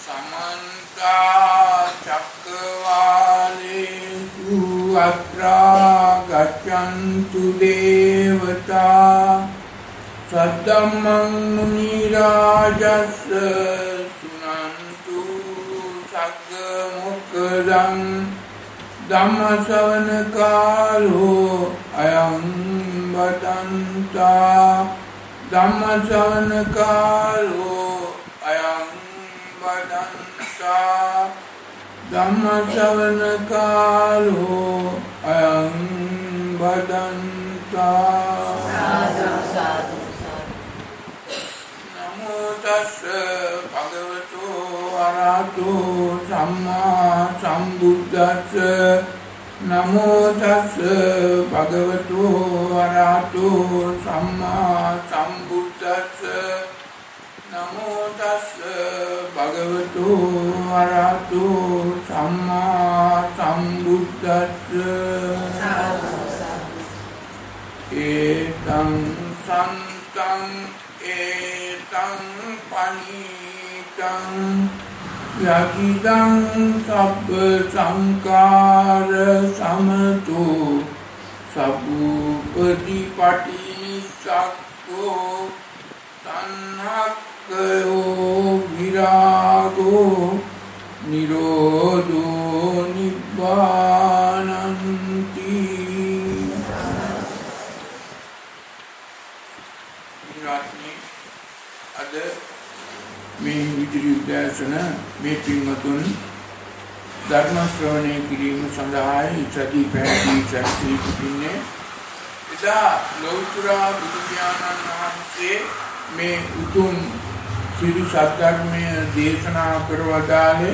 समन्ता चक्रवालेषु अत्रा गच्छन्तु देवता सद्धम्मं मुनिराजस्य शृण्वन्तु सग्गमुखदं धम्मश्रवणकालो अयं वदन्ता धम्मश्रवणकालो अयं वदन्ता धम्मश्रवणकालो अयं वदन्ता नमो तस्से भगवतो अरहतो सम्मा सम्बुद्धस्से नमो तस्से भगवतो अरहतो सम्मा सम्बुद्धस्से नमो तस्से भगवतो अरहतो सम्मा सम्बुद्धस्से एतं संतं एतं पनीतं यदिदं सब्ब संकार समतो सबुपदिपटिनिस्सक्तो तन्हक्कयो विरागो निरोधो निब्बानन्ति අද මේ විදිහේ උදෑසන මේ පින්වතුන් ධර්ම ශ්‍රවණය කිරීම සඳහායි සති පැහැදිලි ශක්තිය පිටින්නේ එදා ලෞතර බුදු පියාණන් වහන්සේ මේ උතුම් සිරි සත්‍යර්මය දේශනා කරවදාලේ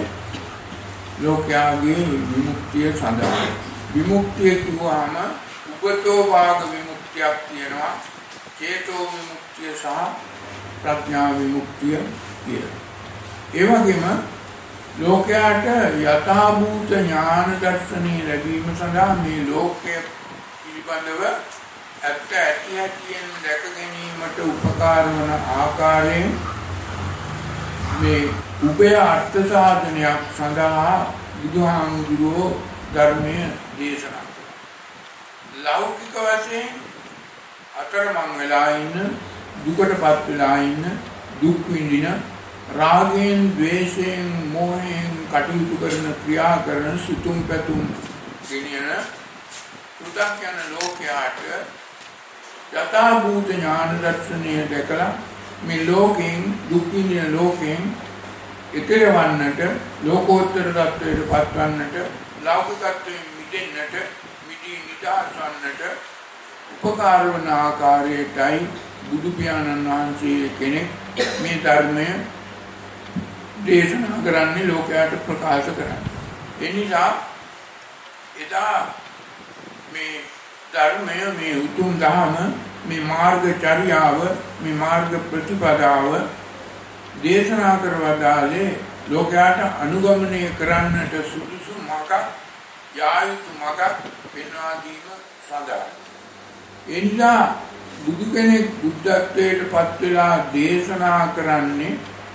ලෝකයාගේ විමුක්තිය සඳහා විමුක්තිය කියවම උපතෝ වාග විමුක්තියක් තියෙනවා චේතෝ විමුක්තිය සහ ප්‍රඥා විමුක්තිය කියලා. ඒ වගේම ලෝකයට යථාභූත ඥාන දර්ශනීය ලැබීම සඳහා මේ ලෝකයේ පිළිබඳව ඇත්ත ඇති හැටියෙන් දැක ගැනීමට උපකාර වන ආකාරයෙන් මේ උභය අර්ථ සාධනයක් සඳහා බුදුහාමුදුරුවෝ ධර්මයේ දේශනා කළා. ලෞකික වශයෙන් අතරමං වෙලා ඉන්න දුකටපත් වෙලා ඉන්න දුක් විඳින රාගයෙන් ද්වේෂයෙන් මෝහයෙන් කටයුතු කරන ක්‍රියා කරන සුතුම් පැතුම් ගෙනියන පු탁යන ලෝකයට යථාභූත ඥාන දර්ශනය දැකලා මේ ලෝකයෙන් දුක් විඳින ලෝකයෙන් ඊතරවන්නට ලෝකෝත්තර தත්වයට පත්වන්නට ලෞකිකත්වයෙන් මිදෙන්නට මිදී නිදහස්වන්නට උපකාර වන ආකාරයටයි බුදු පියාණන් වහන්සේ කෙනෙක් මේ ධර්මය දේශනා කරන්නේ ලෝකයට ප්‍රකාශ කරන්නේ. ඒ නිසා එදා මේ ධර්මය මේ උතුම් ධර්ම මේ මාර්ගචර්යාව මේ මාර්ග ප්‍රතිපදාව දේශනා කරවදාලේ ලෝකයට අනුගමනය කරන්නට සුදුසු මඟ යා යුතු මඟ පෙන්වා දීම සඳහා. එනිසා බුදු කෙනෙක් බුද්ධත්වයට පත් වෙලා දේශනා කරන්නේ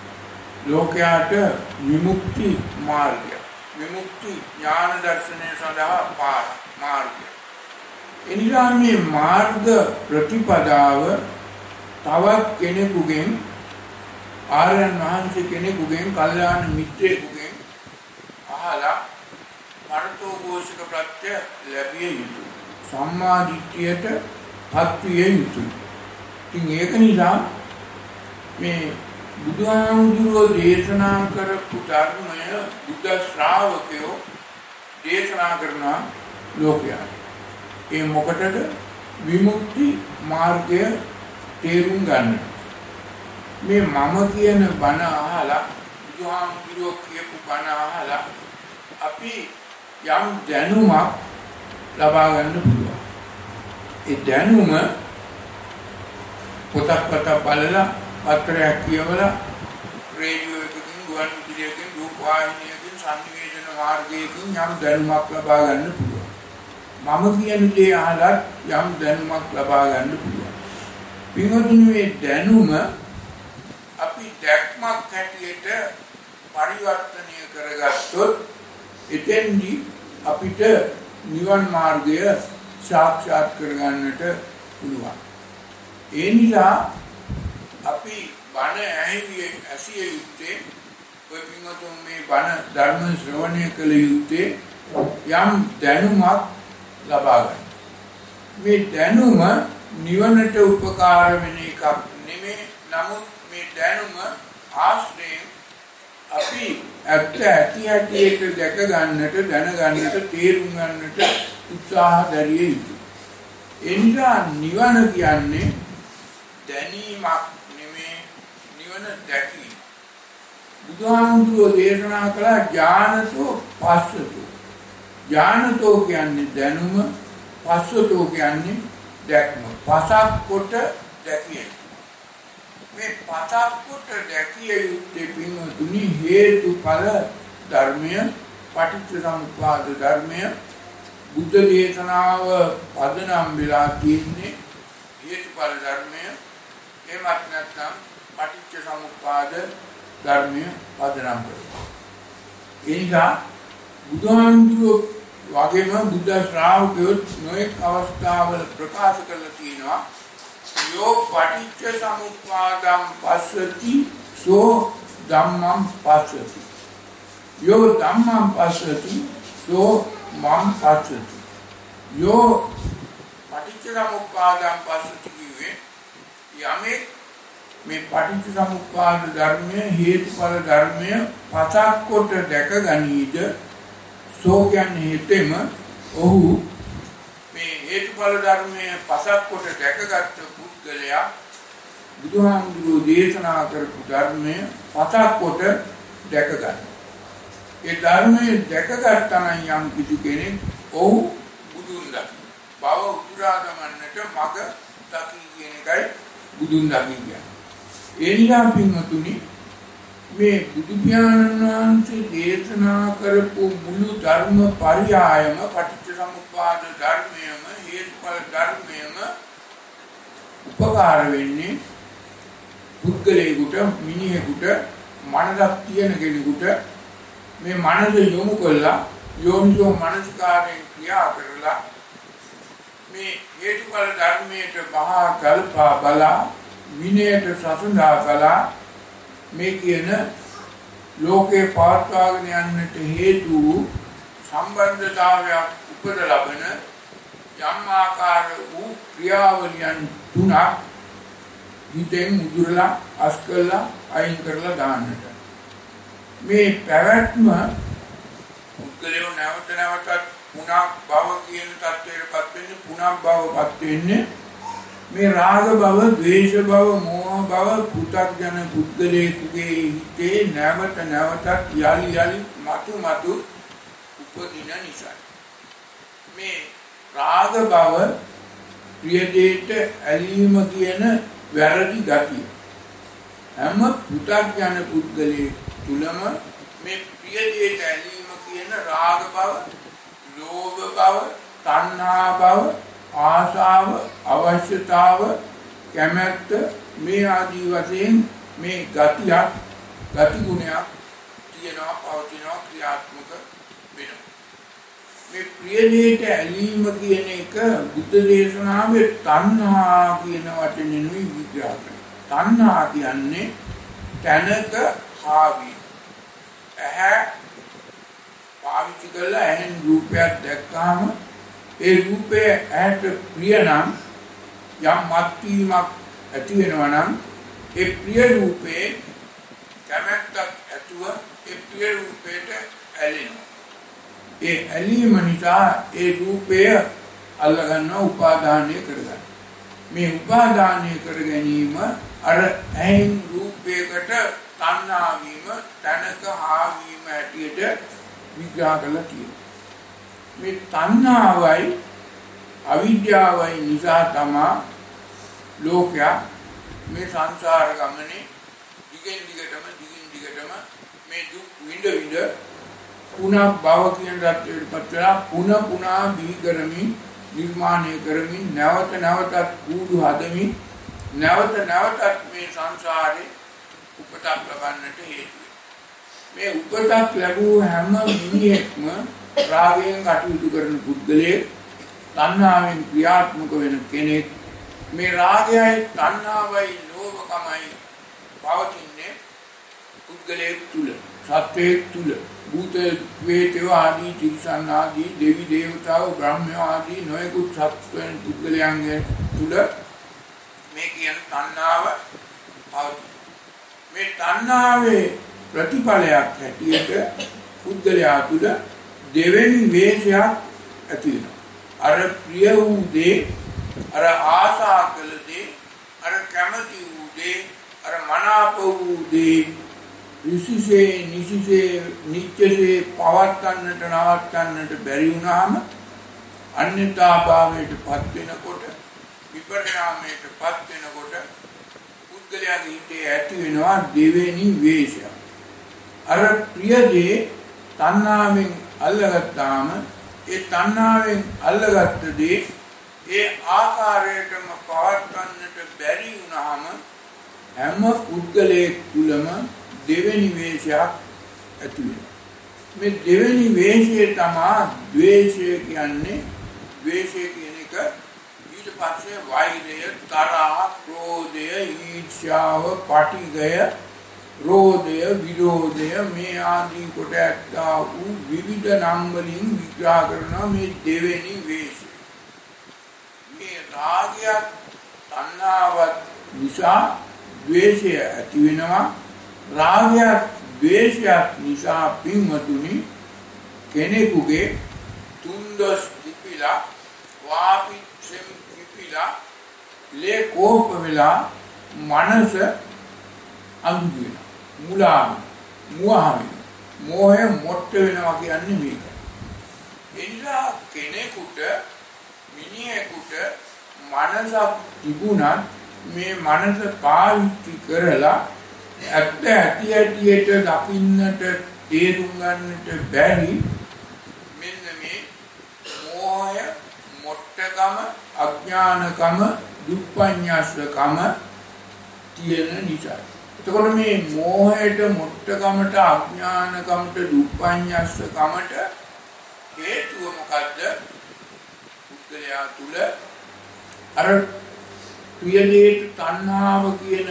ලෝකයට විමුක්ති මාර්ගය. විමුක්ති ඥාන දර්ශනය සඳහා මාර්ගය. එනිසා මේ මාර්ග ප්‍රතිපදාව තවත් කෙනෙකුගෙන් ආර්යයන් වහන්සේ කෙනෙකුගෙන් කල්යාණ මිත්‍රයෙකුගෙන් අහලා මරතෝഘോഷක ප්‍රත්‍ය ලැබිය යුතුයි. සම්මා දිට්ඨියට පත්විය යුතුයි. ඉතින් ඒක නිසා මේ බුදුහාමුදුරුවෝ දේශනා කරපු ධර්මය බුද්ධ ශ්‍රාවකයෝ දේශනා කරන ලෝකයට. ඒ මොකටද? විමුක්ති මාර්ගය තේරුම් ගන්න. මේ මම කියන බණ අහලා බුදුහාමුදුරුවෝ කියපු බණ අහලා අපි යම් දැනුමක් ලබා ගන්න පුළුවන්. ඒ දැනුම පොතක් බලලා පත්‍රයක් කියවලා රේඩියෝ එකකින් ගුවන් විදුලියකින් රූප වාහිනියකින් සංනිවේදන මාර්ගයකින් යම් දැනුමක් ලබා ගන්න පුළුවන්. මම කියන දේ අහලා යම් දැනුමක් ලබා ගන්න පුළුවන්. පින්වතුනි මේ දැනුම අපි දැක්මක් හැටියට පරිවර්තනය කරගත්තොත් එතෙන්දී අපිට නිවන් මාර්ගය සාක්ෂාත් කරගන්නට පුළුවන්. ඒ නිසා අපි බණ ඇසිය යුත්තේ ඔය පින්වතුන් මේ බණ ධර්ම ශ්‍රවණය කළ යුත්තේ යම් දැනුමක් ලබා ගන්න. මේ දැනුම නිවනට උපකාර වෙන එකක් නෙමෙයි. නමුත් මේ දැනුම ආශ්‍රයෙන් අපි ඇත්ත ඇති දැක ගන්නට, දැනගන්නට, තේරුම් ගන්නට උත්සාහ දරිය යුතුයි. ඒ නිසා නිවන කියන්නේ දැනීමක් නෙමෙයි, නිවන දැකීම. බුදුහාමුදුරුවෝ දේශනා කළ ඥානතෝ පස්සතෝ. ඥානතෝ කියන්නේ දැනුම, පස්සතෝ කියන්නේ දැක්ම. පසක් කොට දැකිය. මේ පසක් කොට දැකිය යුත්තේ පින්වතුනි හේතුඵල ධර්මය, පටිච්චසමුප්පාද ධර්මය. බුද්ධ දේශනාව පදනම් වෙලා තියෙන්නේ හේතුඵල ධර්මය. එමත් නැත්නම් පටිච්චසමුප්පාද ධර්මය පදනම් කරගන්න. ඒ නිසා බුදුහාමුදුරුවෝ වගේම බුද්ධ ශ්‍රාවකයෝ නොඑක් අවස්ථාවල ප්‍රකාශ කරලා තියෙනවා යෝ පටිච්චසමුප්පාදං පස්සති සෝ ධම්මං පස්සති. යෝ ධම්මං පස්සති සෝ මං පස්සති. යෝ පටිච්චසමුප්පාදං පස්සති කිව්වේ යමෙක් මේ පටිච්චසමුප්පාද ධර්මය, හේතුඵල ධර්මය පසක් කොට දැක ගනීද, සෝ කියන්නේ හිතෙම ඔහු මේ හේතුඵල ධර්මය පසක් කොට දැකගත් පුද්ගලයා බුදුහාමුදුරුවෝ දේශනා කරපු ධර්මය පසක් කොට දැක ගන්න. ඒ ධර්මයේ දැකගත්තා නම් යම් කිසි කෙනෙක් ඔහු බුදුන් දකි. බව උතුරා ගමන්නට මග දකි කියන එකයි බුදුන් දකි කියන්නේ. ඒ නිසා පින්වතුනි මේ බුදු පියාණන් වහන්සේ දේශනා කරපු මුළු ධර්ම පරියායම පටිච්චසමුප්පාද ධර්මයම හේතුඵල ධර්මයම උපකාර වෙන්නේ පුද්ගලයෙකුට, මිනිහෙකුට, මනසක් තියෙන කෙනෙකුට මේ මනස යොමු කළා යෝනිසෝ මනසිකාරයෙන් ක්‍රියා කරලා මේ හේතුඵල ධර්මයට බහා කල්පා බලා විනයට සසඳා කළා මේ කියන ලෝකේ පවත්වාගෙන යන්නට හේතු සම්බන්ධතාවයක් උපද ලබන යම් ආකාර වූ ක්‍රියාවලියන් තුනක් හිතෙන් උදුරලා අස්කලා අයින් කරලා දාන්නට. මේ පැවැත්ම පුද්ගලයෝ නැවත නැවතත් පුනක් භව කියන තත්ත්වයටපත් වෙන්නේ, පුනක් භවපත් වෙන්නේ මේ රාග භව, ද්වේෂ භව, මෝහ භව පු탁ජන පුද්ගලයෙකුගේ හිතේ නැවත නැවතත් යලි මතු උපදින නිසා. මේ රාග භව ප්‍රිය දෙයට ඇලීම කියන වැරදි ගතිය හැම පු탁ජන පුද්ගලයෙකු තුලම මේ ප්‍රිය දෙයට ඇලීම කියන රාග භව, ලෝභ භව, තණ්හා භව, ආශාව, අවශ්‍යතාව, කැමැත්ත මේ ආදී වශයෙන් මේ ගති ගුණයක් තියෙනවා, පවතිනවා, ක්‍රියාත්මක වෙනවා. මේ ප්‍රිය දෙයට ඇලීම කියන එක බුද්ධ දේශනාවේ තණ්හා කියන වචනෙනුයි විග්‍රහ කරන්නේ. තණ්හා කියන්නේ තනක හාවි. ඇහැ පාවිච්චි කරලා ඇහෙන් රූපයක් දැක්කාම ඒ රූපය ඇහැට ප්‍රිය නම් යම් මත්වීමක් ඇති වෙනවා නම් ඒ ප්‍රිය රූපේ කැමැත්තක් ඇතුව ඒ ප්‍රිය රූපයට ඇලෙනවා. ඒ ඇලීම නිසා ඒ රූපය අල්ලගන්න උපාදානය කරගන්න. මේ උපාදානය කර ගැනීම අර ඇහෙන් රූපයකට තණ්හා වීම, තනක හාවීම ඇටියට විග්‍රහ කරලා තියෙනවා. මේ තණ්හාවයි අවිද්‍යාවයි නිසා තමයි ලෝකයා මේ සංසාර ගමනේ දිගින් දිගටම මේ දුක් විඳ පුනක් භව කියන රත්ත්වයටපත් වෙලා පුනා බිහි කරමින් නිර්මාණය කරමින් නැවතත් කූඩු හදමින් නැවතත් මේ සංසාරේ උපතක් ලබන්නට හේතු වෙනවා. මේ උපතක් ලැබූ හැම මිනිහෙක්ම රාගයෙන් කටයුතු කරන පුද්ගලයෙක්, තණ්හාවෙන් ක්‍රියාත්මක වෙන කෙනෙක්. මේ රාගයයි තණ්හාවයි ලෝභකමයි පවතින්නේ පුද්ගලයෙක් තුල, සත්වයෙක් තුල. භූත වේතෝ ආදී තිරිසන් ආදී දෙවි දේවතාවෝ බ්‍රහ්මයෝ ආදී නොයෙකුත් සත්වයන් පුද්ගලයන්ගේ තුල මේ කියන තණ්හාව පවතී. මේ තණ්හාවේ ප්‍රතිඵලයක් හැටියට පුද්ගලයා තුල දෙවෙනි වේශයක් ඇති වෙනවා. අර ප්‍රිය වූ දේ, අර ආසා කළ දේ, අර කැමති වූ දේ, අර මනාප වූ දේ විශේෂේ නිසිසේ නිත්‍යසේ පවත්තන්නට නවත්තන්නට බැරි වුණාම අන්‍යතාභාවයටපත් වෙනකොට, විපරිණාමයටපත් වෙනකොට පුද්ගලයාගේ හිතේ ඇති වෙනවා දෙවෙනි වේශය. අර ප්‍රිය දේ තණ්හාවෙන් අල්ලගත්තාම ඒ තණ්හාවෙන් අල්ලගත්ත දේ ඒ ආකාරයටම පවත්වන්නට බැරි වුණාම හැම පුද්ගලයෙක් තුලම දෙවෙනි වේශයක් ඇති වෙනවා. මේ දෙවෙනි වේශය තමයි ද්වේෂය කියන්නේ. ද්වේෂය කියන එක ඊට පස්සේ වෛරය, තරහ, ක්‍රෝධය, ඊර්ෂ්‍යාව, පටිඝය, රෝධය, විරෝධය මේ ආදී කොට ඇත්තා වූ විවිධ නම් වලින් විග්‍රහ කරන මේ දෙවෙනි වේශය. මේ රාගය, තණ්හාව නිසා ද්වේෂය ඇති වෙනවා. රාගය, ද්වේෂය නිසා පින්වතුනි කෙනෙකුගේ තුන්දොස් කිපිලා, වාපිච්චෙම් කිපිලා, ලේ කෝප වෙලා මනස අඳු වෙනවා. මුලා මුවහම මෝහය මොට්ට වෙනවා කියන්නේ මේක. එනිසා කෙනෙකුට, මිනිහෙකුට මනසක් තිබුණත් මේ මනස පාවිච්චි කරලා ඇත්ත ඇති ඇටියට දකින්නට, තේරුම් ගන්නට බැරි මෙන්න මේ මෝහය, මොට්ටකම, අඥානකම, දුප්පඤ්ඤාසකම තියෙන නිසා. එතකොට මේ මෝහයට, මොට්ටකමට, අඥානකමට, දුප්පඤ්ඤාසකමට හේතුව මොකද්ද? පුද්ගලයා තුල අර ප්‍රියදේට තණ්හාව කියන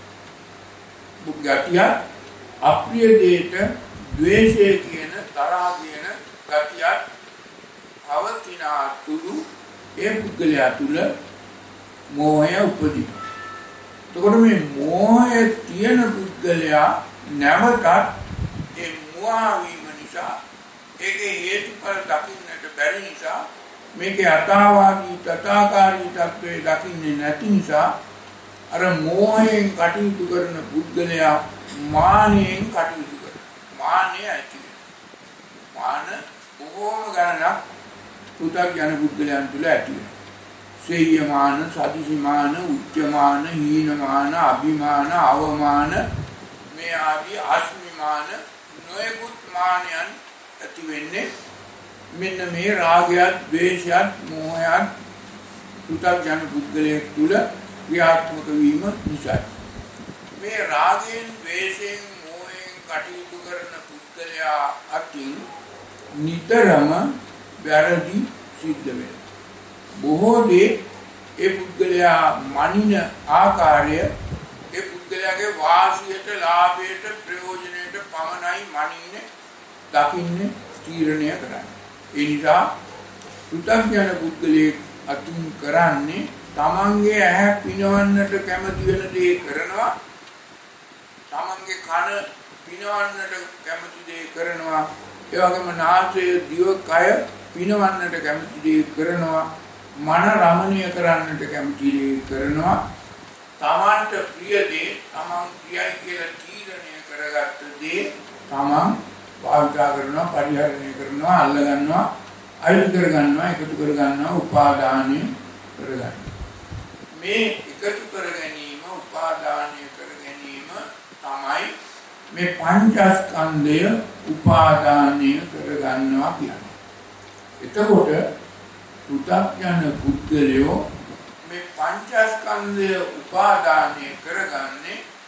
ගතිය, අප්‍රිය දේට ද්වේෂය කියන, තරහ කියන ගතිය අවතින තුරු ඒ පුද්ගලයා තුල මෝහය උපදිනවා. එතකොට මේ මෝහය තියෙන පුද්ගලයා නැවතත් ඒ මුවා වීම නිසා, ඒකේ හේතුඵල දකින්නට බැරි නිසා, මේකේ අතාවාදී තථාකාරී තත්වයේ දකින්නේ නැති නිසා අර මෝහයෙන් කටයුතු කරන පුද්ගලයා මානෙන් කටයුතු කරනවා. මානය ඇති වෙනවා. මාන බොහෝම ගණනක් පුතග්ජන පුද්ගලයන් තුළ ඇති වෙනවා. සේයමාන, සදිසිමාන, උච්චමාන, හීනමාන, අභිමාන, අවමාන මේ ආදී අස්මිමාන නොයෙකුත් මානයන් ඇති වෙන්නේ මෙන්න මේ රාගයත්, ද්වේෂයත්, මෝහයත් පුතග්ජන පුද්ගලයෙක් තුළ ක්‍රියාත්මක වීම නිසා. මේ රාගයෙන්, ද්වේෂයෙන්, මෝහයෙන් කටයුතු කරන පුද්ගලයා අතින් නිතරම වැරදි සිද්ධ වෙනවා. බොහෝ දේ ඒ පුද්ගලයා මනින ආකාරය, ඒ පුද්ගලයාගේ වාසියට, ලාභයට, ප්‍රයෝජනයට පමණයි මනින්නේ, දකින්නේ, තීරණය කරන්නේ. ඒ නිසා පුතග්ජන පුද්ගලයෙක් අතින් කරන්නේ තමන්ගේ ඇහැ පිනවන්නට කැමති වෙන දේ කරනවා, තමන්ගේ කන පිනවන්නට කැමති දේ කරනවා, ඒ වගේම නාසය, දිව, කය පිනවන්නට කැමති දේ කරනවා, මන රමණීය කරන්නට කැමති දේ කරනවා, තමන්ට ප්‍රිය දේ, තමන් ප්‍රියයි කියලා තීරණය කරගත්ත දේ තමන් භාවිතා කරනවා, පරිහරණය කරනවා, අල්ල ගන්නවා, අයිති කර ගන්නවා, එකතු කර ගන්නවා, උපාදානය කරගන්නවා. මේ එකතු කර ගැනීම, උපාදානය කර ගැනීම තමයි මේ පංචස්කන්ධය උපාදානය කර ගන්නවා කියන්නේ. එතකොට පුතග්ජන පුද්ගලයෝ මේ පංචස්කන්ධය උපාදානය කරගන්නේ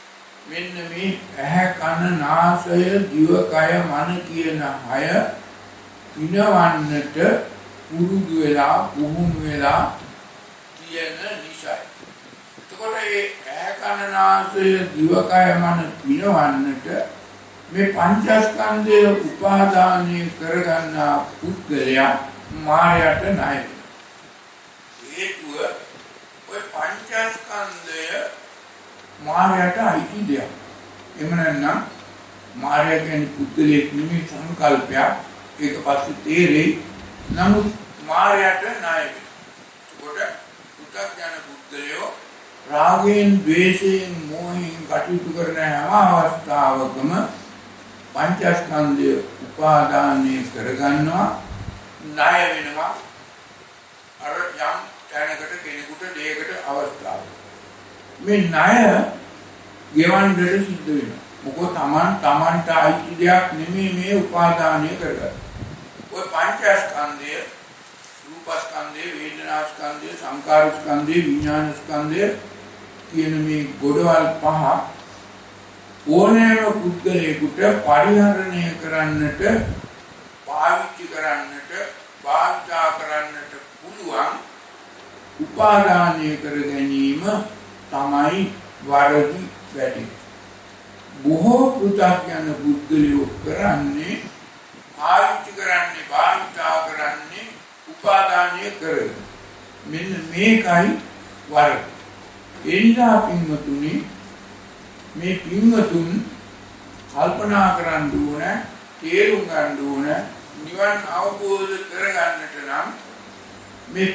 මෙන්න මේ ඇහැ කන නාසය දිව කය මන කියන හය පිනවන්නට පුරුදු වෙලා පුහුණු වෙලා තියෙන නිසායි. එතකොට මේ ඇහැ කන නාසය දිව කය මන පිනවන්නට මේ පංචස්කන්ධය උපාදානය කරගන්නා පුද්ගලයා මායයට ණය. හේතුව ඔය පංචස්කන්ධය මායයට අයිති දෙයක්. එහෙම නැත්නම් මාය කියන්නේ පුද්ගලයෙක් නෙමෙයි සංකල්පයක්. ඒක පස්සේ තේරෙයි. නමුත් මායයට ණය. ඒකට පු탁ඥාන පුද්ගලයෝ රාගයෙන්, ද්වේෂයෙන්, මෝහයෙන් කටයුතු කරන හැම අවස්ථාවකම පංචස්කන්ධය උපාදානය කරගන්නවා, ණය වෙනවා. අර යම් තැනකට කෙනෙකුට දෙයකට අවස්ථාවක්. මේ ණය ගෙවන්නට සිද්ධ වෙනවා. මොකද තමන්ට අයිති දෙයක් නෙමෙයි මේ උපාදානය කරගන්නේ. ඔය පංචස්කන්ධය, රූපස්කන්ධය, වේදනාස්කන්ධය, සංකාරස්කන්ධය, විඥානස්කන්ධය කියන මේ ගොඩවල් පහ ඕනෑම පුද්ගලයෙකුට පරිහරණය කරන්නට, පාවිච්චි කරන්නට, භාවිතා කරන්නට පුළුවන් උපාදානය කර ගැනීම තමයි වරදි වැඩි. බොහෝ පු탁ඥාන පුද්ගලයෝ කරන්නේ පාවිච්චි කරන්නේ, භාවිතා කරන්නේ උපාදානය කරගෙන. මෙන්න මේකයි වරද. ඒ නිසා පින්වතුනි, මේ පින්වතුන් කල්පනා කරන්න ඕන, තේරුම් ගන්න ඕන, නිවන් අවබෝධ කරගන්නට නම් මේ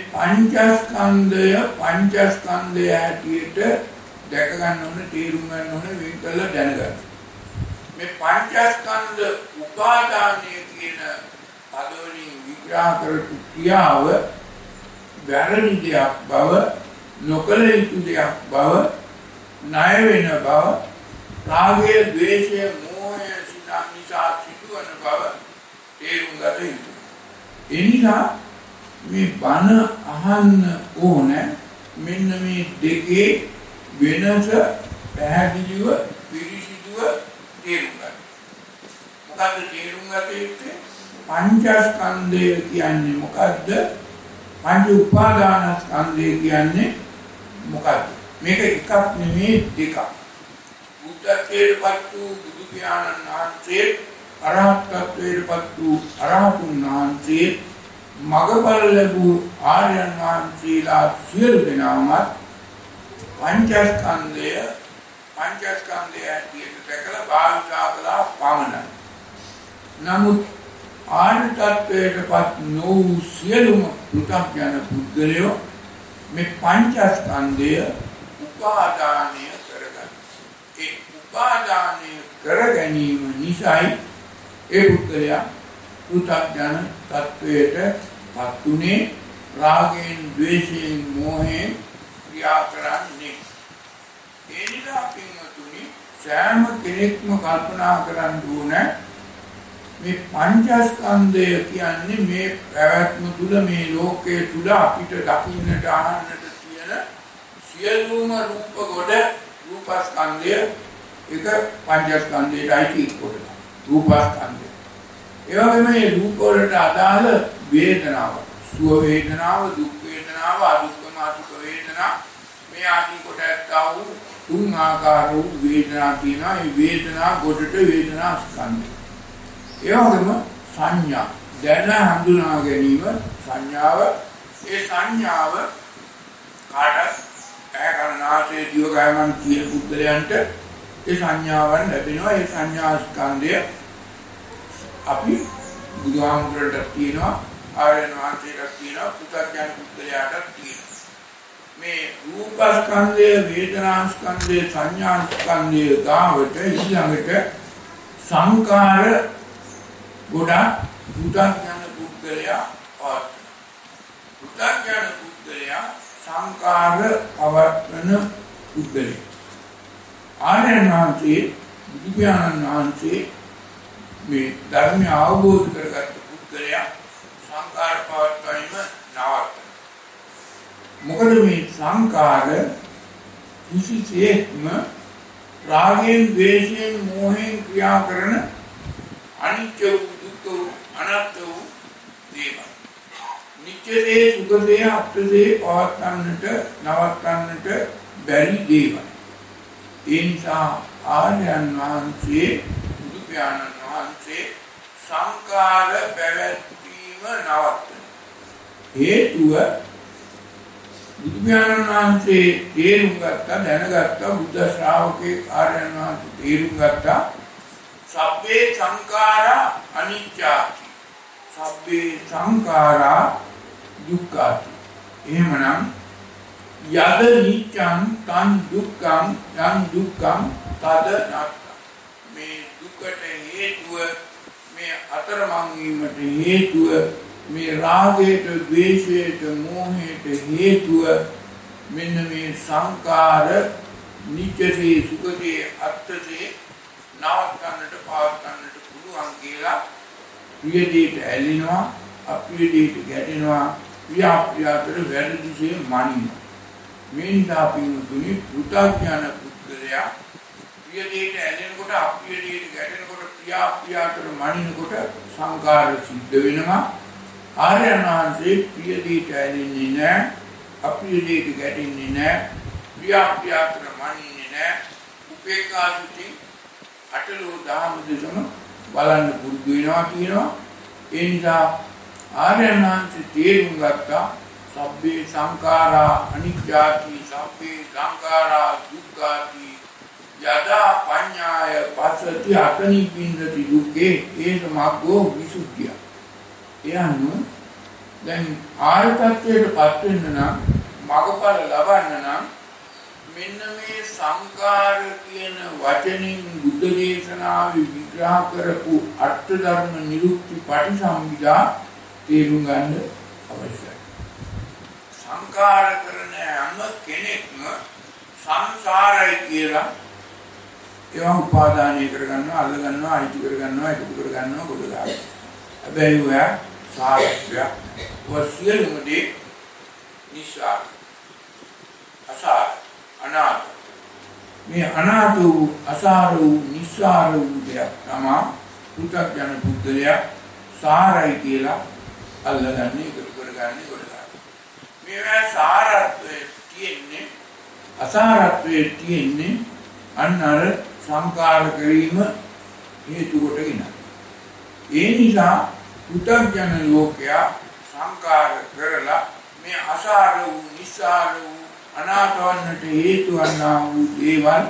පංචස්කන්ධය හැටියට දැක ගන්න ඕන, තේරුම් ගන්න ඕන, වෙන් කරලා දැනගන්න. මේ පංචස්කන්ධ උපාදානය කියන පදවලින් විග්‍රහ කරපු ක්‍රියාව වැරදි දෙයක් බව, නොකළ යුතු දෙයක් බව, ණය වෙන බව, රාගය, ද්වේෂය, මෝහය නිසා සිදුවන බව තේරුම් ගත යුතුයි. ඒ නිසා මේ බණ අහන්න ඕන. මෙන්න මේ දෙකේ වෙනස පැහැදිලිව පිරිසිදුව තේරුම් ගන්න. මොකද්ද තේරුම් ගත යුත්තේ? පංචස්කන්ධය කියන්නේ මොකද්ද? පංච උපාදානස්කන්ධය කියන්නේ මොකද්ද? මේක එකක් නෙමෙයි දෙකක්. බුද්ධත්වයටපත් වූ බුදු පියාණන් වහන්සේ, අරහත්ත්වයටපත් වූ අරහතුන් වහන්සේ, මගපල ලැබූ ආර්යයන් වහන්සේලා සියලු දෙනාම පංචස්කන්ධය ඇටියට දැකලා භාවිතා කළා පමණයි. නමුත් ආර්ය තත්වයටපත් නොවූ සියලුම පු탁ඥාන පුද්ගලයෝ මේ පංචස්කන්ධය උපාදානය කරගන්නවා. ඒ උපාදානය කර ගැනීම නිසායි ඒ පුද්ගලයා පු탁ඥාන තත්වයටපත් උනේ, රාගයෙන්, ද්වේෂයෙන්, මෝහයෙන් ක්‍රියා කරන්නේ. ඒ නිසා පින්වතුනි, සෑම කෙනෙක්ම කල්පනා කරන්න ඕන මේ පංචස්කන්ධය කියන්නේ මේ පැවැත්ම තුල, මේ ලෝකයේ තුල අපිට දකින්නට ආහන්නට තියෙන සියලුම රූප කොට රූපස්කන්ධය එක පංචස්කන්ධයටයි තියෙන්නේ. රූපස්කන්ධය. ඒ වගේම මේ රූප වලට අදාළ වේදනාව, සුව වේදනාව, දුක් වේදනාව, අදුක්ඛම අසුඛ වේදනා, මේ ආදී කොට ඇත්තා වූ තුන් ආකාර වූ වේදනා කියනවා. මේ වේදනා කොටට වේදනා ස්කන්ධය. ඒ වගේම සංඥා, දැන හඳුනා ගැනීම සංඥාව. ඒ සංඥාව කාට ඇහැ කන නාසය දිව කය මන කියන පුද්ගලයන්ට ඒ සංඥාවන් ලැබෙනවා. ඒ සංඥා ස්කන්ධය අපි බුදුහාමුදුරට තියෙනවා, ආර්යයන් වහන්සේට තියෙනවා, පු탁ඥාන පුද්ගලයාට තියෙනවා. මේ රූපස්කන්ධය, වේදනාස්කන්ධය, සංඥාස්කන්ධය ගාවට ඊළඟට සංකාර ගොඩක් පු탁ඥාන පුද්ගලයා පවත්වනවා. පු탁ඥාන පුද්ගලයා සංකාර පවත්වන පුද්ගලයා. ආර්යයන් වහන්සේ, බුදු පියාණන් වහන්සේ මේ ධර්මය අවබෝධ කරගත්ත පුද්ගලයා සංකාර පවත්වීම නවත්තනවා. මොකද මේ සංකාර කිසිසේත්ම රාගයෙන්, ද්වේෂයෙන්, මෝහයෙන් ක්‍රියා කරන අනිත්‍ය වූ, දුක්ඛ වූ, අනාත්ම වූ දේවල්. නිත්‍ය දේ, සුඛ දේ, අප්‍රිය දේ පවත්න්නට, නවත්තන්නට බැරි දේවල්. ඒ නිසා ආර්යයන් වහන්සේ, බුදු පියාණන් වහන්සේ සංකාර පැවැත්වීම නවත්තන හේතුව බුදු පියාණන් වහන්සේ තේරුම් ගත්තා, දැනගත්තා, බුද්ධ ශ්‍රාවකේ ආර්යයන් වහන්සේ තේරුම් ගත්තා සබ්බේ සංඛාරා අනිච්චාති, සබ්බේ සංඛාරා දුක්ඛාති. එහෙමනම් යද නිච්ඡං තං දුක්ඛං යං දුක්ඛං තද නාත්ත. මේ දුකට හේතුව, මේ අතරමං වීමට හේතුව, මේ රාගයට, ද්වේෂයට, මෝහයට හේතුව මෙන්න මේ සංකාර නිච්චේ, සුඛේ, අත්ථේ නවත්තන්නට, පවත්තන්නට පුළුවන් කියලා ප්‍රිය දෙයට ඇලෙනවා, අප්‍රිය දෙයට ගැටෙනවා, ප්‍රිය අප්‍රිය අතර වැරදිසේ මනිනවා. මේ නිසා පින්තුනි පු탁ඥාන පුද්ගලයා ප්‍රිය දෙයට ඇලෙනකොට, අප්‍රිය දෙයට ගැටෙනකොට, ප්‍රිය අප්‍රිය අතර මනිනකොට සංකාර සිද්ධ වෙනවා. ආර්යයන් වහන්සේ ප්‍රිය දෙයට ඇලෙන්නේ නැහැ, අප්‍රිය දෙයට ගැටෙන්නේ නැහැ, ප්‍රිය අප්‍රිය අතර මනින්නේ නැහැ. උපේක්ඛාසුති අටලෝ දහම දෙසම බලන්න පුරුදු වෙනවා කියනවා. ඒ නිසා ආර්යයන් වහන්සේ තේරුම් ගත්තා සබ්බේ සංඛාරා අනිච්චාති, සබ්බේ සංඛාරා දුක්ඛාති, යදා පඤ්ඤාය පස්සති අතනිපින්දති දුක්ඛේ ඒස මග්ගෝ විසුද්ධිය. එයන්ු දැන් ආර්ය තත්ත්වයටපත් වෙන්න නම්, මගඵල ලබන්න නම් මෙන්න මේ සංකාර කියන වචنين බුද්ධ දේශනාවේ විග්‍රහ කරපු අර්ථ ධර්ම නිරුක්ති පටිසම්භිදා තේරුම් ගන්න අවශ්‍යයි. සංකාර කරන හැම කෙනෙක්ම සංසාරයි කියලා ඒවා උපාදානය කරගන්නවා, අල්ල ගන්නවා, අයිති කරගන්නවා, එකතු කරගන්නවා, කොට ගන්නවා. හැබැයි ඔයා සාර්ථකයක් වසියලුම දේ නිසාර, අසාර, අනාථ. මේ අනාථ වූ, අසාර වූ, නිසාර වූ දෙයක් තමයි පු탁ජන පුද්ගලයා සාරයි කියලා අල්ලගන්නේ, එකතු කරගන්නේ, කොට ගන්නවා. මේවා සාරත්වයේ තියෙන්නේ, අසාරත්වයේ තියෙන්නේ අන්න අර සංකාර කිරීම හේතු කොටගෙන. ඒ නිසා පු탁ජන ලෝකයා සංකාර කරලා මේ අසාර වූ, නිසාර වූ, අනාත්මවන්නට හේතු වන්නා වූ දේවල්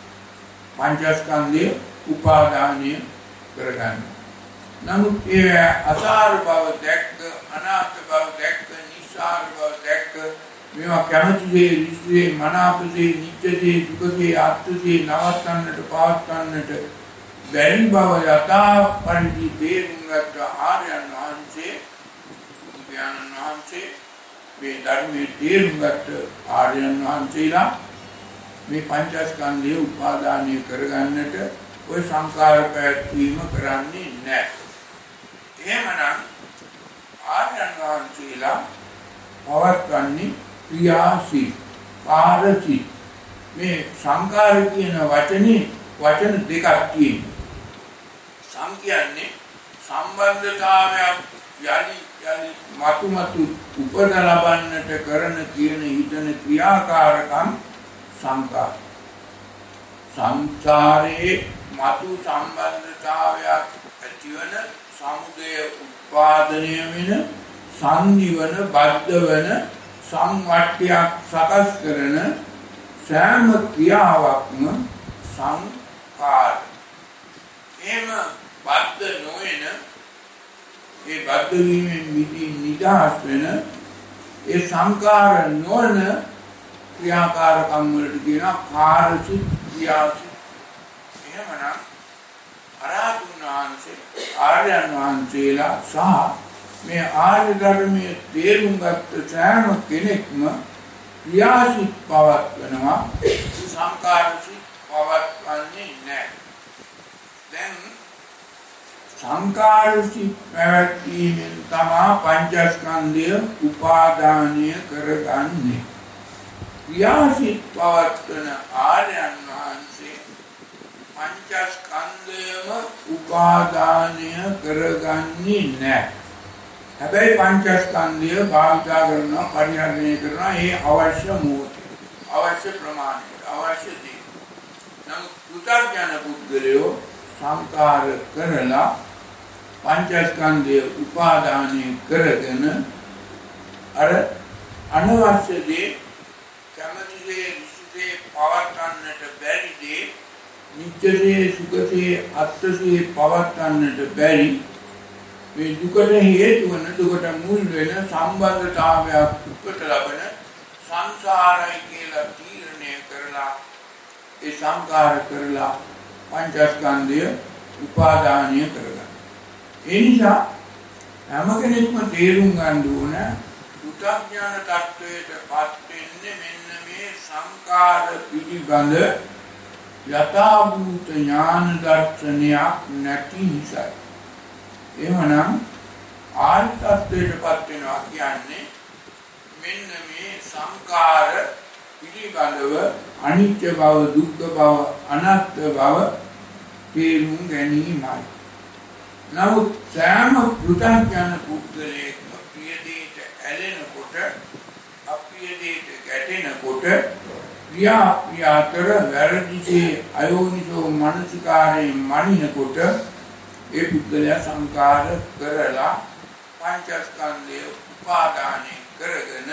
පංචස්කන්ධය උපාදානය කරගන්න. නමුත් ඒ අසාර බව දැක්ක, අනාත්ම බව දැක්ක, නිසාර බව දැක්ක, මේවා කැමති දේ, ඍෂියේ, මනාපදී, නිත්‍යදී, සුඛදී, ආත්මදී නවත්තන්නට, පවත්තන්නට බැරි බව යථා පරිදි තේරුම් ගත්ත ආර්යයන් වහන්සේ, බුදුන් වහන්සේ, මේ ධර්මයේ තේරුම් ගත්ත ආර්යයන් වහන්සේලා මේ පංචස්කන්ධය උපාදානය කරගන්නට ඔය සංකාර පැවැත්වීම කරන්නේ නැහැ. එහෙමනම් ආර්යයන් වහන්සේලා පවත්වන්නේ ක්‍රියාශීල, කාර්යශීල. මේ සංකාර කියන වචනේ වචන දෙකක් තියෙනවා. සම් කියන්නේ සම්බන්ධතාවයක්, යලි මතු උපද ලබන්නට කරන කියන හිතන ක්‍රියාකාරකම් සංකාර. සංසාරේ මතු සම්බන්ධතාවයක් ඇතිවන, සමුදය උත්පාදනය වෙන, සංනිවන, බද්ධ වෙන, සංවට්ටයක් සකස් කරන සෑම ක්‍රියාවක්ම සංකාර. එහෙම බද්ධ නොවන, ඒ බද්ධ වීමෙන් නිදහස් වෙන, ඒ සංකාර නොවන ක්‍රියාකාරකම් වලට කියනවා කාර්යසිත, ක්‍රියාසිත. එහෙමනම් අරහතුන් වහන්සේ, ආර්යයන් වහන්සේලා සහ මේ ආර්ය ධර්මයේ තේරුම් ගත්ත සෑම කෙනෙක්ම ක්‍රියාසිත පවත්වනවා, සංකාරසිත පවත්වන්නේ නැහැ. දැන් සංකාරසිත පැවැත්වීමෙන් තමයි පංචස්කන්ධය උපාදානය කරගන්නේ. ක්‍රියාසිත පවත්වන ආර්යයන් වහන්සේ පංචස්කන්ධයම උපාදානය කරගන්නේ නැහැ. හැබැයි පංචස්කන්ධය භාවිතා කරනවා, පරිහරණය කරනවා ඒ අවශ්‍ය මොහොතේ, අවශ්‍ය ප්‍රමාණයට, අවශ්‍ය දේ. නමුත් පුතග්ජන පුද්ගලයෝ සංකාර කරලා පංචස්කන්ධය උපාදානය කරගෙන අර අනවශ්‍ය දේ, කැමති දේ, ඍෂිතේ පවත්වන්නට බැරි දේ, නිත්‍යසේ, සුඛසේ, අත්ථසේ පවත්වන්නට බැරි මේ දුකට හේතු වන, දුකට මුල් වෙන සම්බන්ධතාවයක් උපත ලබන සංසාරයි කියලා තීරණය කරලා ඒ සංකාර කරලා පංචස්කන්ධය උපාදානය කරගන්න. ඒ නිසා හැම කෙනෙක්ම තේරුම් ගන්න ඕන පුතග්ජන තත්වයටපත් වෙන්නේ මෙන්න මේ සංකාර පිළිබඳ යථාභූත ඥාන දර්ශනයක් නැති නිසා. එහෙමනම් ආර්ය තත්වයටපත් වෙනවා කියන්නේ මෙන්න මේ සංකාර පිළිබඳව අනිත්‍ය බව, දුක්ඛ බව, අනාත්ම බව තේරුම් ගැනීමයි. නමුත් සෑම පුතග්ජන පුද්ගලයෙක්ම ප්‍රිය දෙයට ඇලෙනකොට, අප්‍රිය දෙයට ගැටෙනකොට, ක්‍රියා අතර වැරදිසේ අයෝනිසෝ මනසිකාරයෙන් මනිනකොට ඒ පුද්ගලයා සංකාර කරලා පංචස්කන්ධය උපාදානය කරගෙන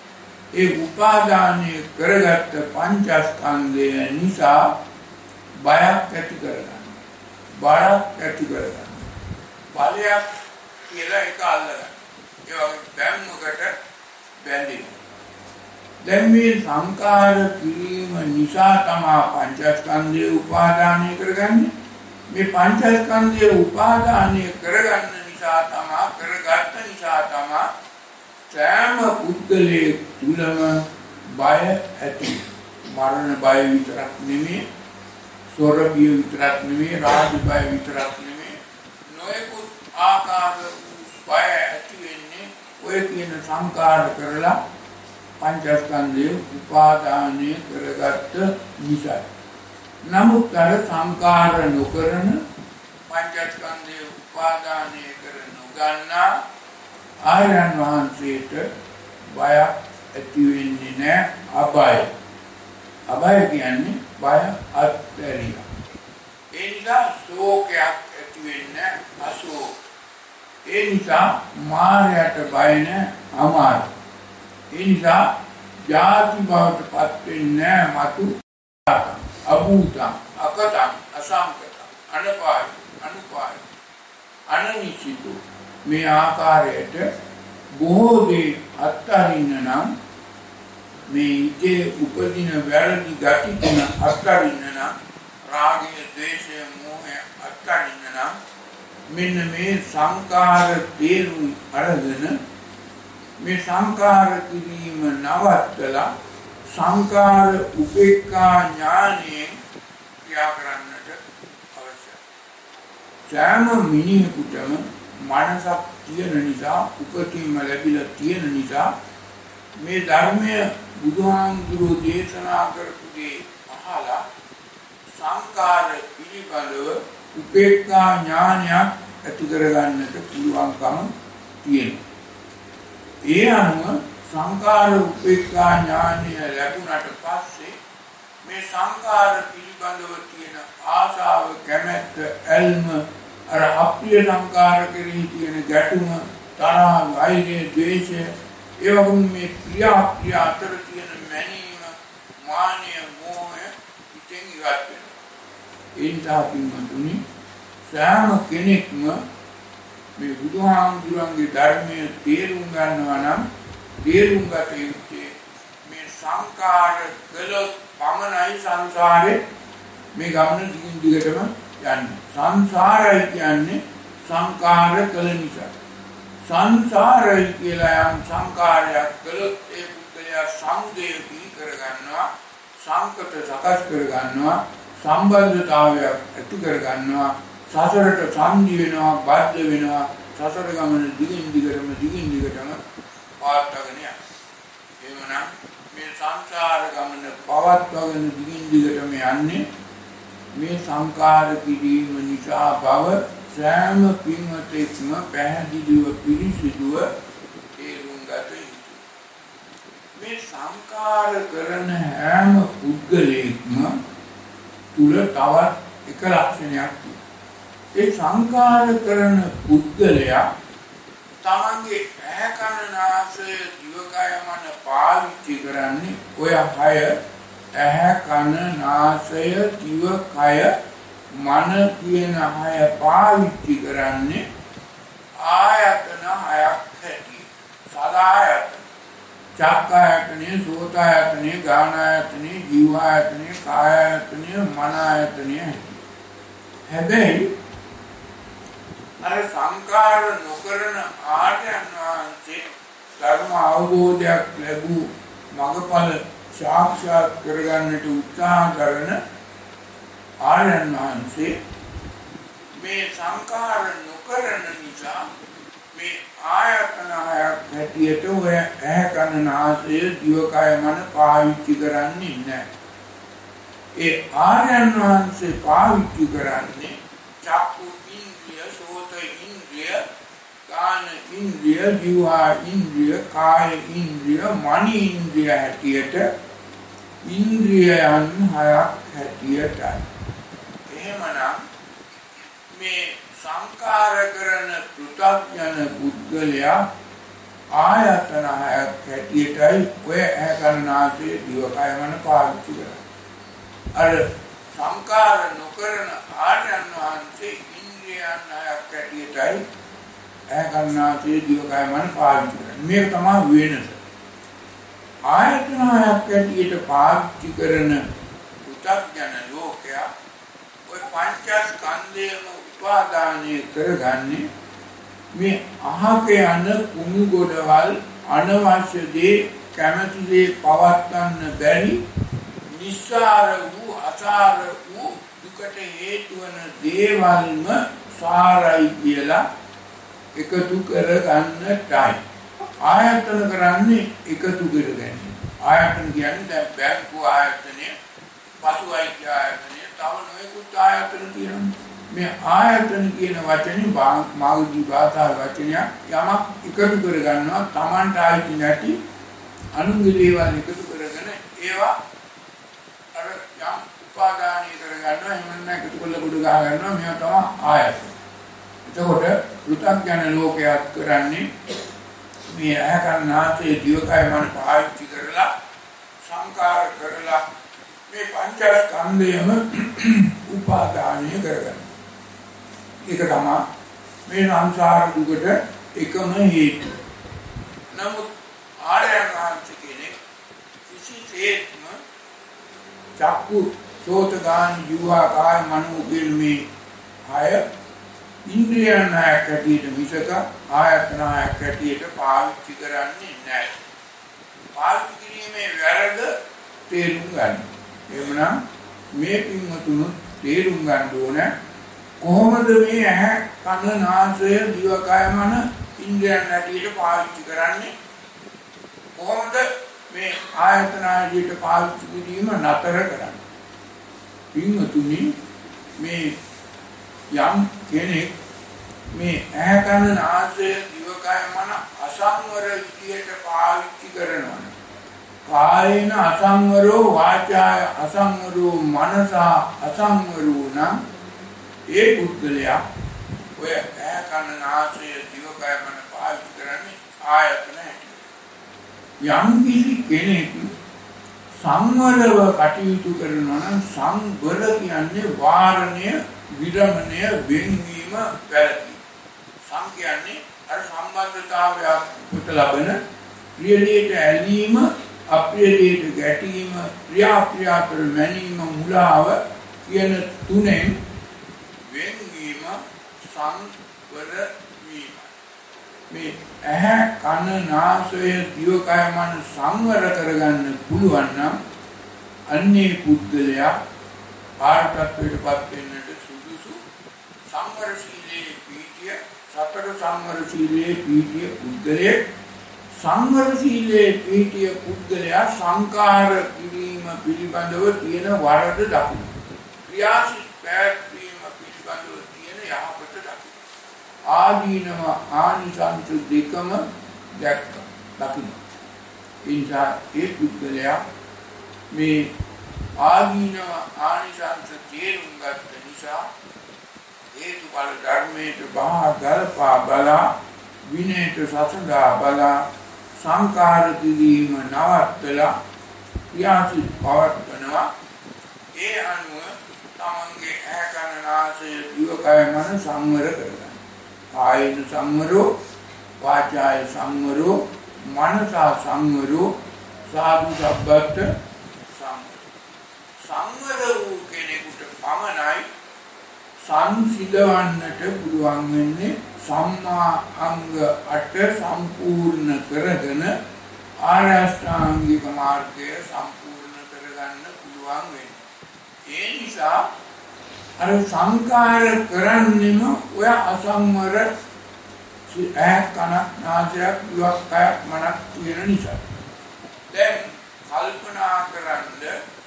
ඒ උපාදානය කරගත්ත පංචස්කන්ධය නිසා බයක් ඇති කරගන්න, බයක් ඇති කරගන්න, බලයක් කියලා එක අල්ලගන්න. ඒ වගේ බැම්මකට බැඳෙනවා. දැන් මේ සංකාර කිරීම නිසා තමයි පංචස්කන්ධය උපාදානය කරගන්නේ. මේ පංචස්කන්ධය උපාදානය කරගන්න නිසා තමයි, කරගත්ත නිසා තමයි සෑම පුද්ගලයෙක් තුළම බය ඇති. මරණ බය විතරක් නෙමෙයි, සොර බිය විතරක් නෙමෙයි, රාජ බය විතරක් නෙමෙයි, නොයෙකුත් ආකාර බය ඇති වෙන්නේ ඔය කියන සංකාර කරලා පංචස්කන්ධය උපාදානය කරගත්ත නිසා. නමුත් අර සංකාර නොකරන, පංචස්කන්ධය උපාදානය කර නොගන්නා ආර්යයන් වහන්සේට බයක් ඇති වෙන්නේ නැහැ. අබය. අබය කියන්නේ බය අත්හැරියා. ඒ නිසා ශෝකයක් ඇති වෙන්නේ අශෝක. ඒ නිසා මායයට බය නැහැ, අමාර. ඒ නිසා ජාති බවට පත් වෙන්නේ මතු අභූතං, අකතං, අසංකතං, අනපාය, අනුපාය, අනනිසිතෝ. මේ ආකාරයට බොහෝ දේ අත්හරින්න නම්, මේ ඉතේ උපදින වැරදි ගති තුන අත්හරින්න නම්, රාගය, ද්වේෂය, මෝහය අත්හරින්න නම් මෙන්න මේ සංකාර තේරුම් අරගෙන මේ සංකාර කිරීම නවත්තලා සංකාර උපේක්ඛා ඥානයෙන් ක්‍රියා කරන්නට අවශ්‍යයි. සෑම මිනිහෙකුටම මනසක් තියෙන නිසා, උපතින්ම ලැබිලා තියෙන නිසා මේ ධර්මය බුදුහාමුදුරුවෝ දේශනා කරපු දේ අහලා සංකාර පිළිබඳව උපේක්ඛා ඥානයක් ඇති කරගන්නට පුළුවන්කම තියෙනවා. ඒ අනුව සංකාර උපේක්ඛා ඥානය ලැබුණට පස්සේ මේ සංකාර පිළිබඳව තියෙන ආශාව, කැමැත්ත, ඇල්ම, අර අප්‍රිය සංකාර කෙරෙහි තියෙන ගැටුම, තරහ, වෛරය, ද්වේෂය, ඒ වගේම මේ ක්‍රියා අතර තියෙන මැනීම, මානය, මෝහය ඉතින් ඉවත් වෙනවා. ඒ නිසා පින්වතුනි, සෑම කෙනෙක්ම මේ බුදුහාමුදුරන්ගේ ධර්මයේ තේරුම් ගන්නවා නම් තේරුම් ගත යුත්තේ මේ සංකාර කළොත් පමණයි සංසාරේ මේ ගමන දිගින් දිගටම යන්නේ. සංසාරය කියන්නේ සංකාර කළ නිසා. සංසාරය කියලා යම් සංකාරයක් කළොත් ඒ පුද්ගලයා සංදේ පිළි කර ගන්නවා, සංකත සකස් කර ගන්නවා, සම්බන්ධතාවයක් ඇති කර ගන්නවා, සසරට සංදි වෙනවා, බද්ධ වෙනවා, සසර ගමන දිගින් දිගටම පවත්වාගෙන යනවා. එහෙමනම් මේ සංසාර ගමන පවත්වාගෙන දිගින් දිගටම යන්නේ මේ සංකාර කිරීම නිසා බව සෑම පින්වතෙක්ම පැහැදිලිව පිළිසිදුව තේරුම් ගත යුතුයි. මේ සංකාර කරන හැම පුද්ගලයෙක්ම තුල තවත් එක ලක්ෂණයක් තියෙනවා. ඒ සංකාර කරන පුද්ගලයා තමන්ගේ ඇහැ කන නාසය දිවකය මන පාවිච්චි කරන්නේ ඔය හය ඇහැ කන නාසය දිවකය මන කියන හය පාවිච්චි කරන්නේ ආයතන හයක් හැටියට. සදායතන චක්කායතනෙ සෝතායතනෙ ගානායතනෙ ජීවායතනෙ කායායතනෙ මනායතනෙ හැබැයි අර සංකාර නොකරන ආර්යයන් වහන්සේ ධර්ම අවබෝධයක් ලැබූ මඟඵල සාක්ෂාත් කරගන්නට උත්සාහ කරන ආර්යයන් වහන්සේ මේ සංකාර නොකරන නිසා මේ ආයතන හයක් හැටියට ඔය ඇහැ කන නාසය දිවකය මන පාවිච්චි කරන්නේ නැහැ. ඒ ආර්යයන් වහන්සේ පාවිච්චි කරන්නේ චක්කු ඉන්ද්‍රිය, සෝත ඉන්ද්‍රිය, කාන ඉන්ද්‍රිය, ජීවා ඉන්ද්‍රිය, කාය ඉන්ද්‍රිය, මන ඉන්ද්‍රිය හැටියට ඉන්ද්‍රියයන් හයක් හැටියටයි. එහෙමනම් මේ සංකාර කරන පෘථග්ජන පුද්ගලයා ආයතන හයක් හැටියටයි ඔය ඇහැ කන නාසය දිවකය මන පාවිච්චි කරන්නේ. අර සංකාර නොකරන ආර්යයන් වහන්සේ ඉන්ද්‍රියයන් හයක් හැටියටයි ඇහැ කන නාසය දිවකය මන පාවිච්චි කරන්නේ. මේක තමයි වෙනස. ආයතන හයක් හැටියට පාවිච්චි කරන පෘථග්ජන ලෝකයා ඔය පංචස්කන්ධයම උපාදානය කරගන්නේ මේ අහක යන කුණු ගොඩවල් අනවශ්‍ය දේ කැමැති දේ පවත්වන්න බැරි නිස්සාර වූ අසාර වූ දුකට හේතු වන දේවල්ම සාරයි කියලා එකතු කරගන්නටයි. ආයතන කරන්නේ එකතු කරගන්න. ආයතන කියන්නේ දැන් බැංකු ආයතනය, පසු වෛද්‍ය ආයතනය, තව නොයෙකුත් ආයතන තියෙනවා. මේ ආයතන කියන වචනේ මාර්ගී භාෂා වචනයක් යමක් එකතු කරගන්නවා Tamanට ආйти නැති අනුන්ගේ දේවල් එකතු කරගෙන ඒවා අර යම් උපාදානීය කරගන්නවා එහෙම නැත්නම් එකතු කරලා කොට ගහ ගන්නවා මේවා තමයි ආයතන. එතකොට පෘථග්ජන ලෝකයක් කරන්නේ මේ ඇහැ කන නාසය දිවකය මන පාවිච්චි කරලා සංකාර කරලා මේ පංචස්කන්ධයම උපාදානීය කරගන්නවා. ඒක තමයි මේ සංසාර දුකට එකම හේතුව. නමුත් ආර්යයන් වහන්සේ කෙනෙක් කිසිසේත්ම චක්කු සෝත ගාන ජීවා කාය මනෝ කියන මේ හය ඉන්ද්‍රියයන් හැටියට මිසක ආයතන හැටියට පාවිච්චි කරන්නේ නැහැ. පාවිච්චි කිරීමේ වැරද්ද තේරුම් ගන්න. එhmenan මේ පින්වතුන් තේරුම් ගන්න ඕනේ කොහොමද මේ ඇහැ කන නාසය දිවකය මන ඉන්ද්‍රියන් හැටියට පාවිච්චි කරන්නේ? කොහොමද මේ ආයතන හැටියට පාවිච්චි කිරීම නතර කරන්නේ? පින්වතුනි මේ යම් කෙනෙක් මේ ඇහැ කන නාසය දිවකය මන අසංවර විදියට පාවිච්චි කරනවා. කායේන අසංවරෝ වාචාය අසංවරෝ මනසා අසංවරෝ නම් ඒ පුද්ගලයා ඔය ඇහැ කන නාසය දිවකය මන පාවිච්චි කරන්නේ ආයතන හැටියට. යම් කිසි කෙනෙක් සංවරව කටයුතු කරනවා නම් සංවර කියන්නේ වාරණය, විරමණය, වෙන්වීම, පැවැත්ම. සං කියන්නේ අර සම්බන්ධතාවය උපත ලබන ප්‍රියදේට ඇලීම, අප්‍රියදේට ගැටීම, ක්‍රියාප්‍රියාතර මැනීම, මුලාව කියන තුනෙන් වෙන්වීම සංවර වීම. මේ ඇහැ කන නාසය දිවකය මන සංවර කරගන්න පුළුවන් නම් අන්නේ පුද්ගලයා ආර්ථත්වයටපත් වෙන්නට සුදුසු සංවර සීලයේ පීඨිය සතර සංවර සීලයේ පීඨිය පුද්ගලයේ සංවර සීලයේ පීඨිය පුද්ගලයා සංකාර කිරීම පිළිබඳව තියෙන වරද දකුණු ක්‍රියාසිත පැවැත්වීම පිළිබඳව තියෙන යහපත දකින්න. ආදීනව ආනිසංස දෙකම දකින්න. ඉන්සා ඒ පුද්ගලයා මේ ආදීනව ආනිසංස තේරුම් ගත්ත නිසා හේතුඵල ධර්මයට බාධා බලා විනයට සසඳා බලා සංකාර කිරීම නවත්තලා ක්‍රියාසිත පවත්වනවා. ඒ අනුව තමන්ගේ ඇහැ කන නාසය දිවකය මන සංවර කරගන්න. කායන සංවරෝ වාචාය සංවරෝ මනසා සංවරෝ සාදු සබ්බත් සංවර වූ කෙනෙකුට පමණයි සංසිඳවන්නට පුළුවන් වෙන්නේ. සම්මා අංග 8 සම්පූර්ණ කරගෙන ආරෂ්ඨාංගික මාර්ගය සම්පූර්ණ කරගන්න පුළුවන් වෙන්නේ. ඒ නිසා අර සංකාර කරන්නෙම ඔය අසංවර කනක් නාසයක් දිවක් කයක් මනක් කියන නිසා. දැන් කල්පනා කරන්න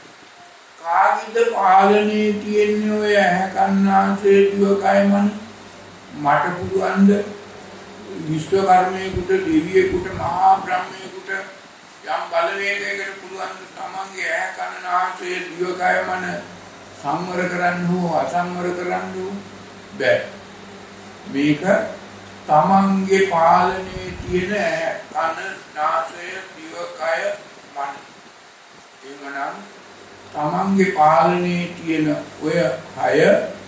කාගේද පාලනයේ තියෙන්නේ ඔය කන්නාසේ දිවකය මන? මට පුළුවන්ද විශ්වකර්මයෙකුට දෙවියෙකුට මහා බ්‍රහ්මයෙකුට යම් බලවේගයකට පුළුවන් තමන්ගේ ඇහැ කන නාසය දිවකය මන සංවර කරන්න හෝ අසංවර කරන්න බෑ. මේක තමන්ගේ පාලනයේ තියෙන ඇහැ කන නාසය දිවකය මන. එමනම් තමන්ගේ පාලනයේ තියෙන ඔය හය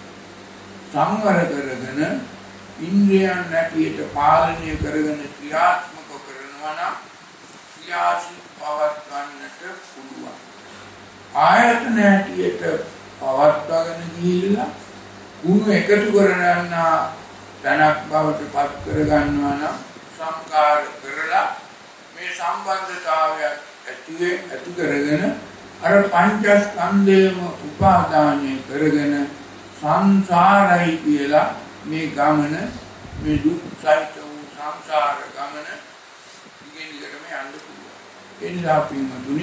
සංවර කරගෙන ඉන්ද්‍රියයන් නැතිවට පාලනය කරගෙන ක්‍රියාත්මක කරනවා නම් ක්‍රියාසිත පවත්වන්නට පුළුවන්. ආයතන නැතිවට පවත්වාගෙන ගිහිල්ලා ගුණ එකතු කරගන්න තනක් බවට පත් කරගන්නවා නම් සංකාර කරලා මේ සම්බන්ධතාවය ඇති කරගෙන අර පංචස්කන්ධයම උපාදානය කරගෙන සංසාරයි කියලා මේ ගමන මේ දුක් සහිත වූ සංසාර ගමන දිගින් දිගටම යන්න පුළුවන්. ඒ නිසා පින්වතුනි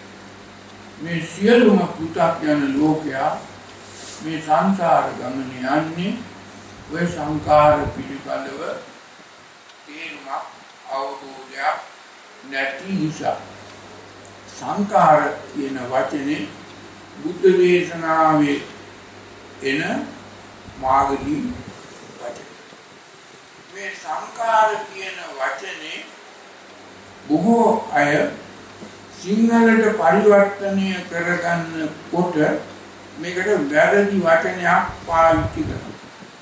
මේ සියලුම පු탁යන ලෝකයා මේ සංසාර ගමන යන්නේ ඔය සංකාර පිළිබඳව තේරුමක් අවබෝධයක් නැති නිසා. සංකාර කියන වචනේ බුද්ධ දේශනාවේ එන මාර්ගදී වචන. මේ සංකාර කියන වචනේ බොහෝ අය සිංහලට පරිවර්තනය කරගන්නකොට මේකට වැරදි වචනයක් පාවිච්චි කරනවා.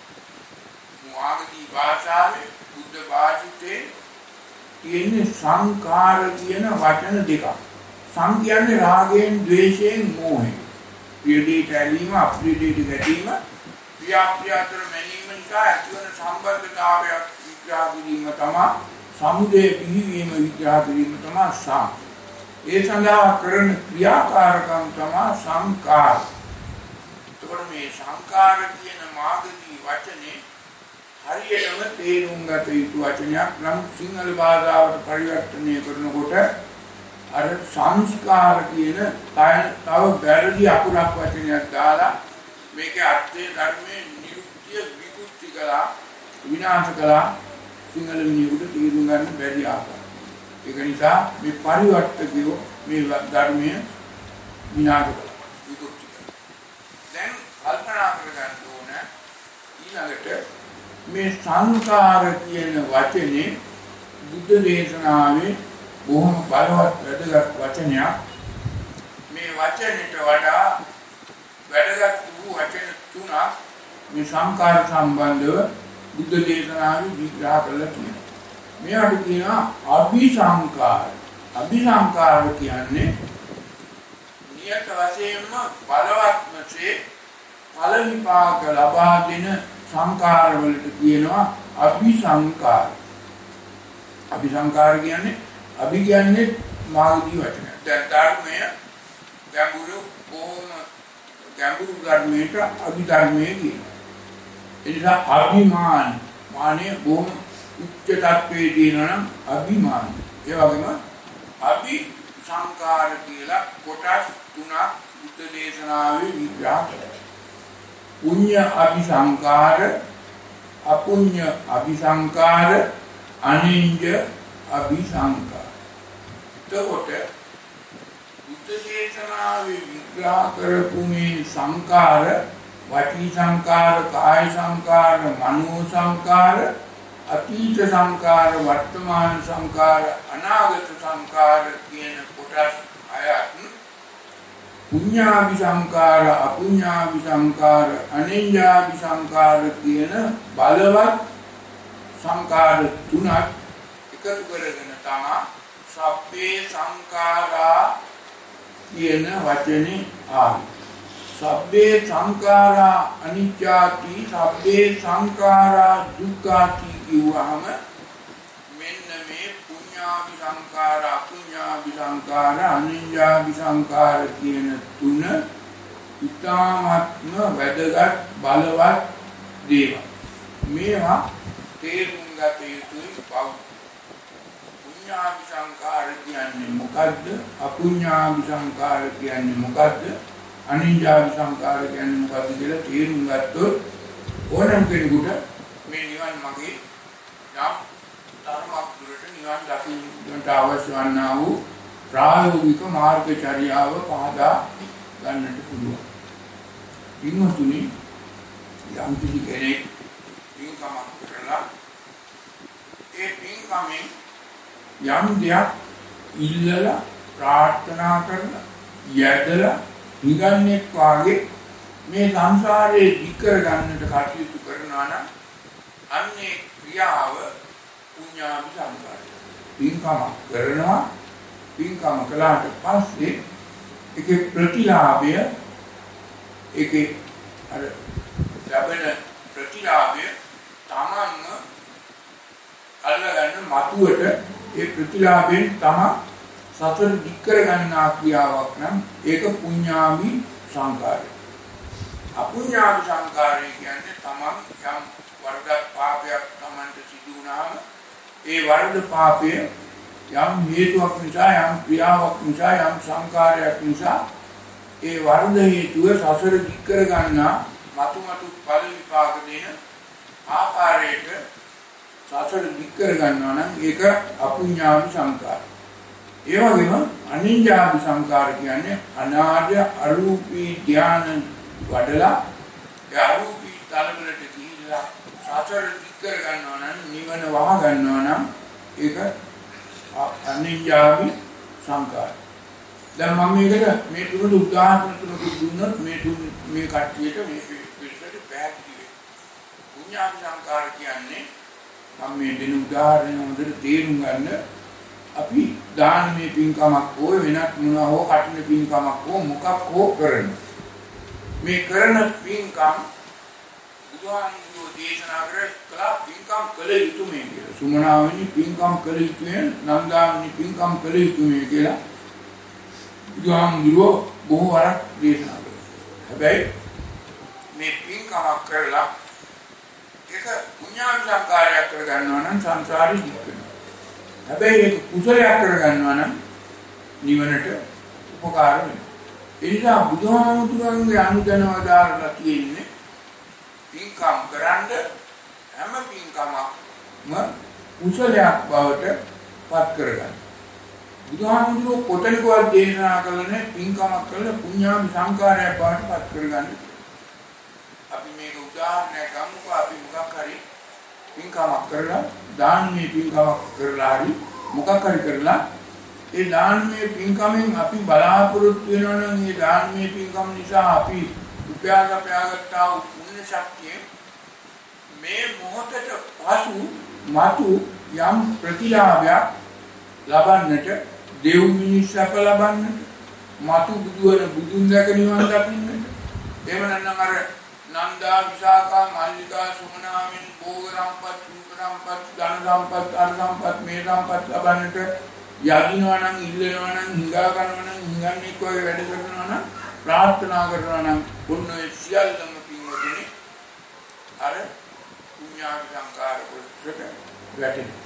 මාර්ගදී භාෂාවේ බුද්ධ භාෂිතේ තියෙන සංකාර කියන වචන දෙකක්. සං කියන්නේ රාගයෙන්, ද්වේෂයෙන්, මෝහයෙන්. ප්‍රියදීට ඇලීම, අප්‍රියදීට ගැටීම, ප්‍රිය අතර මැනීම නිසා ඇතිවන සම්බන්ධතාවයක් විග්‍රහ කිරීම තමයි සමුදය පිහිවීම විග්‍රහ කිරීම තමයි සම්. ඒ සඳහා කරන ක්‍රියාකාරකම් තමයි සංකාර. එතකොට මේ සංකාර කියන මාර්ගදී වචනේ හරියටම තේරුම් ගත යුතු වචනයක් නම් සිංහල භාෂාවට පරිවර්තනය කරනකොට අර සංස්කාර කියන තව වැරදි අකුරක් වචනයක් දාලා මේකේ අර්ථය ධර්මයේ නිරුක්තිය විකෘති කළා විනාශ කළා සිංහල මිනිහෙකුට තේරුම් ගන්න බැරි ආකාරය. ඒක නිසා මේ පරිවර්තකයෝ මේ ධර්මයේ විනාශ කළා විකෘති කළා. දැන් කල්පනා කරගන්න ඕන ඊළඟට මේ සංකාර කියන වචනේ බුද්ධ දේශනාවේ බොහොම බලවත් වැදගත් වචනයක්. මේ වචනෙට වඩා වැදගත් වූ වචන තුනක් මේ සංකාර සම්බන්ධව බුද්ධ දේශනාවේ විග්‍රහ කරලා තියෙනවා. මේවට කියනවා අபிසංකාර. අபிසංකාර කියන්නේ නියත වශයෙන්ම බලවත්මසේ ඵල විපාක ලබා දෙන සංකාර වලට කියනවා අபிසංකාර. අபிසංකාර කියන්නේ අභි කියන්නේ මාර්ගී වචනය. දැන් ධර්මය ගැඹුරු ධර්මයට අභිධර්මයේ කියනවා. ඒ නිසා අභිමාන මානෙ බොහොම උච්ච tattවේ දිනන අභිමාන. ඒ වගේම අභි සංකාර කියලා කොටස් තුනක් බුද්ධ දේශනාවේ විග්‍රහ කරනවා. පුඤ්ඤ අபிසංකාර, අපුඤ්ඤ අபிසංකාර, අනිඤ්ඤ අபிසංකාර. එතකොට බුද්ධදේශනාවේ විග්‍රහ කරපු මේ සංකාර, වචී සංකාර, කාය සංකාර, මනෝ සංකාර, අතීත සංකාර, වර්තමාන සංකාර, අනාගත සංකාර කියන කොටස් හයක් පුඤ්ඤාභි සංකාර, අපුඤ්ඤාභි සංකාර, අනිඤ්ඤාභි සංකාර කියන බලවත් සංකාර තුනක් එකතු කරගෙන තමයි සබ්බේ සංඛාරා කියන වචනේ ආවේ. සබ්බේ සංඛාරා අනිච්චාති, සබ්බේ සංඛාරා දුක්ඛාති කියවහම මෙන්න මේ පුඤ්ඤාභි සංඛාර, අපුඤ්ඤාභි සංඛාර, අනිඤ්ඤාභි සංඛාර කියන තුන ඉතාමත්ම වැදගත් බලවත් දේවල්. මේවා තේරුම් ගත යුතුයි. පුඤ්ඤාභි සංඛාර කියන්නේ මොකද්ද? අපුඤ්ඤාභි සංඛාර කියන්නේ මොකද්ද? අනිඤ්ඤාභි සංඛාර කියන්නේ මොකද්ද කියලා තේරුම් ගත්තොත් ඕනම කෙනෙකුට මේ නිවන් මාගේ යම් ධර්මයක් දුරට නිවන් දකින්නට අවශ්‍ය වන්නා වූ ප්‍රායෝගික මාර්ගචර්යාව පහදා ගන්නට පුළුවන්. ඉන්නතුනි යම් කිසි කෙනෙක් පින්කමක් කරලා ඒ පින්කමෙන් යම් දෙයක් ඉල්ලලා ප්‍රාර්ථනා කරලා යැදලා නිගන්නෙක් වාගේ මේ සංසාරේ දික්කර ගන්නට කටයුතු කරනවා නම් අන්නේ ක්‍රියාව පුඤ්ඤාභි සංඛාරය. පින්කම කරනවා, පින්කම කළාට පස්සේ ඒකේ ප්‍රතිලාභය, ඒකේ අර ලැබෙන ප්‍රතිලාභය තමන්ම අල්ලගන්න මතුවට ඒ ප්‍රතිලාභයෙන් තමයි සතර දික්කර ගන්නා ක්‍රියාවක් නම් ඒක පුඤ්ඤාභි සංඛාරය. අපුඤ්ඤාභි සංඛාරය කියන්නේ තමන් යම් වරදක් පාපයක් තමන්ට සිදු වුණාම ඒ වරද පාපය යම් හේතුවක් නිසා, යම් ක්‍රියාවක් නිසා, යම් සංඛාරයක් නිසා ඒ වරද හේතුව සසර දික්කර ගන්නා මතු ඵල විපාක දෙන ආකාරයට සසර දික්කර ගන්නවා නම් ඒක අපුඤ්ඤාභි සංඛාරය. ඒ වගේම අනිඤ්ඤාභි සංඛාර කියන්නේ අනාර්ය අරූපී ධාන වඩලා ඒ අරූපී තලවලට ගිහිල්ලා සසර දික්කර ගන්නවා නම්, නිවන වහ ගන්නවා නම් ඒක අනිඤ්ඤාභි සංඛාර. දැන් මම මේකට මේ තුන උදාහරණ තුනක් දුන්නොත් මේ කට්ටියට මේ පිළිවෙලට පැහැදිලි වෙයි. පුඤ්ඤාභි සංඛාර කියන්නේ මම මේ දෙන උදාහරණ හොඳට තේරුම් ගන්න. අපි දානමය පින්කමක් හෝ වෙනත් මොනවා හෝ කටින පින්කමක් හෝ මොකක් හෝ කරන මේ කරන පින්කම් බුදුහාමුදුරුවෝ දේශනා කළා පින්කම් කළ යුතුමයි කියලා. සුමනාවෙනි පින්කම් කළ යුතුය, නන්දාවෙනි පින්කම් කළ යුතුමයි කියලා බුදුහාමුදුරුවෝ බොහෝ වරක් දේශනා කළා. හැබැයි මේ පින්කමක් කරලා ඒක පුඤ්ඤාභි සංඛාරයක් කරගන්නවා නම් සංසාරي දික් වෙනවා. හැබැයි ඒක කුසලයක් කරගන්නවා නම් නිවනට උපකාර වෙනවා. ඒ නිසා බුදුහාමුදුරන්ගේ අනුදැනවදාරලා තියෙන්නේ පින්කම් කරන්ද හැම පින්කමක්ම කුසලයක් බවට පත් කරගන්න. බුදුහාමුදුරුවෝ කොතනකවත් දේශනා කළේ පින්කමක් කළා පුඤ්ඤාභි සංඛාරයක් බවට පත් කරගන්න. අපි මේක උදාහරණයක් ගමුකෝ. අපි මොකක් හරි පින්කමක් කරලා දානමය පින්කමක් කරලා හරි මොකක් හරි කරලා ඒ දානමය පින්කමෙන් අපි බලාපොරොත්තු වෙනවා නම් මේ දානමය පින්කම නිසා අපි උපයාගත්තා වූ පුණ්‍ය ශක්තිය මේ මොහොතට පසු මතු යම් ප්‍රතිලාභයක් ලබන්නට, දෙව් මිනිස් සැප ලබන්නට, මතු බුදුන් දැක නිවන් දකින්නට, එහෙම නැත්නම් අර නන්දා, විශාඛා, මල්ලිකා, සුමනාමින් භෝග සම්පත්, රූප සම්පත්, ධන සම්පත්, අර්ථ සම්පත්, මේ සම්පත් ලබන්නට යදිනවා නම්, ඉල්ලනවා නම්, හිඟා කරනවා නම්, හිඟන්නේ කොයි වැඩ කරනවා නම්, ප්‍රාර්ථනා කරනවා නම් ඔන්න ඒ සියල්ලම පින්වතුනි අර පුඤ්ඤාභි සංඛාර කොටසට වැටෙනවා.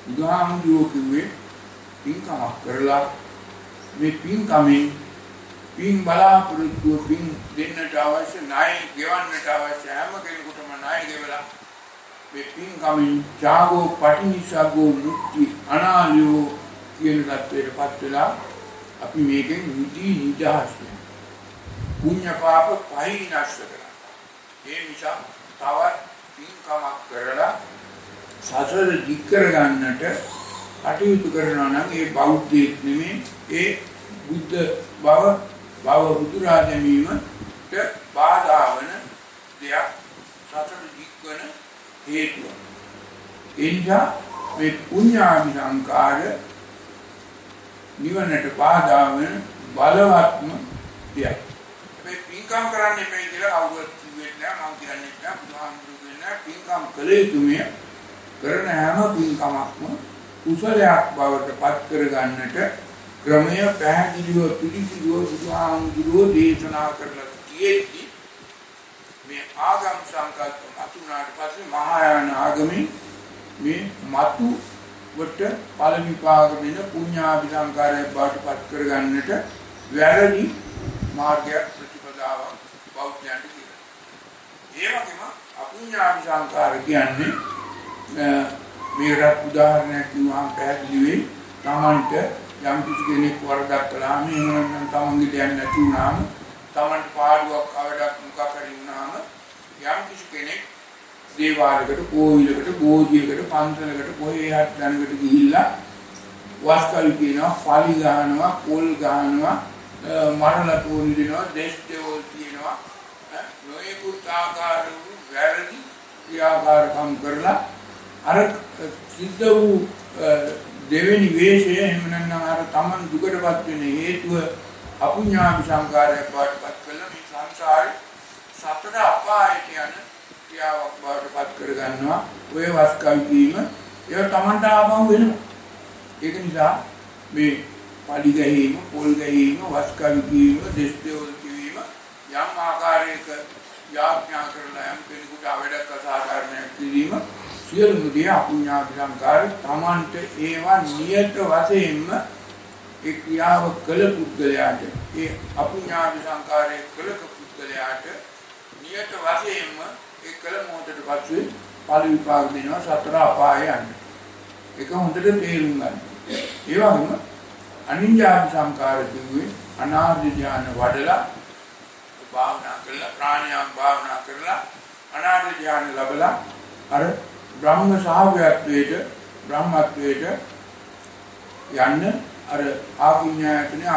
බුදුහාමුදුරුවෝ කිව්වේ පින්කමක් කරලා මේ පින්කමෙන් පින් බලාපොරොත්තු පින් දෙන්නට අවශ්‍ය ණය ගෙවන්නට අවශ්‍ය හැම කෙනෙකුටම ණය ගෙවලා මේ පින් කමින් ජාගෝ පටිනිසගෝ මුක්ති අනාලියෝ කියන தත්වයටපත් වෙලා අපි මේකෙන් නිදහස් වෙනවා. පුණ්‍ය පාප පහිනස්ස කරනවා. ඒ නිසා තවත් පින්කමක් කරලා සසර දික් කරගන්නට කටයුතු කරනවා නම් ඒ බෞද්ධයෙක් නෙමෙයි ඒ බුද්ධ බව බුදුරා දැමීමට බාධා වන දෙයක් සසර දික් වන හේතුව. එනිසා මේ පුණ්‍යාභි සංකාර නිවනට බාධා වන බලවත්ම දෙයක්. මේ පින්කම් කරන්න එපා කියලා අවුවත් කිව්වෙත් නෑ මම කියන්නේ නෑ බුදුහාමුදුරුවෝ කියන්නේ පින්කම් කළ යුතුමය. කරන හැම පින්කමක්ම කුසලයක් බවට පත් කරගන්නට ක්‍රමය පැහැදිලිව පිළිසිදුව බුදුහාමුදුරුවෝ දේශනා කරලා තියෙද්දි මේ ආගම් සංකල්ප අතුනාට පස්සේ මහායාන ආගමේ මේ මතු වට ඵල විපාක වෙන පුණ්‍යාභි සංකාරය බවට පත් කරගන්නට වැරදි මාර්ගයක් ප්‍රතිපදාවක් බෞද්ධයන්ට කියලා. ඒ වගේම අපුණ්‍යාභි සංකාර කියන්නේ මේකට උදාහරණයක් කිව්වම පැහැදිලි වෙයි. තමන්ට යම් කිසි කෙනෙක් වරදක් කළාම එහෙම නැත්නම් තමන්ගේ දෙයක් නැති වුණාම තමන්ට පාඩුවක් අවඩක් මොකක් හරි වුණාම යම් කිසි කෙනෙක් දේවාලයකට කෝවිලකට බෝධියකට පන්සලකට කොහේ හරි දැනකට ගිහිල්ලා වස්කල් කියනවා ඵලි ගහනවා පොල් ගහනවා මරණ තෝරි දෙනවා දේශ දේවල් කියනවා නොයෙකුත් ආකාර වූ වැරදි ක්‍රියාකාරකම් කරලා අර සිද්ධ වූ දෙවෙනි වේශය එහෙම නැත්නම් අර තමන් දුකටපත් වෙන හේතුව අපුඤ්ඤාභි සංකාරයක් බවටපත් කළා මේ සංසාරේ සතර අපායට යන ක්‍රියාවක් බවටපත් කර ගන්නවා ඔය වස්කල් කීම ඒක තමන්ට ආපහු වෙනවා. ඒක නිසා මේ පඩි ගැහිම පොල් ගැහිම වස්කල් කීම දෙස් දෙවල් කීම යම් ආකාරයක යාඥා කරලා යම් කෙනෙකුට අවඩක් අසාධාරණයක් කිරීම සියලුම දේ අපුඤ්ඤාභි සංකාර තමන්ට ඒවා නියත වශයෙන්ම ඒ ක්‍රියාව කළ පුද්ගලයාට ඒ අපුඤ්ඤාභි සංකාරයේ කළ පුද්ගලයාට නියත වශයෙන්ම ඒ කළ මොහොතට පස්සේ ඵල විපාක දෙනවා සතර අපාය යන්නේ. ඒක හොඳට තේරුම් ගන්න. ඒ වගේම අනිඤ්ඤාභි සංකාර කිව්වේ අනාර්ය ඥාන වඩලා භාවනා කරලා ප්‍රාණයාම භාවනා කරලා අනාර්ය ඥාන ලැබලා අර බ්‍රහ්ම ශාවකත්වයට බ්‍රහ්මත්වයට යන්න අර ආකින්ඥායතනේ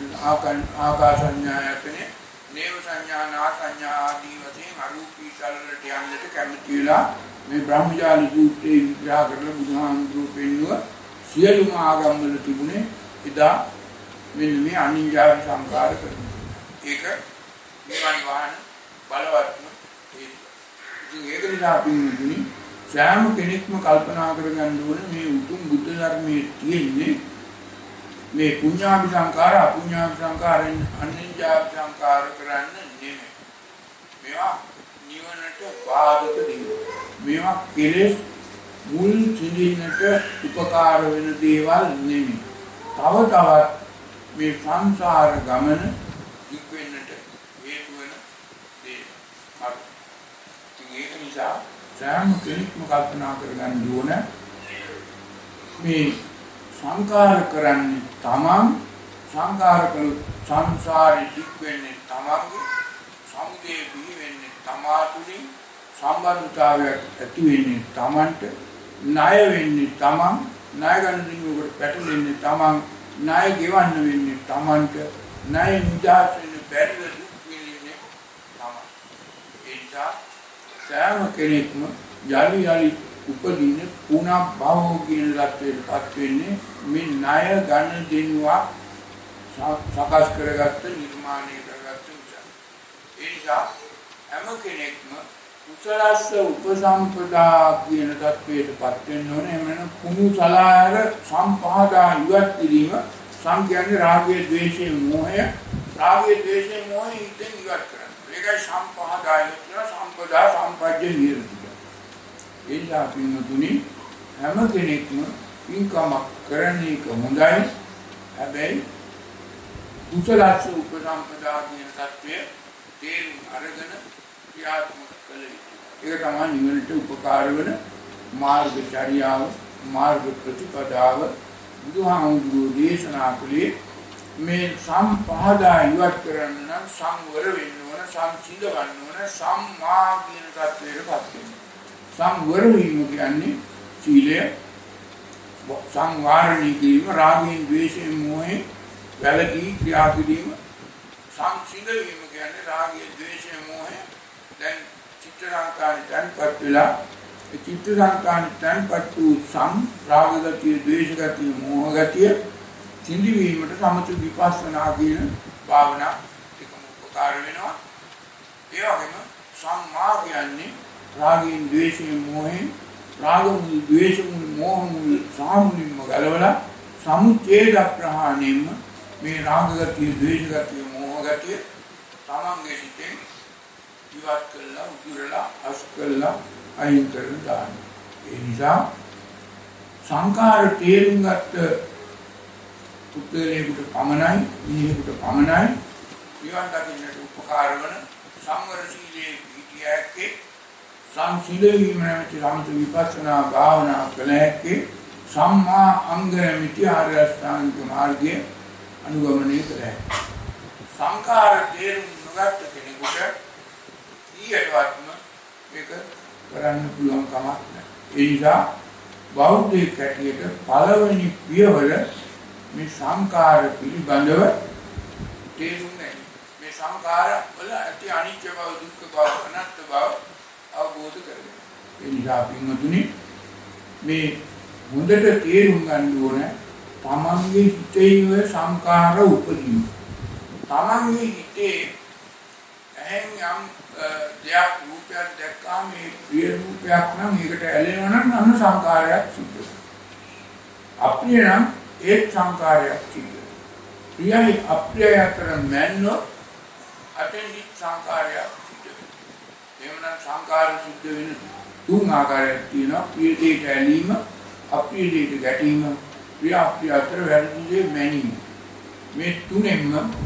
ආකාසඤ්ඤායතනේ නේව සංඥා නා සංඥා ආදී වශයෙන් අරූපී සලලට යන්නට කැමති වෙලා මේ බ්‍රහ්මජාල සූත්‍රයේ විග්‍රහ කරලා බුදුහාමුදුරුවෝ පෙන්වුව සියලුම ආගම් වල තිබුණේ එදා මෙන්න මේ අනිඤ්ඤාභි සංකාර කරනවා. ඒක නිවන් වාහන බලවත්ම හේතුව. ඉතින් ඒක නිසා පින්වතුනි සෑම කෙනෙක්ම කල්පනා කරගන්න ඕනේ මේ උතුම් බුද්ධ ධර්මයේ තියෙන්නේ මේ පුඤ්ඤාභි සංකාර අපුඤ්ඤාභි සංකාරෙන් අනිඤ්ඤාභි සංකාර කරන්න නෙමෙයි. මේවා නිවනට බාධක දෙන්නේ. මේවා කෙලෙස් මුල් සිඳින්නට උපකාර වෙන දේවල් නෙමෙයි. තව තවත් මේ සංසාර ගමන දික් වෙන්නට හේතු වෙන දේවල්. ඒක නිසා සෑම කෙනෙක්ම කල්පනා කරගන්න ඕන මේ සංකාර කරන්නේ තමන් සංකාර කළ සංසාරෙ දික් වෙන්නේ තමන්ගේ සමුදය බිහි වෙන්නේ තමා තුළින් සම්බන්ධතාවයක් ඇති වෙන්නේ තමන්ට ණය වෙන්නේ තමන් ණය ගන්න දිනුවකට පැටලෙන්නේ තමන් ණය ගෙවන්න වෙන්නේ තමන්ට ණය නිදහස් වෙන්න බැරිව දුක් විඳින්නේ තමන්. ඒ නිසා සෑම කෙනෙක්ම යලි යලි උපදින පුනා භවෝ කියන ලක්ෂයටපත් වෙන්නේ මේ ණය ගන්න දිනුවා සකස් කරගත්ත නිර්මාණය කරගත්ත නිසා. ඒ නිසා හැම කෙනෙක්ම කුසලස්ස උපසම්පදා කියන தත්වයටපත් වෙන්න ඕනේ. එහෙම නැත්නම් කුණු සලායර සම්පහදා ඉවත් කිරීම සංඛ්‍යාවේ රාගය, ද්වේෂය, මෝහය, රාගය, ද්වේෂය, මෝහය ඉතින් ඉවත් කරන්න. ඒකයි සම්පහදාය කියන සම්පදා සම්පජ්ජ නිරෝධය. ඒ නිසා පින්තුනි හැම කෙනෙක්ම පින්කමක් කරන එක හොඳයි. හැබැයි කුසලස්ස උපසම්පදා කියන தත්වය තේරුම් අරගෙන ක්‍රියාත්මක කළ යුතුයි. ඒක තමයි නිවනට උපකාර වන මාර්ගචර්යාව, මාර්ග ප්‍රතිපදාව. බුදුහාමුදුරුවෝ දේශනා කළේ මේ සම්පහදා ඉවත් කරන්න නම් සංවර වෙන්න ඕන, සංසිඳවන්න ඕන, සම්මා කියන தත්වයටපත් වෙන්න. සංවර වීම කියන්නේ සීලය සංවාරණය කිරීම, රාගයෙන්, ද්වේෂයෙන්, මොහෙන් වැළකී ක්‍රියා කිරීම. සංසිඳවීම කියන්නේ රාගය, ද්වේෂය, මොහය දැන් චිත්ත සංකාරී තන්පත් වෙලා ඒ චිත්ත සංකාරී තන්පත් වූ රාග ගතිය, ද්වේෂ ගතිය, මොහ ගතිය සිඳවීමට සමථ විපස්සනා කියන භාවනා එකම උපකාර වෙනවා. ඒ වගේම සම්මා කියන්නේ රාගයෙන්, ද්වේෂයෙන්, මොහෙන් රාග මුල්, ද්වේෂ මුල්, මොහ මුල් සාමුලින්ම ගලවලා සමුච්ඡේද ප්‍රහාණයෙන්ම මේ රාග ගතිය, ද්වේෂ ගතිය, මොහ ගතිය තමන්ගේ සිතෙන් ඉවත් කළා, උදුරලා, අස්කල්ලා අයින් කරලා දාන්න. ඒ නිසා සංකාර තේරුම් ගත්ත පුද්ගලයෙකුට පමණයි, මිනිහෙකුට පමණයි නිවන් දකින්නට උපකාර වන සංවර සීලයේ පිටියැක්කේ සංසිඳවීම නැමැති සමථ විපස්සනා භාවනා කළ හැක්කේ සම්මා අංගමිති ආර්ය අෂ්ටාංගික මාර්ගයේ අනුගමනය කළ හැකියි. සංකාර තේරුම් නොගත් කෙනෙකුට ඊයටවත්ම මේක කරන්න පුළුවන් කමක් නැහැ. ඒ නිසා බෞද්ධයෙක් හැටියට පළවෙනි පියවර මේ සංකාර පිළිබඳව තේරුම් ගැනීම. මේ සංකාර වල ඇති අනිත්‍ය බව, දුක්ඛ බව, අනාත්ම බව අවබෝධ කරගන්න. ඒ නිසා පින්වතුනි මේ හොඳට තේරුම් ගන්න ඕනේ තමන්ගේ හිතේ සංකාර උපදින. තමන්ගේ හිතේ එහෙන් යම් දෙයක් රූපයක් දැක්කාම මේ ප්‍රිය රූපයක් නම් ඒකට ඇලෙනවා නම් අන්න සංකාරයක් සිද්ධ වෙනවා. අප්‍රිය නම් ඒ සංකාරයක් සිද්ධ වෙනවා. ප්‍රියයි අප්‍රියයි අතර මැන්නොත් අතෙන්දි සංකාරයක් සිද්ධ වෙනවා. එහෙමනම් සංකාර සිද්ධ වෙන තුන් ආකාරයක් තියෙනවා. ප්‍රිය දෙයට ඇලීම, අප්‍රිය දෙයට ගැටීම, ප්‍රිය අප්‍රිය අතර වැරදි දේ මැනීම. මේ තුනෙන්ම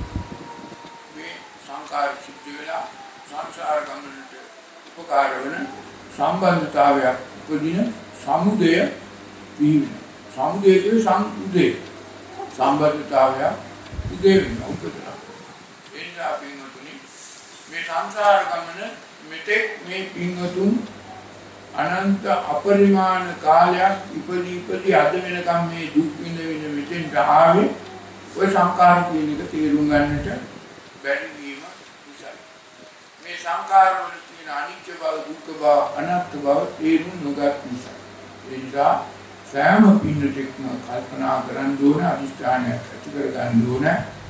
මේ සංකාර සිද්ධ වෙලා සංසාර ගමනට උපකාර වන සම්බන්ධතාවයක් උපදින සමුදය පිහින. සමුදය කියන්නේ සම්මුදය. සම්බන්ධතාවයක් උදේ වෙනවා, උපදිනවා. එනිසා පින්වතුනි මේ සංසාර ගමන මෙතෙක් මේ පින්වතුන් අනන්ත අපරිමාණ කාලයක් ඉපදී අද වෙනකම් මේ දුක් විඳ මෙතෙන්ට ආවේ ඔය සංකාර කියන එක තේරුම් ගන්නට බැරි වීම නිසා. මේ සංකාර වල තියෙන අනිත්‍ය බව, දුක්ඛ බව, අනාත්ම බව තේරුම් නොගත් නිසා. ඒ නිසා සෑම පින්නටෙක්ම කල්පනා කරන්න ඕන, අදිෂ්ඨානයක් ඇති කර ගන්න ඕන.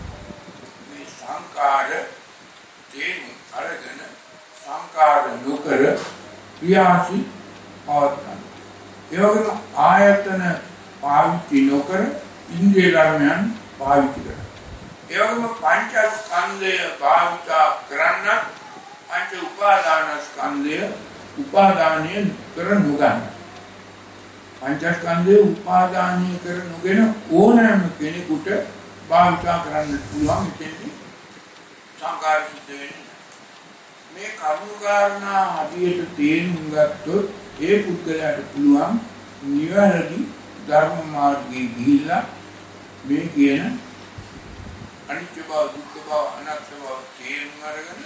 මේ සංකාර තේරුම් අරගෙන සංකාර නොකර ක්‍රියාසි පවත්වන්න. ඒ වගේම ආයතන පාවිච්චි නොකර ඉන්ද්‍රිය ධර්මයන් පාවිච්චි කරන්න. ඒ වගේම පංචස්කන්ධය භාවිත කරන්න, පංච උපාදානස්කන්ධය උපාදානය කර නොගන්න. පංචස්කන්ධය උපාදානය කර නොගෙන ඕනෑම කෙනෙකුට භාවිත කරන්න පුළුවන්. ඉතින් සංකාර සිද්ධ වෙන්නේ මේ කර්මකාරණා හදියට තේරුම් ගත්තොත් ඒ පුද්ගලයාට පුළුවන් නිවැරදි ධර්ම මාර්ගයේ ගිහිල්ලා මේ කියන අනිත්‍ය බව, දුක්ඛ බව, අනාත්ම බව තේරුම් අරගෙන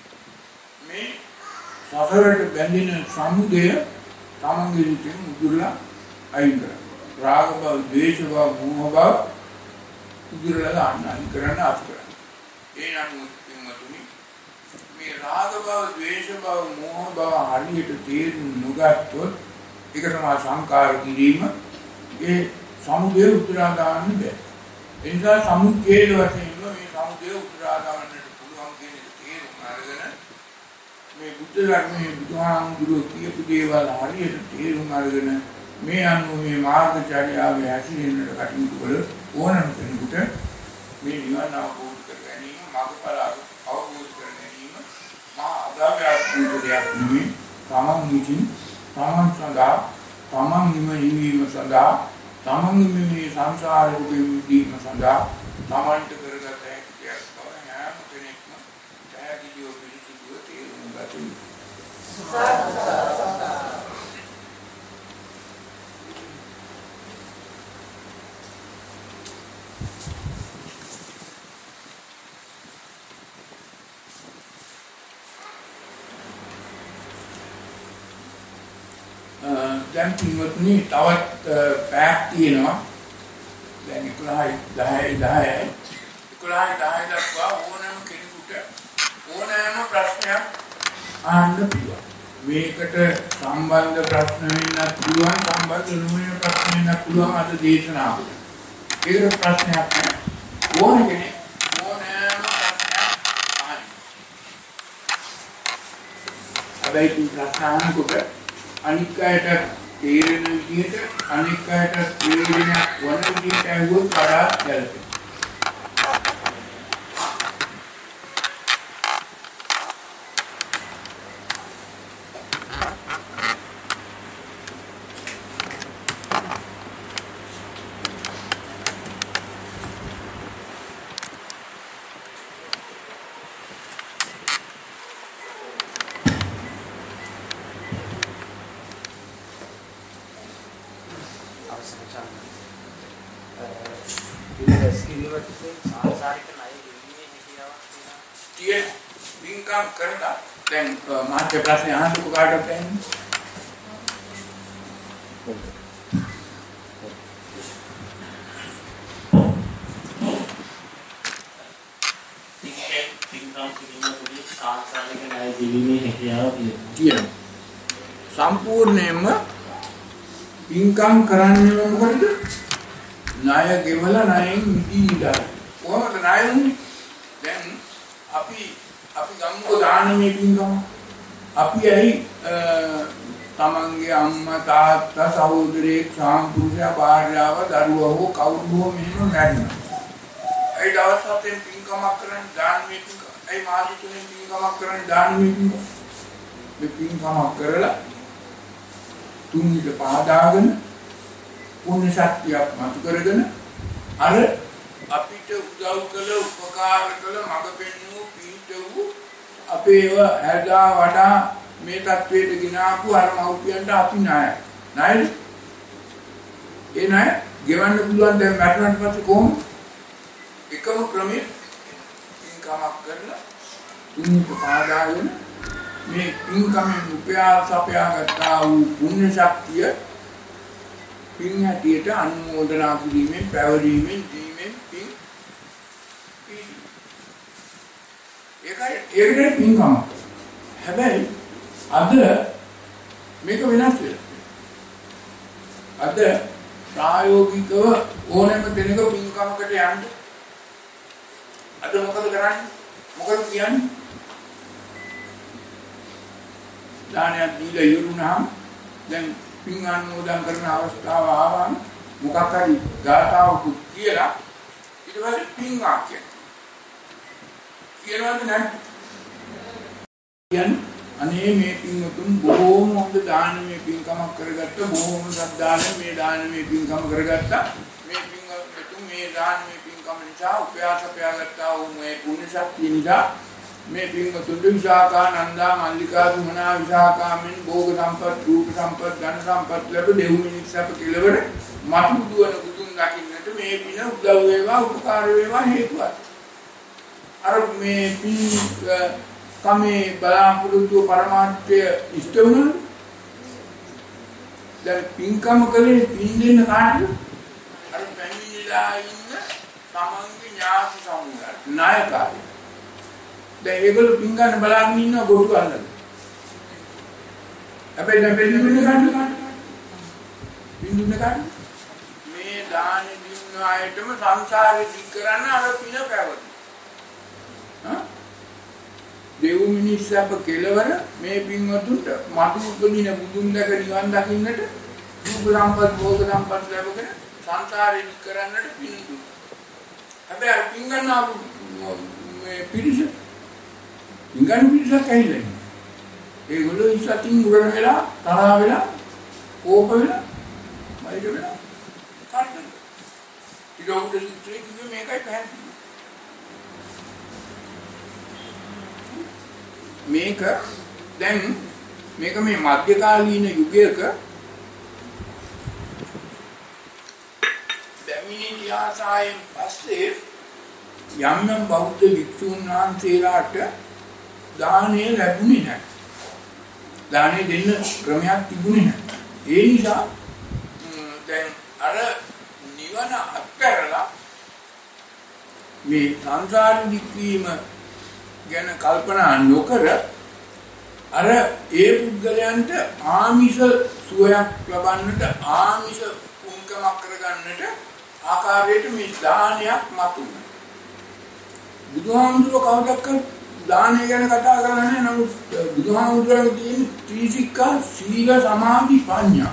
මේ සසරට බැඳෙන සමුදය තමන්ගේ හිතෙන් උදුරලා අයින් කරන්න. රාග බව, ද්වේෂ බව, මෝහ බව උදුරලා දාන්න, අයින් කරන්න අත් කරන්න. ඒ නම් මේ රාග බව, ද්වේෂ බව, මෝහ බව හරියට තේරුම් නොගත්තොත් ඒක තමයි සංකාර කිරීම. ඒ සමුදය උතුරා දාන්න බෑ. ඒ නිසා සමුච්ඡේද වශයෙන් මේ සමුදය උතුරා දාන්නට පුළුවන් කියන එක තේරුම් අරගෙන මේ බුද්ධ ධර්මයේ බුදුහාමුදුරුවෝ කියපු දේවල් හරියට තේරුම් අරගෙන මේ අනුව මේ මාර්ගචර්යාවේ හැසිරෙන්නට කටයුතු කළ ඕනම කෙනෙකුට මේ නිවන අවබෝධ කර ගැනීම, මාර්ගඵල අවබෝධ කර ගැනීම මා අදාළයක් දෙයක් නෙමෙයි. තමන් විසින් තමන් සඳහා, තමන් නිවීම සඳහා, තමන් මේ සංසාරේ මිදීම සඳහා තමන්ට කරගත හැකි දැන් පින්වත්නි තවත් පැයක් තියෙනවා. දැන් 11:10 දක්වා ඕනෑම කෙනෙකුට ඕනෑම ප්‍රශ්නයක් අහන්න පුළුවන්. මේකට සම්බන්ධ ප්‍රශ්න වෙන්නත් පුළුවන්, සම්බන්ධ නොවන ප්‍රශ්න වෙන්නත් පුළුවන් අද දේශනාවට. ඒකට ප්‍රශ්නයක් නැහැ. ඕන කෙනෙක් ඕනෑම ප්‍රශ්නයක් අහන්න. හැබැයි ප්‍රශ්න අහනකොට අනික් අයට තේරෙන විදිහට අනික් අයට ප්‍රයෝජනයක් වන විදිහට අහුවොත් වඩා ගැළපෙනවා. මාත්‍ය ප්‍රශ්න අහන්නකො කාටවත් එන්නේ. සම්පූර්ණයෙන්ම පින්කම් කරන්නේ මොකටද? ණය ගෙවලා ණයෙන් මිදීලා. කොහොමද ණය උන්නේ? දැන් අපි ගම්කෝ දානමේ පින්කම අපි ඇයි තමන්ගේ අම්මා තාත්තා සහෝදරයෙක් සාම්පුරුෂයා භාර්යාව දරුවා හෝ කවුරු හෝ මෙහෙම මැරෙනවා. ඒ දවස් හතෙන් පින්කමක් කරන්නේ දානමේ පින්කම. ඒ මාස තුනෙන් පින්කමක් කරන්නේ දානමේ පින්කම. මේ පින්කමක් කරලා තුන්විත පහදාගෙන පුණ්‍ය ශක්තියක් මතු කරගෙන අර අපිට උදව් කළ උපකාර කළ මඟ පෙන්වූ පීඨ අපේව හැදා වඩා මේ තත්වයට ගෙනාපු අර මව්පියන්ට අපි ණයයි. ණයද? ඒ ණය ගෙවන්න පුළුවන් දැන් මැරුණාට පස්සේ කොහොමද? එකම ක්‍රමයේ පින්කමක් කරලා තුන්ක පාදාගෙන මේ පින්කමෙන් උපයාසපයා ගත්තා වූ පුණ්‍ය ශක්තිය පින් හැටියට අනුමෝදනා කිරීමෙන් පැවරීමෙන් දීමෙන් පින් ඒකට පින්කම. හැබැයි අද මේක වෙනස් වෙලා. අද ප්‍රායෝගිකව ඕනෑම දෙනක පින්කමකට යන්න. අද මොකද කරන්නේ? මොකද කියන්නේ? දානයක් දීලා ඉවරුනහම දැන් පින් අනුමෝදන් කරන අවස්ථාව ආවම මොකක් හරි ගාතාවක් කියලා ඊට පස්සේ පින් වාක්‍යයක් කියනවාද නැද්ද? කියන්නේ අනේ මේ පින්වතුන් බොහෝම හොඳ දානමය පින්කමක් කරගත්ත බොහෝම සද්ධාන මේ දානමය පින්කම කරගත්තා මේ පින්වතුන් මේ දානමය පින්කම නිසා උපයාසපයාගත්තා වූ මේ පුණ්‍ය ශක්තිය නිසා මේ පින්වතුන් විශාකා නන්දා මල්ලිකා සුමනා විශාකාමින් භෝග සම්පත් රූප සම්පත් ධන සම්පත් ලැබ දෙව් මිනිස් අප කෙලවර මතු දුවන බුදුන් දකින්නට මේ පින උදව් වේවා උපකාර වේවා හේතුවක්. අර මේ පින් කමේ බලාපොරොත්තු පරමාර්ථය ඉෂ්ට වුණා. දැන් පින්කම කලේ පින් දෙන්න කාටද? අර පැමිණිලා ඉන්න තමන්ගේ ඥාති සමුදාය නායකයෝ. දැන් ඒගොල්ලෝ පින් ගන්න බලාගෙන ඉන්නවා ගොටු අල්ලගෙන. හැබැයි දැන් පින් දුන්න කාටද? මේ දාන දින්න ආයතම සංසාරේ දික් කරන්න අර පින පැවතුන. දෙව් මිනිස් අප කෙලවර මේ පින්වතුන්ට මතු උපදින බුදුන් දැක නිවන් දකින්නට රූප සම්පත් භෝග සම්පත් ලැබගෙන සංසාරේ දික් කරන්නට පින් දුන්නා. හැබැයි අර පින් ගන්න ආපු මේ පිරිස ඉංගන් පිටසක් ඇහිලා ඉන්නේ. ඒගොල්ලෝ ඉස්සතින් උරන වෙලා තරහ වෙලා කෝප වෙලා මයිද වෙලා කාටද? ඊට උඩ සුත්‍රේ කිව්වේ මේකයි පැහැදිලි. මේක දැන් මේක මේ මධ්‍යකාලීන යුගයක දැමිනි ඉතිහාසයෙන් පස්සේ යම් යම් බෞද්ධ වික්ෂුන් වහන්සේලාට දානය ලැබුණේ නැහැ. දානය දෙන්න ක්‍රමයක් තිබුණේ නැහැ. ඒ නිසා දැන් අර නිවන අත්හැරලා මේ සංසාර දික්වීම ගැන කල්පනා නොකර අර ඒ පුද්ගලයන්ට ආමිෂ සුවයක් ලබන්නට ආමිෂ පුණ්‍යමක් කරගන්නට ආකාරයට මේ දානයක් මතුවෙනවා. බුදුහාමුදුරුවෝ කවදාවත් දානය ගැන කතා කරන්නේ නැහැ. නමුත් බුදුහාමුදුරුවෝ තියෙන ත්‍රිසික්ඛා සීල සමාධි ප්‍රඥා.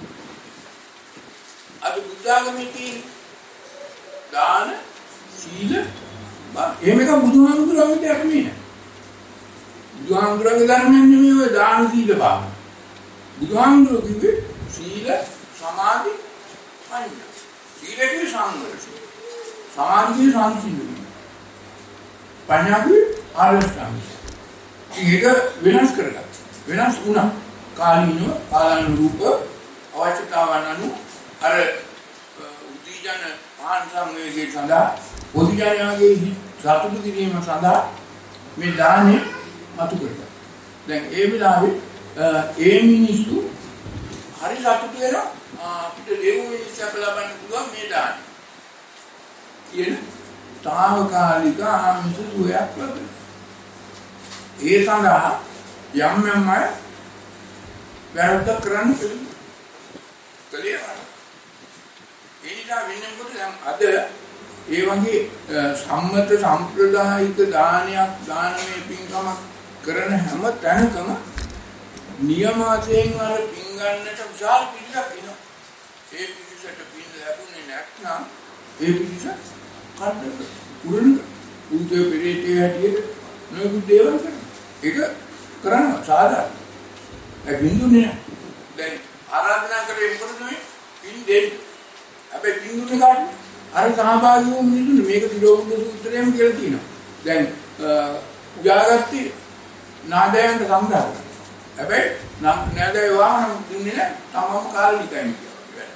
අද බුද්ධාගමේ තියෙන දාන සීල එහෙම එක බුදුහාමුදුරුවෝ දෙන්නේ නැහැ. බුදුහාමුදුරුවෝගේ ධර්මයෙන් නෙමෙයි ඔය දාන සීල බාන. බුදුහාමුදුරුවෝ කිව්වේ සීල සමාධි ප්‍රඥා. සීලේ සංවරය. සමාධියේ සංසිඳන. පඤ්ඤාවේ ආරස්ථාන. ඒක වෙනස් කරගත්තා. වෙනස් වුණා. කාලීනව කාලානුරූප අවශ්‍යතාවන් අනුව අර උදීජන ආන් සම්මේලයේ සඳහා පොදුජනයාගේ සතුටු කිරීම සඳහා මේ දානෙ මතු කරගත්තා. දැන් ඒ වෙලාවේ ඒ මිනිස්සු හරි සතුටු වෙනවා. අපිට දෙව් මිනිස්සුන්ට ලබන්න පුළුවන් මේ දානෙ. කියන තාවකාලික ආමිෂ සුවයක් ලැබෙනවා. ඒ සඳහා යම් යම් අය වැරද්ද කරන්න කලියවන. එනිසා වෙන්නේ මොකද දැන් අද ඒ වගේ සම්මත සම්ප්‍රදායික දානයක් දානමය පින්කමක් කරන හැම තැනකම නියම වශයෙන් අර පින් ගන්නට විශාල පිළිසක් එනවා. ඒ පිළිසට පින් ලැබුණේ නැත්නම් ඒ පිළිස කඩන උරුණ උදේ පෙරේතේ හැටියට නොයෙකුත් දේවල් කරනවා. ඒක කරනවා සාධාරණ. ඒ බින්දුනේ නෑ. දැන් ආරාධනා කරේ මොකටද මේ? පින් දෙන්න. හැබැයි පින් දුන්නේ කාටද? අර සහභාගී වුණු මිනිස්සුන්ට මේක තිරෝගුණ සූත්‍රයෙන් කියලා තියෙනවා. දැන් උජාගත්ති නාදයන්ට සම්දාන. හැබැයි නාදය වාහන දුන්නේ නෑ. තමම කාලෙකයි කියලා.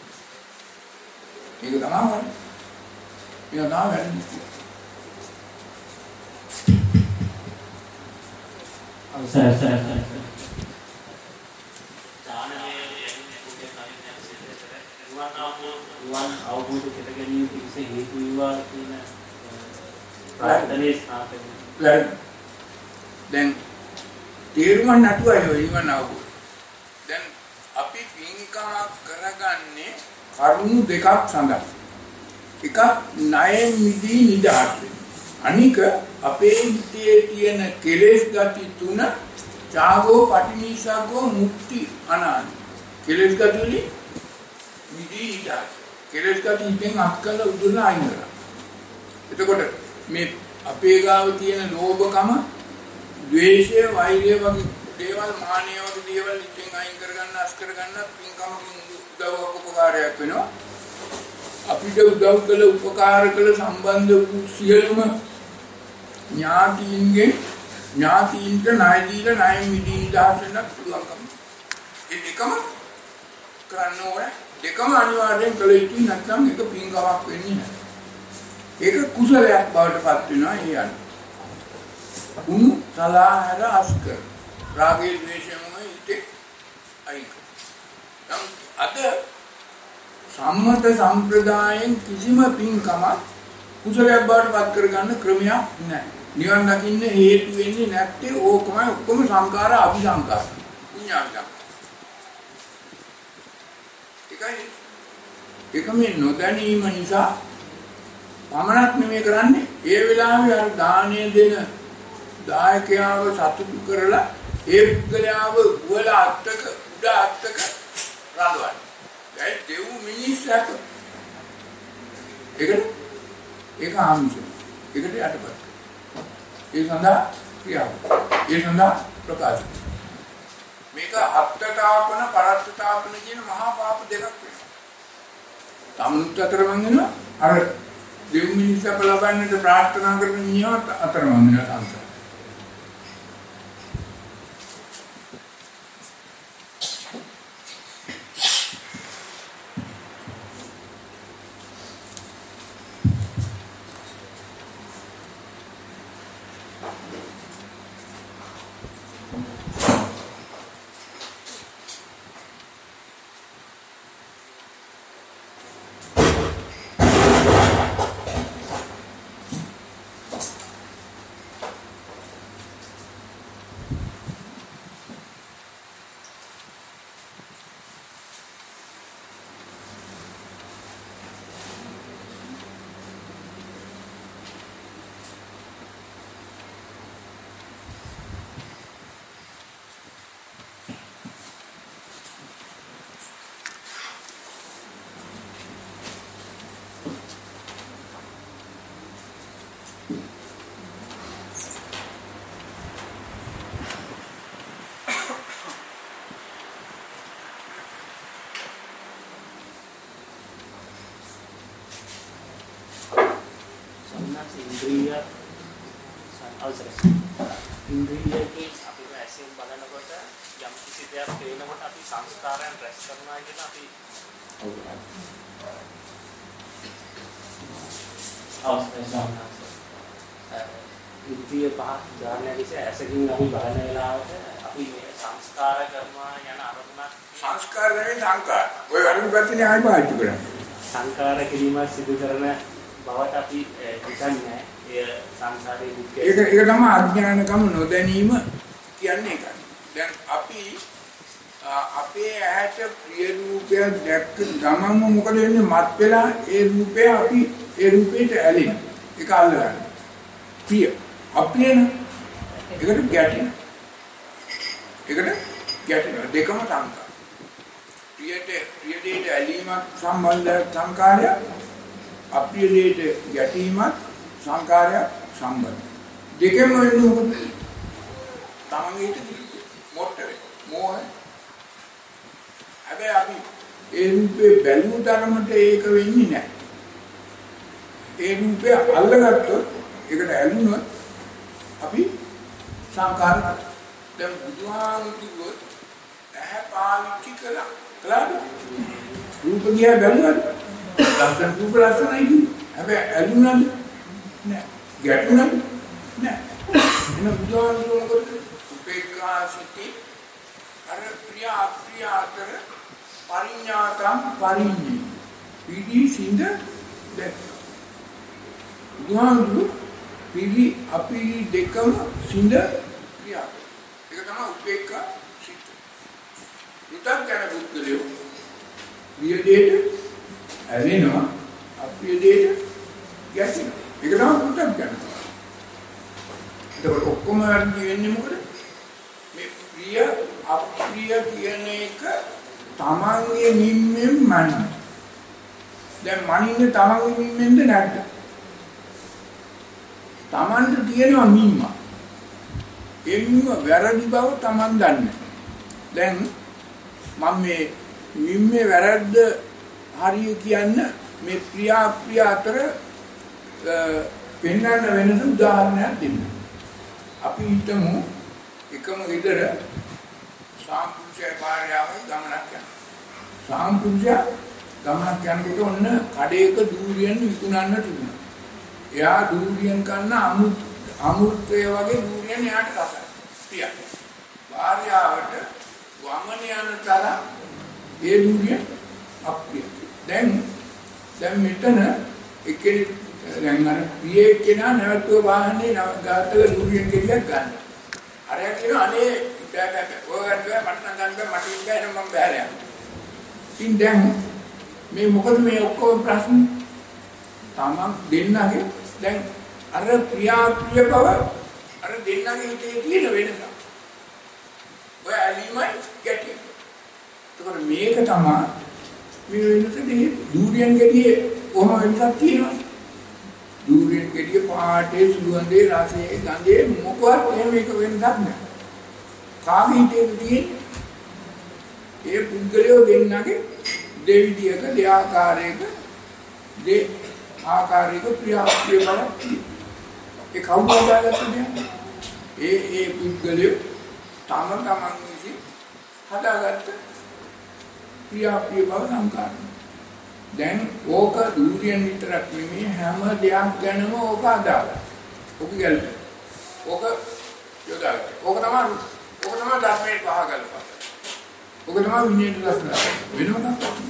මේක තමයි. මේක තමයි අවසරයි. රුවන් අවබෝධ කර ගැනීම පිණිස හේතු වේවා කියන ප්‍රාර්ථනාවේ ස්ථාපනය. දැන් තේරුම් නැතුවයි ඔය රුවන් අවබෝධ. දැන් අපි පින්කමක් කරගන්නේ කරුණු දෙකක් සඳහා. එකක් ණයෙන් මිදී නිදහස් වෙන. අනික අපේ හිතේ තියෙන කෙලෙස් ගති තුන ඡාගෝ පටිනිසග්ගෝ මුක්ති අනාදි. කෙලෙස් ගති වලින් මිදී නිදහස්. කෙලෙස් ගති හිතෙන් අත්කල උදුරලා අයින් කරා. එතකොට මේ අපේ ගාව තියෙන ලෝභකම, ද්වේෂය, වෛරය වගේ දේවල්, මානය වගේ දේවල් හිතෙන් අයින් කරගන්න, අස් කරගන්න පින්කමකින් උදව්වක් උපකාරයක් වෙනවා. අපිට උදව් කළ උපකාර කළ සම්බන්ධ වූ සියලුම ඥාතීන්ගෙන් ඥාතීන්ට ණය දීලා ණය මිදී නිදහස් වෙන්න පුළුවන්කම. ඒ දෙකම කරන්න ඕනේ. දෙකම අනිවාර්යෙන් කළ යුතුයි නැත්නම් ඒක පින්කමක් වෙන්නේ නැහැ. ඒක කුසලයක් බවට පත් වෙනවා කියන්නේ. උණු සලාහර අස්කර රාගේ ද්වේෂයෙන් හිතේ අයින්. නම් අද සම්මත සම්ප්‍රදායෙන් කිසිම පින්කමක් කුසලයක් බවට පත් කරගන්න ක්‍රමයක් නැහැ. නිවන් දකින්න හේතු වෙන්නේ නැත්තේ ඕකමයි. ඔක්කොම සංඛාර අபிසංඛාර. පුඤ්ඤාවිදක්. ඒක මේ නොදැනීම නිසා පමණක් නෙමෙයි කරන්නේ. ඒ වෙලාවේ අර දාණය දෙන දායකයාව සතුටු කරලා ඒ පුද්ගලයාව උවල අත්තක උඩ අත්තක රඳවන්න. ඒ දෙව් මිනිස්සුක ඒක ආමිෂ. ඒකට යටපත්. ඒ සඳහා ක්‍රියාව. ඒ සඳහා ප්‍රකාශ. මේක අත්තතාපන පරත්තතාපන කියන මහා පාප දෙකක් වෙනවා. තමුත් අතරමං වෙනවා. අර දෙව් මිනිස්සුක ලබන්නට ප්‍රාර්ථනා කරන මිනිහත් අතරමං වෙනවා සංසාර. සම්මත ඉන්ද්‍රිය අවසරයි. ඉන්ද්‍රියකේ අපි ඇසෙන් බලනකොට යම් කිසි දෙයක් පේනකොට අපි සංස්කාරයන් රැස් කරනවා කියන අපි අවසරයි සම්මත. ඉන්ද්‍රිය පහ ඥානයේදී ඇසකින් අපි බලන වෙලාවට අපි මේ සංස්කාර කරනවා යන අරමුණක් සංස්කාර නෙවෙයි සංකාර. ඔය අනුගතනේ ආයි පාවිච්චි කරන්නේ. සංකාර කිරීම සිදු කරන බවට අපි හිතන්නේ ඒ සංසාරයේ දුක් ඒක තමයි අඥානකම නොදැනීම කියන්නේ ඒකයි. දැන් අපි අපේ ඇහැට ප්‍රිය රූපය දැක්ක ගමන්ම මොකද වෙන්නේ? මත් වෙලා ඒ රූපය අපි ඒ රූපයට ඇලෙන. ඒක අල්ලගන්න. ප්‍රිය අප්‍රියන ඒකට ගැටෙන. දෙකම සංකාර. ප්‍රිය දෙයට ඇලීමක් සම්බන්ධ සංකාරය, අප්‍රිය දෙයට ගැටීමක් සංකාරය සම්බන්ධ. දෙකම වෙන්නේ මොකද? තමන්ගේ හිත මොට්ටේ මොහය. හැබැයි අපි ඒ රූපේ බැලුව තරමට ඒක වෙන්නේ නැහැ. ඒ රූපය අල්ලගත්තොත් ඒකට ඇලුනොත් අපි සංකාර දැන් බුදුහාමුදුරුවෝ ඇහැ පාවිච්චි කළාද? රූප දිහා බැලුවද? ලස්සන රූප ලස්සනයි කිව්වා. හැබැයි ඇලුනද? නෑ. ගැටුනද? නෑ. එන බුදුහාමුදුරුවෝ මොකද? උපේක්ඛාසිතී අර ප්‍රිය අප්‍රිය අතර පරිඥාතම් පරිඤ්ඤි. පිළි සිඳ දැක්ක. බුදුහාමුදුරුවෝ පිළි අපිලි දෙකම සිඳ ක්‍රියා. ඒක තමයි උපේක්ඛා සිත. උත්තරජන බුද්ධලියෝ ප්‍රිය දෙයට ඇලෙනවා, අප්‍රිය දෙයට ගැටෙනවා. ඒක තමයි උත්තරජන. ඒක ඔක්කොම වෙන්නේ මොකද? මේ ප්‍රිය අප්‍රිය කියන එක තමන්ගේ නිම්මෙන් මනින්න. දැන් මනින්නේ තමන්ගේ නිම්මෙන්ද නැද්ද? තමන්ට තියෙනවා මිම්ම. ඒ මිම්ම වැරදි බව තමන් දන්නේ. දැන් මම මේ මිම්මේ වැරද්ද හරිය කියන්න මේ ක්‍රියා අප්‍රිය අතර පෙන්වන්න වෙනස උදාහරණයක් දෙන්න. අපි හිතමු එකම ගෙදර සාම්පුරුෂය භාර්යාවයි ගමනක් යනවා. සාම්පුරුෂය ගමනක් යනකොට ඔන්න කඩේක දූරියෙන් විකුණන්න තිබුණා. එයා දූරියෙන් කන්න අමෘතය වගේ දූරියෙන් එයාට රසයි. ප්‍රියයි. භාර්යාවට වමන යන තරම් ඒ දූරිය අප්‍රියයි. දැන් මෙතන එක්කෙනෙක් දැන් අර ප්‍රිය කෙනා නැවතුව වාහනේ ගාතල දූරියෙන් ගෙඩියක් ගන්න. අරයා කියනවා අනේ බෑ ඔයගොල්ලෝ මට නම් ගන්න බෑ මට ඉන්න බෑ මම බෑලා යනවා. ඉතින් දැන් මේ මොකද මේ ඔක්කොම ප්‍රශ්න තමන් දෙන්නගේ දැන් අර ප්‍රියාප්‍රිය බව අර දෙන්නගේ හිතේ තියෙන වෙනස. ඔය ඇලීමයි ගැටීම. ඒකට මේක තමයි මේ වෙනසදී දූරියන් ගෙඩියේ කොහොම වෙනසක් තියෙනවා. දූරියන් ගෙඩියේ පාටේ සුවඳේ රසයේ ගඳේ මොකවත් එහෙම එක වෙනසක් නැහැ. කාගේ හිතේ තියෙන්නේ ඒ පුද්ගලයෝ දෙන්නගේ දෙවිදියක දෙආකාරයක ආකාරයක ප්‍රියාප්‍රිය බලක් ඒ කවුද හදාගත්තද? ඒ පුද්ගලයෝ තමන් විසින් හදාගත්ත ප්‍රියාප්‍රිය බව සංකාරය. දැන් ඕක දූරියන් විතරක් නෙමෙයි හැම දෙයක් ගැනම ඕක අදාළයි. ඕක ගැලපෙන. ඕක යොදාගන්න. ඕක තමයි ධර්මයේ පහ ගලපා. ඕක තමයි විනයට ලස්සන. වෙනම නැහැ.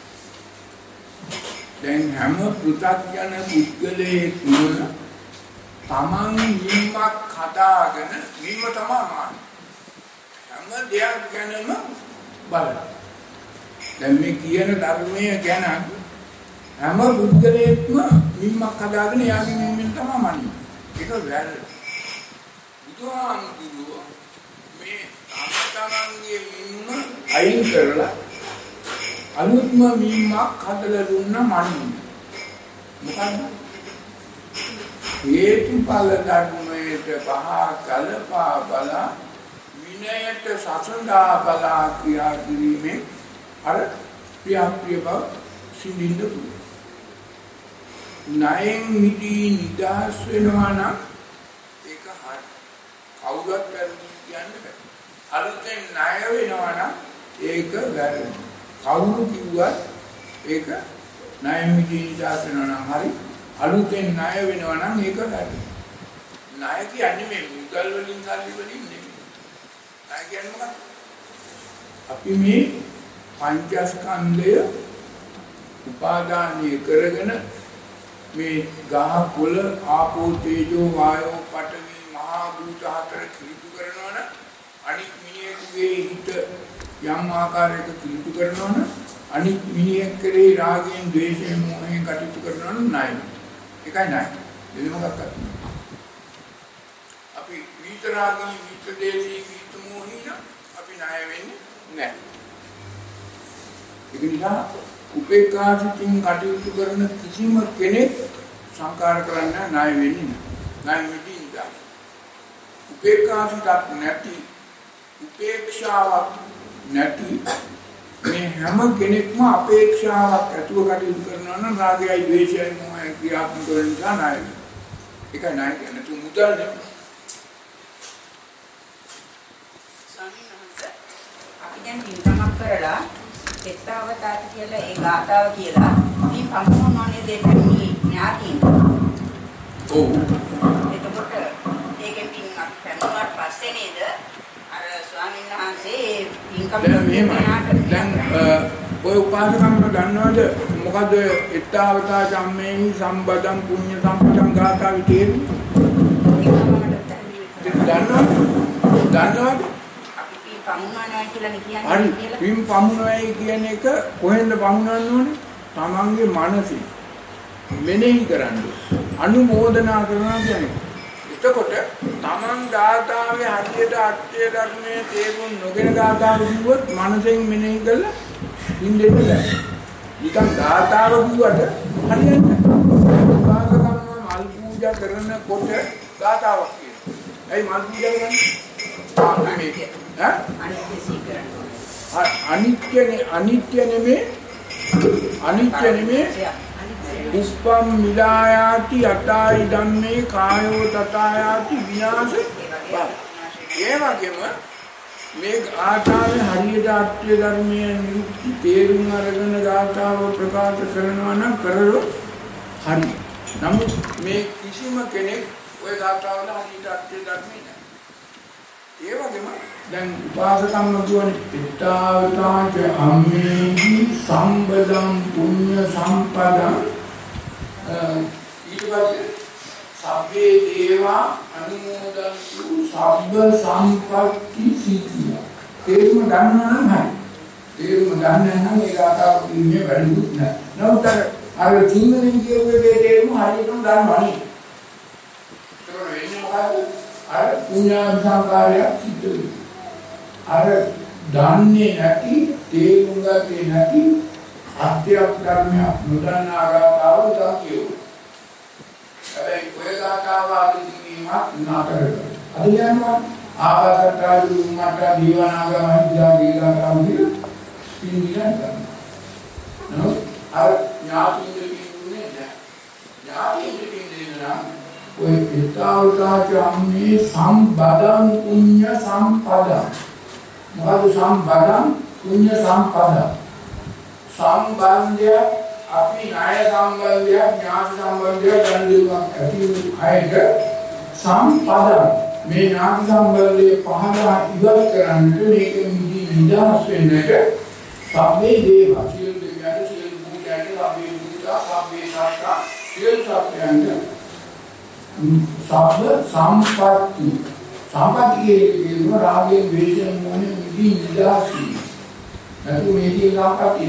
දැන් හැම පෘථග්ජන පුද්ගලයෙක්ම තමන් නිම්මක් හදාගෙන නිම්ම තමයි මාන. හැම දෙයක් ගැනම බලන. දැන් මේ කියන ධර්මයේ ගැන හැම පුද්ගලයෙක්ම නිම්මක් හදාගෙන යාගේ නිම්මෙන් තමයි මනින්නේ. ඒක වැරදි. බුදුහාමුදුරුවෝ මේ තමන්ගේ නිම්ම අයින් කරලා අනුත්ම මීමක් හදලා දුන්න මනින්න. මොකද්ද? හේතුඵල ධර්මයට පහ කලපා බල විනයට සසඳා බල ක්‍රියා කිරීමෙන් අර ප්‍රියප්‍රිය බව සිඳින්න පුළුවන්. ණයෙන් මිදී නිදහස් වෙනවා නම් ඒක හරි. කවුරුත් වැරදි කියන්නේ බෑ. අලුතෙන් ණය වෙනවා නම් ඒක වැරදි. කවුරු කිව්වත් ඒක ණයෙන් මිදී නිදහස් වෙනවා නම් හරි. අලුතෙන් ණය වෙනවා නම් ඒක වැරදි. ණය කියන්නේ මේ මුදල් වලින් සල්ලි වලින් නෙමෙයි. ණය කියන්නේ මොකක්ද? අපි මේ පංචස්කන්ධය උපාදානීය කරගෙන මේ ගහ කොළ ආපෝ තේජෝ වායෝ පඨවි මහා භූත හතර කිලිටු කරනවන අනිත් මිනිහෙකුගේ හිත යම් ආකාරයක කිලිටු කරනවන අනිත් මිනිහෙක් කරේ රාගයෙන් ද්වේෂයෙන් මොහෙන් කටයුතු කරනවන ණය. ඒකයි ණය. එළ මොකක්ද? අපි විතරාගී විතදේශී විත මොහින අපි ණය වෙන්නේ නැහැ. ඒක නිසා උපේක්ෂාසිතින් කටයුතු කරන කිසිම කෙනෙක් සංකාර කරන්න ණය වෙන්නේ නැහැ. ණය වෙන්නේ නැහැ. උපේක්ෂාසිතක් නැති උපේක්ෂාවක් නැති මේ හැම කෙනෙක්ම අපේක්ෂාවක් ඇතුව කටයුතු කරනවා නම් රාගයයි ද්වේෂයයි මොහයයි ක්‍රියාත්මක වෙන නිසා ණය වෙනවා. ඒකයි ණය කියන්නේ තු මුදල් නෙමෙයි. ස්වාමීන් වහන්සේ අපි දැන් පින්කමක් කරලා එත්තවතාවට කියලා ඒ ගාතාව කියලා මේ පම්පෝනෝනේ දෙපැණි ඥාතියින්. ඔව්. එතකොට ඒකෙන් පින්ක් පැමුණාට පස්සේ නේද අර ස්වාමීන් වහන්සේ පින්කම් දැන් ඔය උපාසකම්ම දන්නවද මොකද එත්තවතා ධම්මේ සම්බදම් පුඤ්ඤ සම්පදම් ගාතාවේ තියෙන්නේ? දන්නවද? පමුණනවා කියලා කියන්නේ. හරි. පින් පමුණවයි කියන එක කොහෙන්ද පමුණවන්න ඕනේ? තමන්ගේ මනසින් මෙනෙහි කරන්න. අනුමෝදනා කරනවා කියන්නේ. එතකොට තමන් ගාථාවේ හරියට අර්ථය ධර්මයේ තේරුම් නොගෙන ගාථාව කිව්වොත් මනසෙන් මෙනෙහි කළා පින් දෙන්න බෑ. නිකන් ගාථාව කිව්වට හරියන්නේ නැහැ. උපාසකම්ම මල් පූජා කරනකොට ගාථාවක් කියනවා. ඇයි මල් පූජා කරන්නේ? අනිත්‍ය නෙමේ පුෂ්පම් මිලායාති අතායි ධම්මේ කායෝ තථායාති විනාශ ඒ වගේම මේ ආතාවේ හරියට අර්ථය ධර්මයේ නිරුක්ති තේරුම් අරගෙන ගාථාව ප්‍රකාශ කරනවා නම් කරලොත් හරි. නමුත් මේ කිසිම කෙනෙක් ওই ගාථාවල හරියට අර්ථය ධර්මයේ නැහැ. ඒ වගේම දැන් උපාසකම්ම කියන්නේ පිටාවතාච අම්මේහි සම්බදම් පුඤ්ඤ සම්පදම් ඊට පස්සේ සබ්බේ දේවා අනුමෝදන්තු සබ්බ සම්පත්‍ති සිද්ධිය. තේරුම ගන්නවා නම් හරි. තේරුම ගන්න නම් ඒ ගාථාව කියන්නේ වැඩිදුත් නැහැ. නමුත් අර සිංහලෙන් කියපු එකේ තේරුම හරියටම ගන්නවා නේ. ඒක වෙන්නේ මොකද්ද? අර පුණ්‍යාභිසංකාරයක් සිද්ධ වෙනවා. අර දන්නේ නැති තේරුම් ගත්තේ නැති අධ්‍යාත්ම ධර්මයක් නොදන්නා ගාතාව උදා කියෝ. හැබැයි ඔය ගාතාව අදිවීමක් නතර කරනවා. අද යනවා ආවාසකාරී උම්මට දීවනාගම හිතා ගාතාව විතර පිළිගන්න ගන්නවා. නමුත් අර ඥාතියින් දෙන්නේ නැහැ. ඥාතියින් දෙන්නේ නම් ඔය පිටාවතාච අම්මේ සම්බදං පුඤ්ඤ සම්පදං මොකද සම්බදං පුඤ්ඤ සම්පදං සම්බන්ධය අපි ණය සම්බන්ධය ඥාති සම්බන්ධය ගන්නවා ඇති අයක සම්පදං මේ ඥාති සම්බන්ධය පහදා ඉවත් කරන්නට මේක නිදහස් වෙන්නට සබ්බේ දේව සියලු දෙවියන් සියලු භූතයන් සබ්බේ භූත සබ්බේ සත්තා සියලු සත්‍යයන් සබ්බ සම්පatti සම්පatti කියන රාගයෙන් ද්වේෂයෙන් මොහොනේ නිදි නිදාසි නැතු මේකේ සම්පatti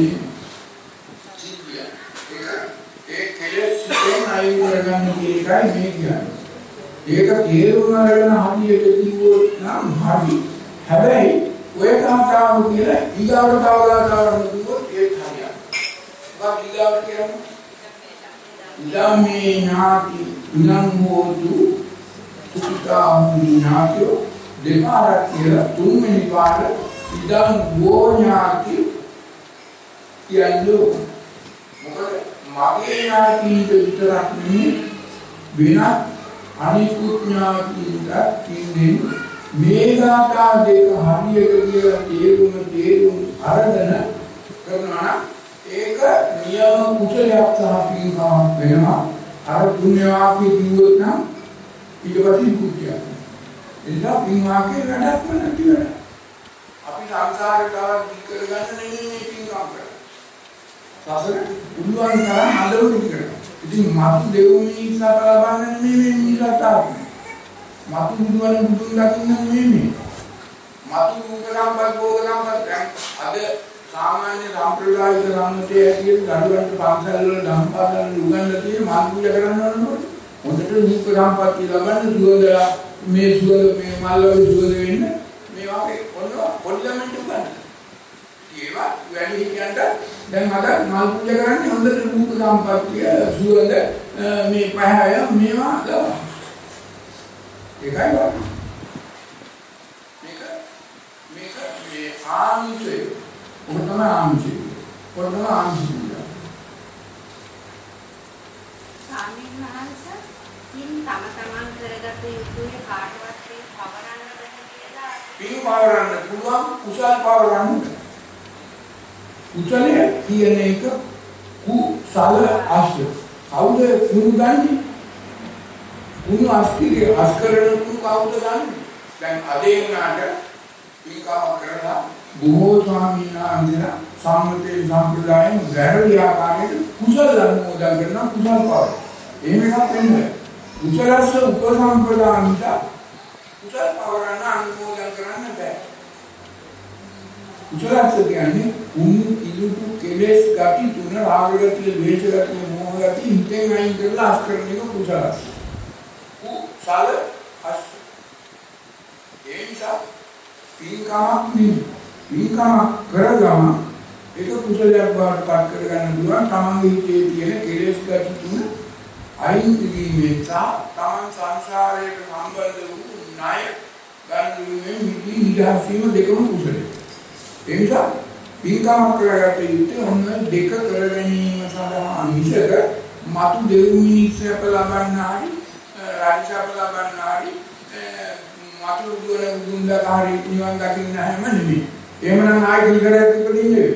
ඒ කෙලෙස් සිතෙන් අයින් කරගන්න කියන එකයි මේ කියන්නේ. ඒක තේරුම් අරගෙන හරියට කිව්වොත් නම් හරි. හැබැයි ඔය කාතාව කියලා ඊගාවට තවදාතාවට කිව්වොත් ඒක හරියන්නේ. මොකක්ද ඊගාවට කියන්නේ? ධම්මේ ඥාති ඉනම් හෝතු සුඛිතා ඥාතියෝ දෙපාරක් කියලා තුන්වෙනි පාර ඉදං ගෝ ඥාති කියන්නේ මොකද මගේ ඥාතිට විතරක් නෙමෙයි වෙනත් අනිකුත් ඥාතිට කියන්නේ මේ ගාථා දෙක හරියට කියලා තේරුම් අරගෙන කරනවා ඒක නියම කුසලයක් සහ පින්කමක් වෙනවා. අර පුණ්‍යවාක්‍ය කිව්වොත් නම් ඊට පස්සේ කුච්චයක්. එනිසා පින්වාක්‍ය වැඩක්ම නැති වෙනවා. අපි සංසාරේ තවත් දික් කරගන්න නෙමෙයි මේ පින්කම් කරන්නේ. සසර උල්වන් තරම් අඳුරු කරනවා. ඉතින් මතු දෙවුනි සප ලබන්න නෙමෙයි මේ මිලතාව. මතු බුදුන් දකින්න නෙමෙයි. මතු උගලම්පත් බෝගලම්පත් දැන් අද සාමාන්‍ය සම්ප්‍රදායික සම්මතයේ කියන දරුවන්ට පාසල් වල ධම්පාසල් උගන්වලා තියෙන මාල් පූජා කරන්න ඕනකොට හොඳට රූප සම්පatti ලබන්න සුවඳලා මේ සුවඳ මේ මල් වල සුවඳ වෙන්න මේ වගේ පොඩ්ඩමෙන්ට උගන්වන්න. ඒවා වැඩි හිටියන්ට දැන් අද මාල් පූජා කරන්නේ හොඳට රූප සම්පatti සුවඳ මේ පහය මේවා ලබන්න. ඒකයි වගේ. මේක මේ ආමිෂය ඔතන ආමිෂය. සාමිනාංශ තින් තම තමන් කරගත යුතුයි කාටවත් මේ පවරන්න බැහැ කියලා. පින් පවරන්න පුළුවන් කුසල් පවරන්න. කුසලය කියන එක කුසල අස්ස. කවුද කුරු ගන්නේ? කුරු අස්තිගේ අස්කරන කුරු කවුද ගන්නේ? දැන් අදේ උනාට පින්කම කරලා බොහෝ ස්වාමීන් වහන්සේලා සම්මතේ සම්ප්‍රදායෙන් වැරදි ආකාරයට කුසල අනුමෝදන් කරන කුසල පාර. එහෙම එකක් වෙන්නේ. කුසලස්ස උපසම්පදානිත කුසල පවරණ අනුමෝදන් කරන්න බෑ. කුසලස්ස කියන්නේ උන් ඉදුතු කෙලෙස් ගති තුන රාග ගති, ද්වේෂ ගති, මෝහ ගති හිතෙන් අයින් කරලා අස්කරන එක කුසලස්ස. කුසල අස්ස. ඒ නිසා පින්කමක් නෙමෙයි. පින්කම කරගම ඒක කුසලයක් බවට පත් කරගන්න පුළුවන්. තමන්ගේ හිතේ තියෙන කෙලෙස් ගති තුන අයින් කිරීමෙන් සහ තමන් සංසාරයට සම්බන්ධ වූ ණය ගන්නුමෙන් නිදහසීම දෙකම කුසලයි. ඒ නිසා පින්කම කරගත යුත්තේ ඔන්න දෙක කර ගැනීම සඳහා මිසක මතු දෙව් මිනිස්සුක ලබන්න හරි රාජ්‍යක ලබන්න හරි මතු දුන්දාකාරී නිවන් දකින්න හැම නෙමෙයි. එහෙමනම් ආයෙ පිළිකරයක් ඉපදින්නේ.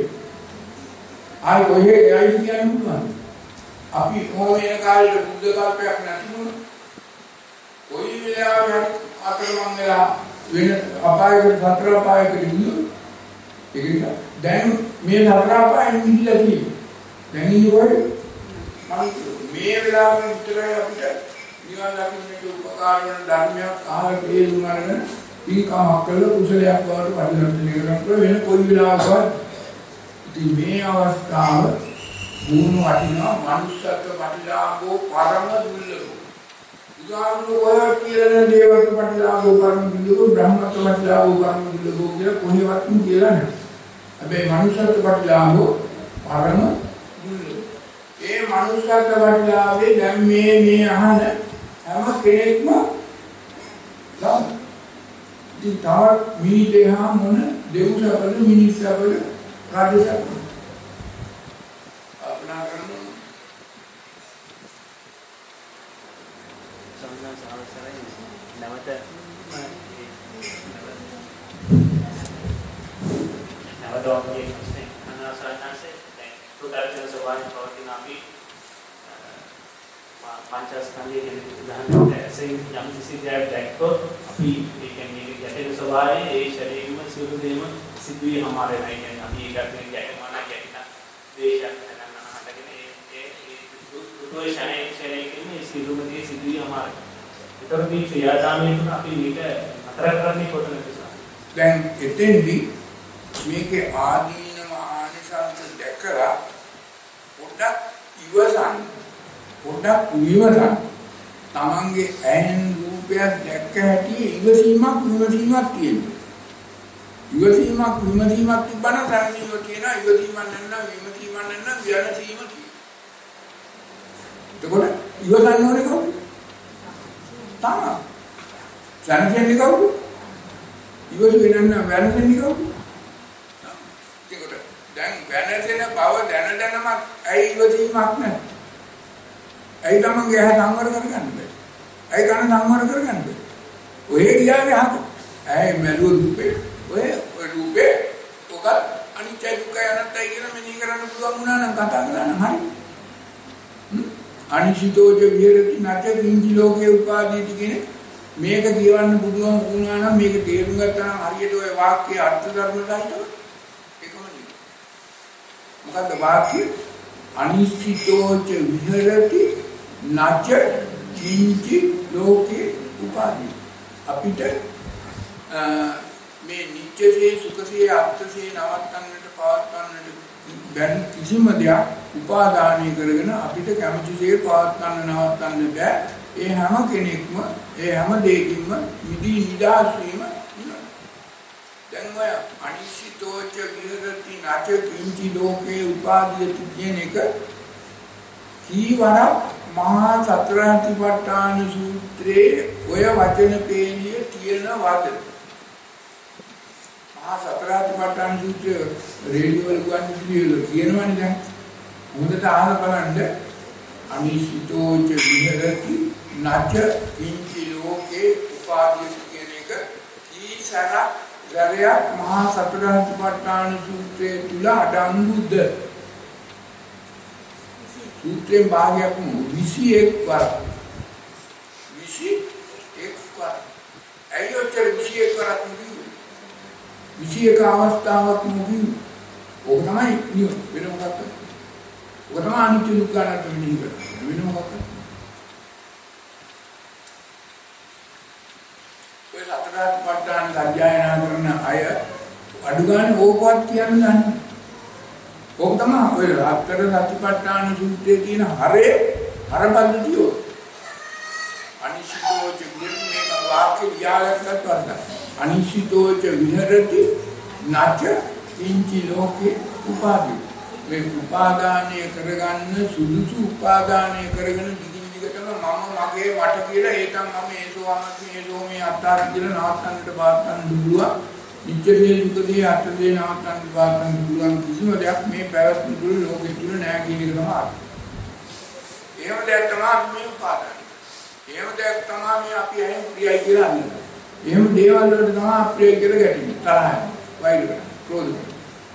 ආයෙ කොහේ ආයෙ කියන්නේ මොනවද? අපි ඕමේන කාලේ බුද්ධ කල්පයක් නැතිවුණා. කොයි වෙලාවෙ අතරමං වෙලා වෙන අපායකට සතර අපායකට ගියොත් ඒක නිසා දැන් මේ සතර අපායෙන් මිදලා තියෙන්නේ. දැන් ඉන්නේ කොහෙද? මේ වෙලාවෙ විතරයි අපිට නිවන් දකින්නට උපකාර වන ධර්මයක් අහලා තේරුම් ගන්න පින්කමක් කළා කුසලයක් බවට පරිවර්තනය කරනවා වෙන කොයි වෙලාවකවත්. ඉතින් මේ අවස්ථාව වුණු වටිනා මනුෂ්‍යත්ව පටිලාභෝ පරම දුර්ලභ. උදාහරණ කියන දේවත්ව පටිලාභෝ පරම දුර්ලභ, බ්‍රහ්මත්ව පටිලාභෝ පරම දුර්ලභ කියලා කොහෙවත් කියලා නැහැ. හැබැයි මනුෂ්‍යත්ව පටිලාභෝ පරම දුර්ලභ. ඒ මනුෂ්‍යත්ව පටිලාභේ දැන් මේ අහන හැම කෙනෙක්ම ලබන. ඉතින් තවත් මිනිදේහා මොන දෙව්සපද මිනිස්සපද රාජසපද අපනා කරන සම්මාන සාවසරයි නැවත ඔක්ගේ ඉස්සේ අනාසාරණසේ දැන් පුතර්ජන සභාවේ පවතින අපි පංචස්කන්ධයේ උදාහරණයක් ඇසෙන් යම් කිසි දෙයක් දැක්කොත් අපි ඒ කියන්නේ යටේ ස්වභාවයේ ඒ ශරීරෙම සියලු දේම සිදුවේ හමාරේ නැහැ කියන්නේ අපි ඒකට ගැටමන ගැටින දේශයක් කරන්න හදගෙන ඒ දුකේ ශරීරයේ මේ සියලුම දේ සිදුවේ හමාරේ. ඒතර මේ ක්‍රියාදාමයේ තුන අපි මේක අතර කරන්නේ කොතනද? දැන් එතෙන්දී මේකේ ආදීනම ආනිසංස දැකලා පොඩ්ඩක් ඉවසන්න. පොඩ්ඩක් විමසන්න. තමන්ගේ ඇහෙන් රූපයක් දැක්ක හැටි ඉවසීමක් තියෙනවා. ඉවසීමක් තිබ්බනම් සාමීව කියනවා ඉවසීමක් නැත්නම් විමසීමක් නැත්නම් විරසීම කියනවා. එතකොට ඉවසන්න ඕනේ කවුද? තමයි. සාමීන්නේ කවුද? ඉවසුවේ නැත්නම් විරසෙන්නේ කවුද? දැන් වැනදෙන බව දැනදැනම ඇයි ඉවසීමක් නැහැ. ඇයි තමන්ගේ ඇහැ සංවර කරගන්න බැහැ. ඇයි කන සංවර කරගන්න බැහැ. ඔය ගියානේ අහක. ඇයි මැරුව රූපේ. ඔය රූපේ ඔක අනිත්‍ය දුක්ඛ අනාත්තයි කියලා මෙනෙහි කරන්න පුළුවන් වුණා නම් කතා කරලා නම් හරි. අනිසිතෝජ විහෙරති නැත කිංචි ලෝකේ උපාදීති කියන්නේ මේක කියවන්න පුළුවන් වුණා නම් මේක තේරුම් ගත්තා නම් හරියට ඔය වාක්‍යයේ අර්ථ ධර්ම සහිතව ඒකම නෙමෙයි. මොකද්ද වාක්‍යය? අනිසිතෝජ විහෙරති නැත කිංචි ලෝකේ උපාදී. අපිට මේ නිත්‍යසේ සුඛසේ අර්ථසේ නවත්තන්නට පවත්වන්නට බැරි කිසිම දෙයක් උපාදානය කරගෙන අපිට කැමතිසේ පවත්වන්න නවත්තන්න බෑ. ඒ හැම කෙනෙක්ම ඒ හැම දෙයකින්ම නිදී නිදාස් වීම ඉන්නවා. දැන් ඔය අනිශ්චිතෝච විහෙරති නැච කිංචි ලෝකේ උපාදීයති කියන එක කීවරක් මහා සතරාතිපට්ඨාන සූත්‍රයේ ඔය වචන පේළිය තියෙනවද? මහා සතරාතිපට්ඨාන සූත්‍රය රේඩියෝ වල ගුවන් කියනවනේ දැන්. හොඳට අහලා බලන්න. අනිශ්චිතෝච විහෙරති නැච කිංචි ලෝකේ උපාදීයති කියන එක කීසරක් ගරයක් මහා සතරාතිපට්ඨාන සූත්‍රයේ තුල අඩංගුද? සූත්‍රයෙන් භාගයක් 21 වර 21 වර ඇයි ඔච්චර 21 වරක් නෙවෙයි 21 අවස්ථාවක් නෙවෙයි ඕක තමයි නියම වෙන මොකක්ද ඕක තමයි අනිත්‍ය දුක්ඛ අනාත්ම වෙන මොකක්ද ඔය සතරාතිපට්ඨාන සත්‍යයනා කරන අය අඩු ගන්න ඕකවත් කියන්න දන්නේ ඕක තමයි ඔය අත්තර සතිපට්ඨාන සූත්‍රයේ තියෙන හරපද්ධතිය. අනිශ්චිතෝච විහෙරති මේක වාක්‍ය වියාගත්තත් වර්ධන. අනිශ්චිතෝච විහෙරති නැච කිංචි ලෝකේ උපාදී. මේ උපාදානය කරගන්න සුදුසු උපාදානය කරගෙන දිගටම මම මගේ මට කියලා ඒකම මම ඒසෝමත් මේ අත්තාර කියලා නවත්තන්නට බාත්තන්න දුරුවා. නිත්‍යදී දුකදී අත්දී නවත්තන්න බාත්තන්න පුළුවන් කිසිම දෙයක් මේ පැවැත්ම තුළ ලෝකෙ තුළ නැහැ කියන එක තමයි. එහෙම දෙයක් තමයි මේ උපාදාන. එහෙම දෙයක් තමයි මේ අපි ඇහෙන් ප්‍රියයි කියලා අන්නේ. එහෙම දේවල් වලට තමයි අප්‍රිය කියලා ගැටෙන්නේ. තරහයි, වෛර කරන්නේ, ක්‍රෝධ කරන්නේ.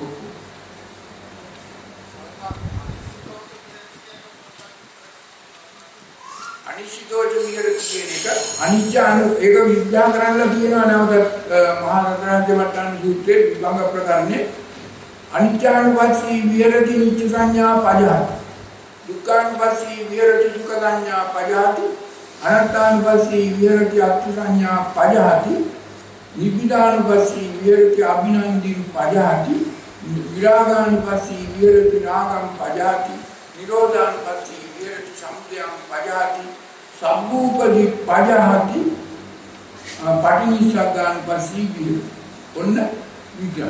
අනිශ්චිතෝච විහෙරති කියන එක අනිත්‍ය ඒක විද්‍යා කරන්න කියනවා නැවත මහා සතරාතිපට්ඨාන සූත්‍රයේ විභංග ප්‍රකරණේ අනිත්‍යානුපස්සී විහෙරති නිච්ච සංඥා පජහති දුක්ඛානුපස්සී විහෙරති සුඛ සංඥා පජහති අනත්තානුපස්සී විහෙරති අත්ථ සංඥා පජහති නිබ්බිදානුපස්සී විහෙරති අභිනන්දින් පජහති විරාගානුපස්සී විහෙරති රාගම් පජහති නිරෝධානුපස්සී විහෙරති සමුදයං පජහති සම්භූපදි පජහති පටිනිස්සග්ගාන පස්සී විහෙරති. ඔන්න විග්‍රහ.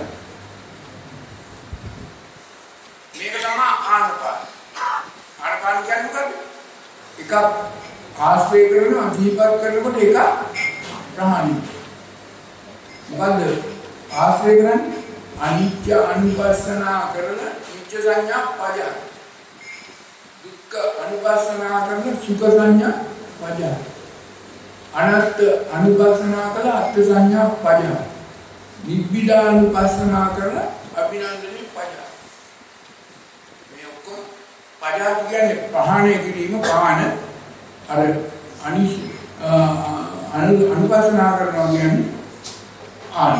මේක තමයි ආනපාන. ආනපාන කියන්නේ මොකද්ද? එකක් ආශ්‍රය කරනවා දීපක් කරනකොට එක ප්‍රහාණය. මොකද්ද? ආශ්‍රය කරන්නේ අනිත්‍ය අනුපස්සනා කරන නිත්‍ය සංඥා පජහති. දුක්ඛ අනුපස්සනා කරන සුඛ සංඥා පජහති. අනත්ත් අනුපස්සනා කළ අත්ථ සංඥා පජහති. නිබ්බිදානුපස්සනා කරන අභිනන්දනේ පජහති. මේ ඔක්කොම පජහති කියන්නේ ප්‍රහාණය කිරීම ප්‍රහාණ අර අනුපස්සනා කරනවා කියන්නේ ආන.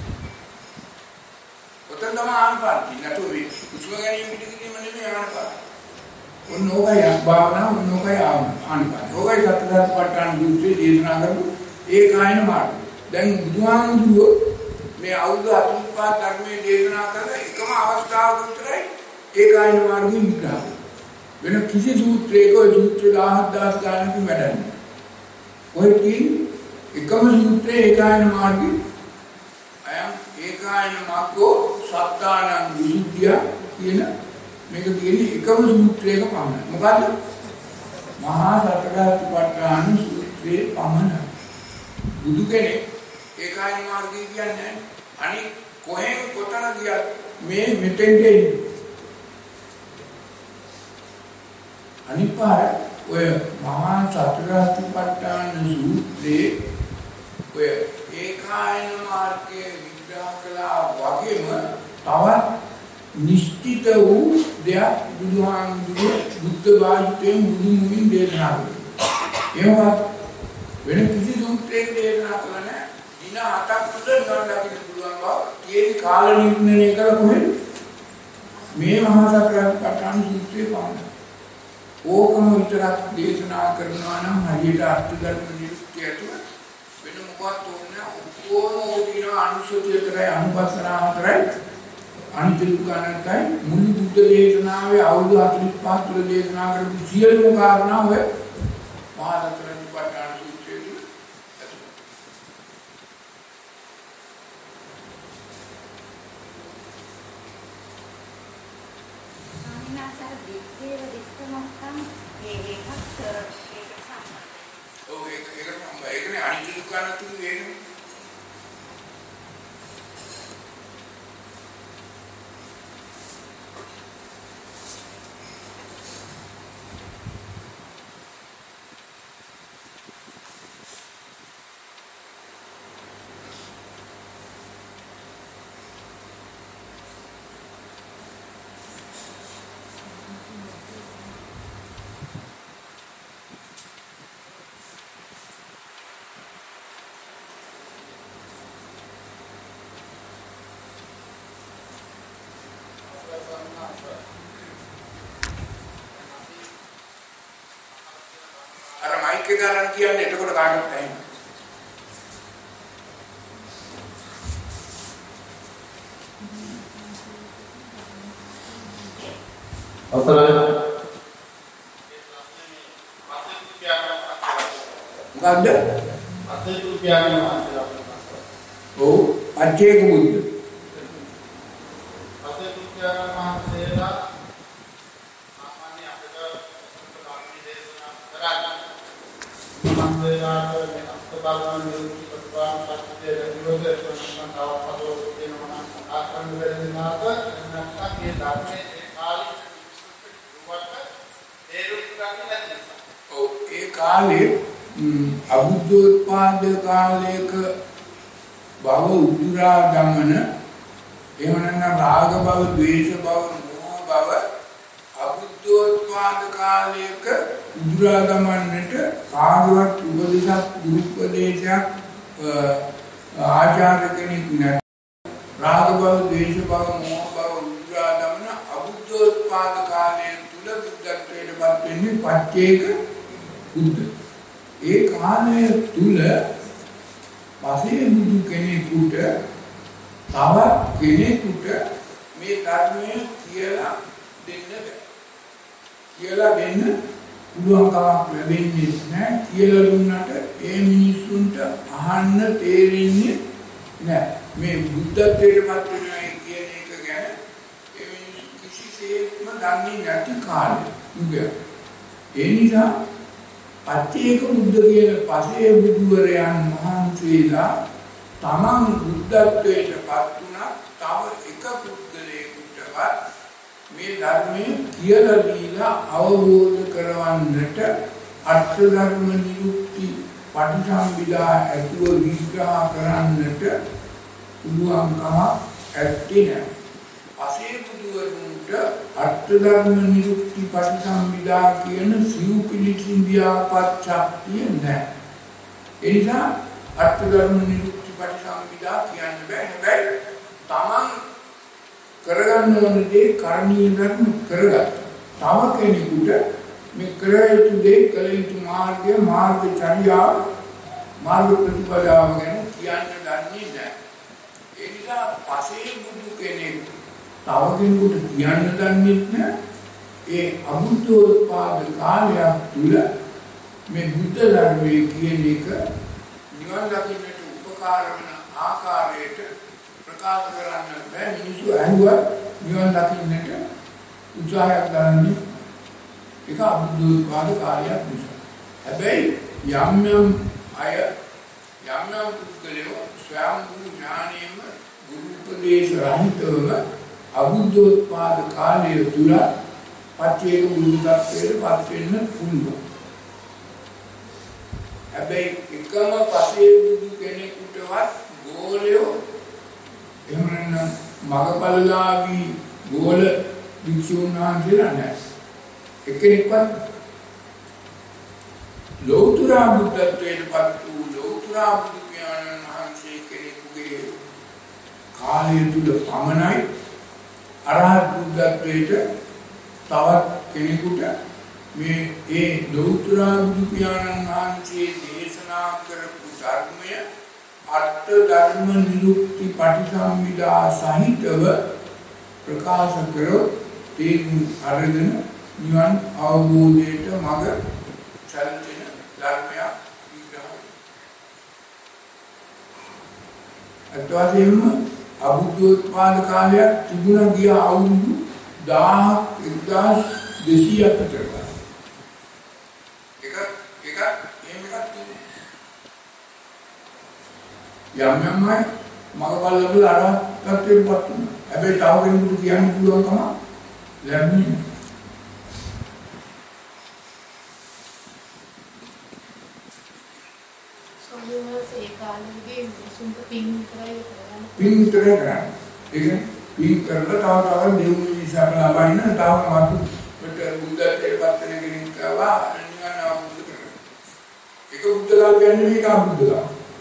ඔතන තමයි ආනපාන. නැතු මේ උස්ම ගැනීම පිටිකිරීම නෙමෙයි ආනපාන. ඔන්නෝගය භාවනා ඔන්නෝගය ආනපාන. ඕගය සතරාතිපට්ඨාන සූත්‍රයේ දේශනා කරපු ඒ කායන මාර්ගය. දැන් බුදුහාමුදුරුවෝ මේ අවුරුදු 45 ධර්මයේ දේශනා කරන එකම අවස්ථාවක විතරයි ඒ කායන මාර්ගය විග්‍රහ. වෙන කිසි සූත්‍රයක ඔය සූත්‍ර 10000 ගානකින් වැඩන්නේ. ඔය කියන්නේ එකම සූත්‍රයේ ඒ කායන මාර්ගය අයම් ඒකායන මාර්ගෝ සත්තානං විසුද්ධිය කියන මේක කියන්නේ එකම සූත්‍රයක පමණයි. මොකද්ද? මහා සතරාතිපට්ඨාන සූත්‍රයේ පමණයි. බුදු කෙනෙක් ඒකායන මාර්ගය කියන්නේ අනිත් කොහෙන් කොතන ගියත් මේ මෙතෙන්ට එන්නේ. අනිත් පාර ඔය මහා චතුරාර්යපට්ඨාන සූත්‍රයේ ඔය ඒකායන මාර්ගයේ විග්‍රහ කළා වගේම තවත් නිශ්චිත වූ දෙයක් බුදුහාමුදුරුවෝ බුද්ධ වාචකයෙන් මුලින්ම දේශනා කළා. ඒවත් වෙන කිසි සූත්‍රයක දේශනා කළා නැහැ. දින 7ක් විතර නිවන් දකින්න පුළුවන් බව ඒ කාල නිර්ණය කළ කොහෙද? මේ මහා චතුරාර්යපට්ඨාන සූත්‍රයේ පමණයි. ඕකම විතරක් දේශනා කරනවා නම් හරියට අර්ථ ධර්ම නිරුක්තිය ඇතුව වෙන මොකක්ද ඕනේ? ඔක්කොම ඕකින අනුසතියතරයි අනුපස්සනා හතරයි අනිත්‍යුකානකයි මුළු බුද්ධ දේශනාවේ අවුරුදු 45 තුළ දේශනා කරපු සියලුම කාරණා ඔය මහා චතුරාර්යපට්ඨාන සූත්‍රයේ ඇතුළත්. ආනිනාසාර දිත්තේව දිත්තමක්කම් ඒකක් සම්බන්ධයි. ඔව් ඒකනේ අනිත්‍යුකානක කියන්නේ අර මයික් එක ගන්න කියන්නේ එතකොට කාටවත් ඇහෙන්නේ. අවසරයි. මොකද්ද? අතේතු කියන්නේ මාත්‍රා. ඔව් අජේක බුද්ධ. අතේතු කියන්නේ මාත්‍රේලා සාමාන්‍ය අපිට ධර්ම දේශනා කරන්නේ. මාත්‍රේලාට මේ අත්පාදන නිරුක්ති ප්‍රතිපාදන පද්ධතිය විරෝධ කරන තාවපදෝ වෙනවා නම් ආකරණ වෙනනාට නැත්නම් මේ ධර්මයේ ඒ කාලේ ඒ කාලේ අබුද්ධෝත්පාද කාලයක භව උදුරා ගමන එහෙම නැත්නම් රාග භව, ද්වේෂ භව, මෝහ භව අබුද්ධෝත්පාද කාලයක උදුරා ගමන්නට කාගවත් උපදේශක් ගුරු උපදේශයක් ආචාර්ය කෙනෙක් නැත. රාග භව, ද්වේෂ භව, මෝහ භව උදුරා ගමන අබුද්ධෝත්පාද කාලයේ තුල බුද්ධත්වයට පත් වෙන්නේ පච්චේක බුද්ධ. ඒ කාලය තුල පසේ බුදු කෙනෙකුට තවත් කෙනෙකුට මේ ධර්මය කියලා දෙන්න බෑ. කියලා දෙන්න පුළුවන් කමක් ලැබෙන්නේ නැහැ. කියලා දුන්නට ඒ මිනිස්සුන්ට අහන්න තේරෙන්නේ නැහැ. මේ බුද්ධත්වයට පත් වෙනවා කියන එක ගැන ඒ මිනිස්සු කිසිසේත්ම දන්නේ නැති කාලය. ඒ නිසා පච්චේක බුද්ධ කියන පසේ බුදුවරයන් වහන්සේලා තමන් බුද්ධත්වයට පත් වුණා තව එක පුද්ගලයෙකුටවත් මේ ධර්මයේ කියලා දීලා අවබෝධ කරවන්නට අර්ථ ධර්ම නිරුක්ති පටිසම්භිදා ඇතුව විග්‍රහ කරන්නට පුළුවන්කම ඇත්තේ නැහැ. පසේ බුදුවරුන්ට අර්ථ ධර්ම නිරුක්ති පටිසම්භිදා කියන සිව් පිළිසින් ව්‍යාපත් ශක්තිය නැහැ. ඒ නිසා අර්ථ ධර්ම නිරුක්ති පටිසම්භිදා කියන්න බෑ. හැබැයි තමන් කරගන්න ඕන දේ කරණීය ධර්ම කරගත්තා. තව කෙනෙකුට මේ කළ යුතු දේ කළ යුතු මාර්ගය මාර්ගචර්යාව මාර්ග ප්‍රතිපදාව ගැන කියන්න දන්නේ නැහැ. ඒ නිසා පසේ බුදු කෙනෙක් තව කෙනෙකුට කියන්න දන්නේ නැහැ. ඒ අබුද්ධෝත්පාද කාලයක් තුල මේ බුද්ධ ධර්මයේ කියන එක නිවන් දකින්නට උපකාර වන ආකාරයට ප්‍රකාශ කරන්න බෑ. මිනිස්සු අහුවා නිවන් දකින්නට උත්සාහයක් දරන්නේ ඒක අබුද්ධෝත්පාද කාලයක් නිසා. හැබැයි යම් අය යම් පුද්ගලයෝ ස්වයං ඥානයෙන්ම ගුරු උපදේශ රහිතවම අබුද්ධෝත්පාද කාලය තුල පච්චේක බුදු දත්වයට පත් වෙන්න පුළුවන්. හැබැයි එකම පසේ බුදු කෙනෙකුටවත් ගෝලයෝ එහෙම නැත්නම් මගපල්ලාවී ගෝල වික්ෂුන් වහන්සේලා නැහැ. එක්කෙනෙක්වත් ලෞතර බුද්ධත්වයට පත් වූ ලෞතර බුදු පියාණන් වහන්සේ කෙනෙකුගේ කාලය තුල පමණයි අරහත් බුද්ධත්වයට තවත් කෙනෙකුට මේ ඒ ලෞතර බුදු පියාණන් වහන්සේ දේශනා කරපු ධර්මය අර්ථ ධර්ම නිරුක්ති පටිසම්භිදා සහිතව ප්‍රකාශ කරොත් තේරුම් අරගෙන නිවන් අවබෝධයට මඟ සැලසෙන ධර්මයක් විග්‍රහයි. අත්වාදීම අබුද්ධෝත්පාද කාලයක් තිබුණා ගිය අවුරුදු 1200ක් විතර. එකක් එහෙම එකක් තිබුණා. යම් යම්මයි මගපල් ලැබුණා අරහත් තත්ත්වෙට පත් වුණා. හැබැයි තව කෙනෙකුට කියන්න පුළුවන්කම ලැබුණේ නැහැ. පින් කරලා ඒක පින් කරලා තව දෙවුනි විසක ලබන්න තව මතුට බුද්ධත්වයට පත් වෙන කෙනෙක් ආවා නිවන අවබෝධ කරගන්න. ඒක බුද්ධලා කියන්නේ මේක අබුද්ධලා.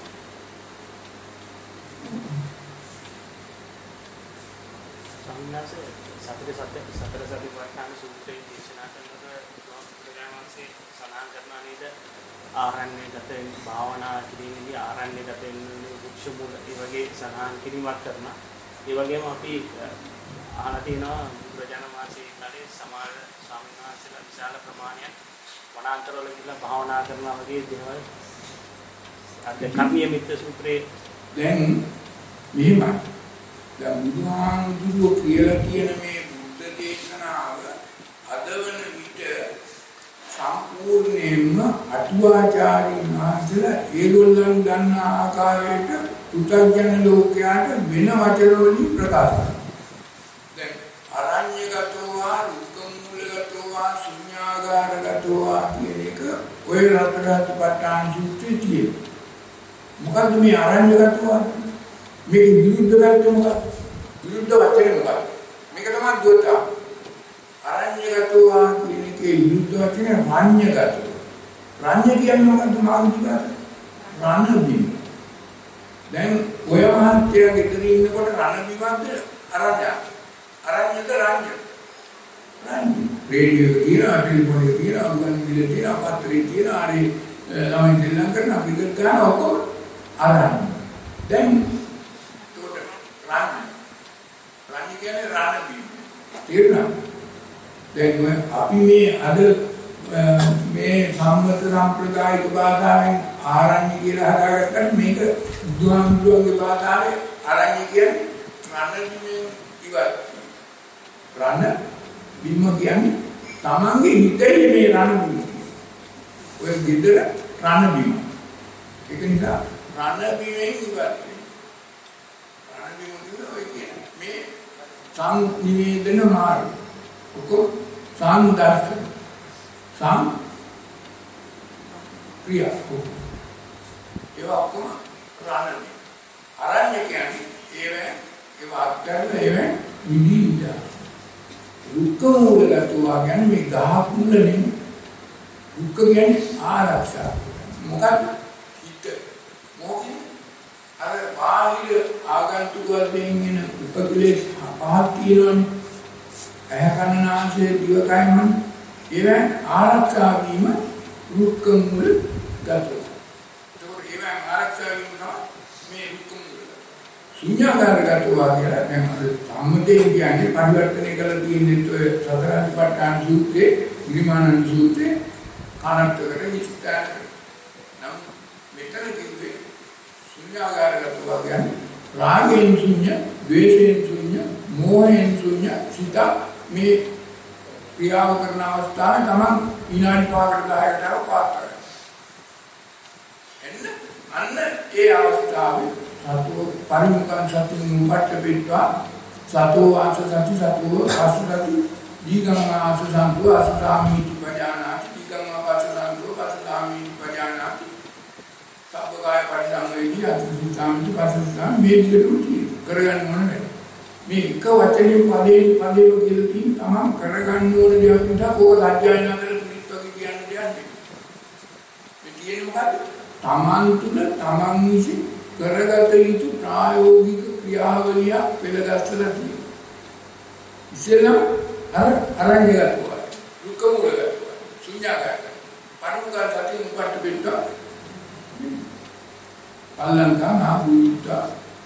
සම්මාස සතර සතිපට්ඨාන සූත්‍රයේ දේශනා කරනකොට බුදුරජාණන්සේ සඳහන් කරනවා නේද ආරණ්‍යගත වෙන භාවනා කිරීමේදී ආරණ්‍යගත වෙන වෘක්ෂ මූල ඒ වගේ සඳහන් කිරීමක් කරනවා. ඒ වගේම අපි අහලා තියෙනවා බුදුරජාණන් වහන්සේ කාලේ සමාජ ස්වාමීන් වහන්සේලා විශාල ප්‍රමාණයක් වනාන්තරවල ගිහිල්ලා භාවනා කරනවා වගේ දේවල් අද කර්මීය මිත්‍ය සූත්‍රයේ දැන් මෙහෙමයි. දැන් බුදුහාමුදුරුවෝ කියලා කියන මේ බුද්ධ දේශනාව අදවන විට සම්පූර්ණයෙන්ම අටුවාචාර්යින් වහන්සේලා ඒගොල්ලන් දන්න ආකාරයට පුතග්ජන ලෝකයට වෙන වචන වලින් ප්‍රකාශ කරනවා. දැන් අරඤ්‍යගතෝවා, රුක්කමූලගතෝවා, ශුඤ්ඤාගාරගතෝවා කියන එක ඔය රත්තරත්පට්ඨාන සූත්‍රයේ තියෙනවා. මොකද්ද මේ අරඤ්‍යගතෝවා? මේක විරුද්ධ පැත්ත මොකක්ද? විරුද්ධ වචනේ මොකක්ද? මේක තමයි දුවතා. අරඤ්‍යගතෝවා කියන එකේ විරුද්ධ වචනේ රඤ්‍යගතෝ. රඤ්‍ය කියන්නේ මොකද්ද? මානසිකත. රණබිම. දැන් ඔය මහත්ය ගෙදර ඉන්නකොට රණබිමක්ද අරඤ්‍ය. අරඤ්‍යද රඤ්‍ය. රඤ්‍ය. රේඩියෝ කියලා, ටෙලිෆෝන් එක කියලා, අංගන්විල කියලා, පත්‍රේ කියලා, ආරි ළමයි දෙල්ලම් කරන අපි ගන්න ඔක්කොම අරඤ්‍ය. දැන් රණ්‍ය කියන්නේ රණබිම. තේරුණාද? දැන් අපි මේ අද මේ සම්මත සම්ප්‍රදායික භාෂාවෙන් ආරණ්‍ය කියලා හදාගත්තට මේක බුදුහාමුදුරුවෝගේ භාෂාවේ ආරණ්‍ය කියන්නේ රණබිමෙන් ඉවත්. රණබිම කියන්නේ තමන්ගේ හිතේ මේ රණබිම. ඔය විතර රණබිම. ඒක නිසා රණබිමෙන් ඉවත්. මේ සංනිවේදන මාර්ග ඔක්කොම සංදර්ශන ක්‍රියා ඒවා ඔක්කොම රණනේ අරඤ්‍ය කියන්නේ ඒවා අත්‍යන්ත ඒවා විවිධ දුක්ඛ මූලගතවා කියන්නේ මේ ගහ කුල්ල නෙමෙයි දුක්ඛ කියන්නේ ආරක්ෂා මොකක්ද හිත මොකද අර බාහිර ආගන්තුක වශයෙන් එන උපකලේශ පහක් තියෙනවනේ. ඇහැ කන නාසය දිවකය මන ඒවා ආරක්ෂා වීම රුක්ක මූල ගතෝ. ඒකෝ ඒවා ආරක්ෂා වීම තමයි මේ රුක්ක මූල. ශුන්‍යාකාරගතෝ කියලා දැන් අර සම්මතේ කියන්නේ පරිවර්තනය කරලා තියෙන්නේ ඔය සතරාතිපට්ඨාන සූත්‍රයේ විමානන් සූත්‍රයේ කාණක්කට විස්තර. නම් මෙතන කිව්වේ ශුන්‍යාකාරගතෝ කියන්නේ රාගයෙන් ශුන්‍ය, ද්වේෂයෙන් ශුන්‍ය, මෝහයෙන් ශුන්‍ය සිත මේ ක්‍රියාව කරන අවස්ථාවේ තමන් විනාඩි 5කට 10කට පාත් කරනවා. අන්න ඒ අවස්ථාවේ සතු පරිමුඛං සතුන් උපට්ඨ පිටවා සතෝ ආස සති සතෝ ආස සති දීගං ආස සම්පෝ අසතාමීති පජානාති දීගං ආස සම්පෝ අසතාමීති පජානාති සබ්බකාය පරිසංවේදී අසුතාමීති පසුතාම මේ විදිහට කරගන්න ඕන වෙයි. මේ එක වචනේ පදේ කියලා තමයි කරගන්න ඕන දේවල් නිසා ඕක සත්‍යයනා කරලා තුනිත් වගේ කියන්න දෙයක් නෙමෙයි. මේ කියන්නේ මොකද්ද? තමන් තුළ තමන් විසින් කරගත යුතු ප්‍රායෝගික ක්‍රියාවලිය පෙළගස්සලා තියෙනවා. ඉතින් අරණ්‍ය ගත්තා. දුක්ඛ මූල ගත්තා. ශුන්‍යකාර. පරමුගත සතිය උපට්ඨ පිටා. අල්ලංකා නාබුද්ධා.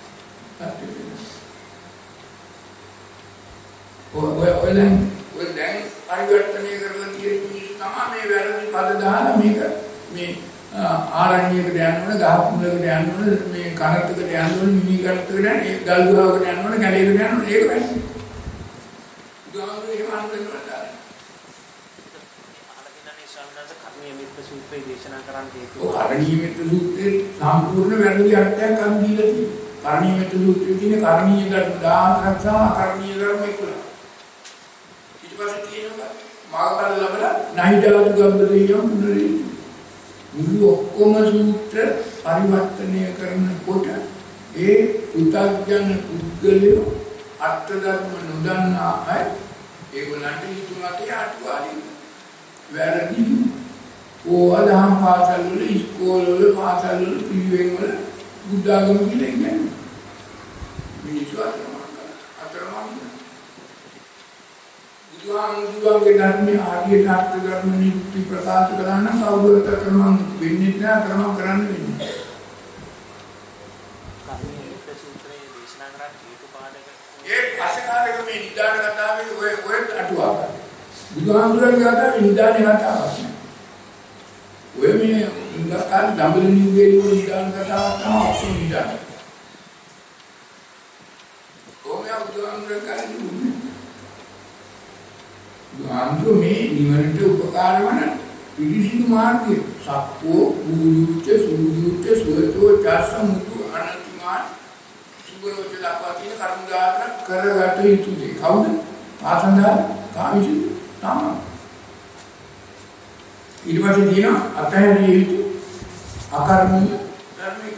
ඔය දැන් පරිවර්තනය කරලා තියෙන තමයි මේ වැරදි පද දාලා මේක මේ ආරණ්‍යයකට යන්න ඕන, ගහ කුලකට යන්න ඕන, මේ කනටකට යන්න ඕන, මිනි කනටකට යන්න, ඒ ගල් ගහකට යන්න ඕන, කැලේකට යන්න ඕන, ඒක වෙන්නේ. බුදුහාමුදුරේ එහෙම අනුකම්පාවෙන් අලකිනනේ ශ්‍රවණස කර්මීය මිත්‍ර සූත්‍රයේ දේශනා කරන්න හේතුව. ඔය කර්මීය මිත්‍ර සූත්‍රයේ සම්පූර්ණ වැරදි අර්ථයක් අනුදීලා තියෙනවා. කර්මීය මිත්‍ර සූත්‍රයේ තියෙන කර්මීය ධර්ම 1000ක් සහ අකර්මීය ධර්ම 11ක්. ඊට පස්සේ තියෙනවා මාර්ගඵල ලැබලා නයිජාතු ගම්බදේයම් පුනරේ මුළු ඔක්කොම සූත්‍ර පරිවර්තනය කරනකොට ඒ උත්ජන පුද්ගලයෝ අර්ථ ධර්ම නොදන්නා අය ඒගොල්ලන්ට හිතුමතේ අටුවාදී වැරදි ඕවදහම් පාසල් වල ඉස්කෝල වල පාසල් වල පිළිවෙන් වල බුද්ධාගම කියලා කියන්නේ මිනිස්සු අතරමං බුදුහාමුදුරන්ගේ ධර්මයේ ආර්ය තාර්ථ ධර්ම නිරුක්ති ප්‍රකාශ කරන කවුරුත් කරනවා වෙන්නේ නැහැ කරනවා කරන්න වෙන්නේ. කර්මීය මිත්‍ර සූත්‍රයේ දේශනා කරන්න හේතු පාදක ඒ අසකාරක මේ නිදාන කතාවේ ඔය අටුවා ගන්න. බුදුහාමුදුරන්ගේ කතාවේ නිදානේ කතාවක් නෑ. ඔය මේ ඉන්දකාර දඹදිව්වේ නිදාන කතාවක් තමයි නිදාන. කොහොමද බුදුහාමුදුරන් කියන්නේ? බුදුහාමුදුර මේ නිවනට උපකාර වන පිළිසිදු මාර්ගය සක්කෝ මුළුච්ච සුළුච්ච සුවතෝ චස්සමුතු අනතිමාන සුබරෝච ලක්වාදීන කර්මදාන කරගත යුතු දේ කවුද? ආසන්දා කාමිසි තමයි. ඊට පස්සේ තියෙනවා අතහැරිය යුතු අකර්මීය ධර්මික.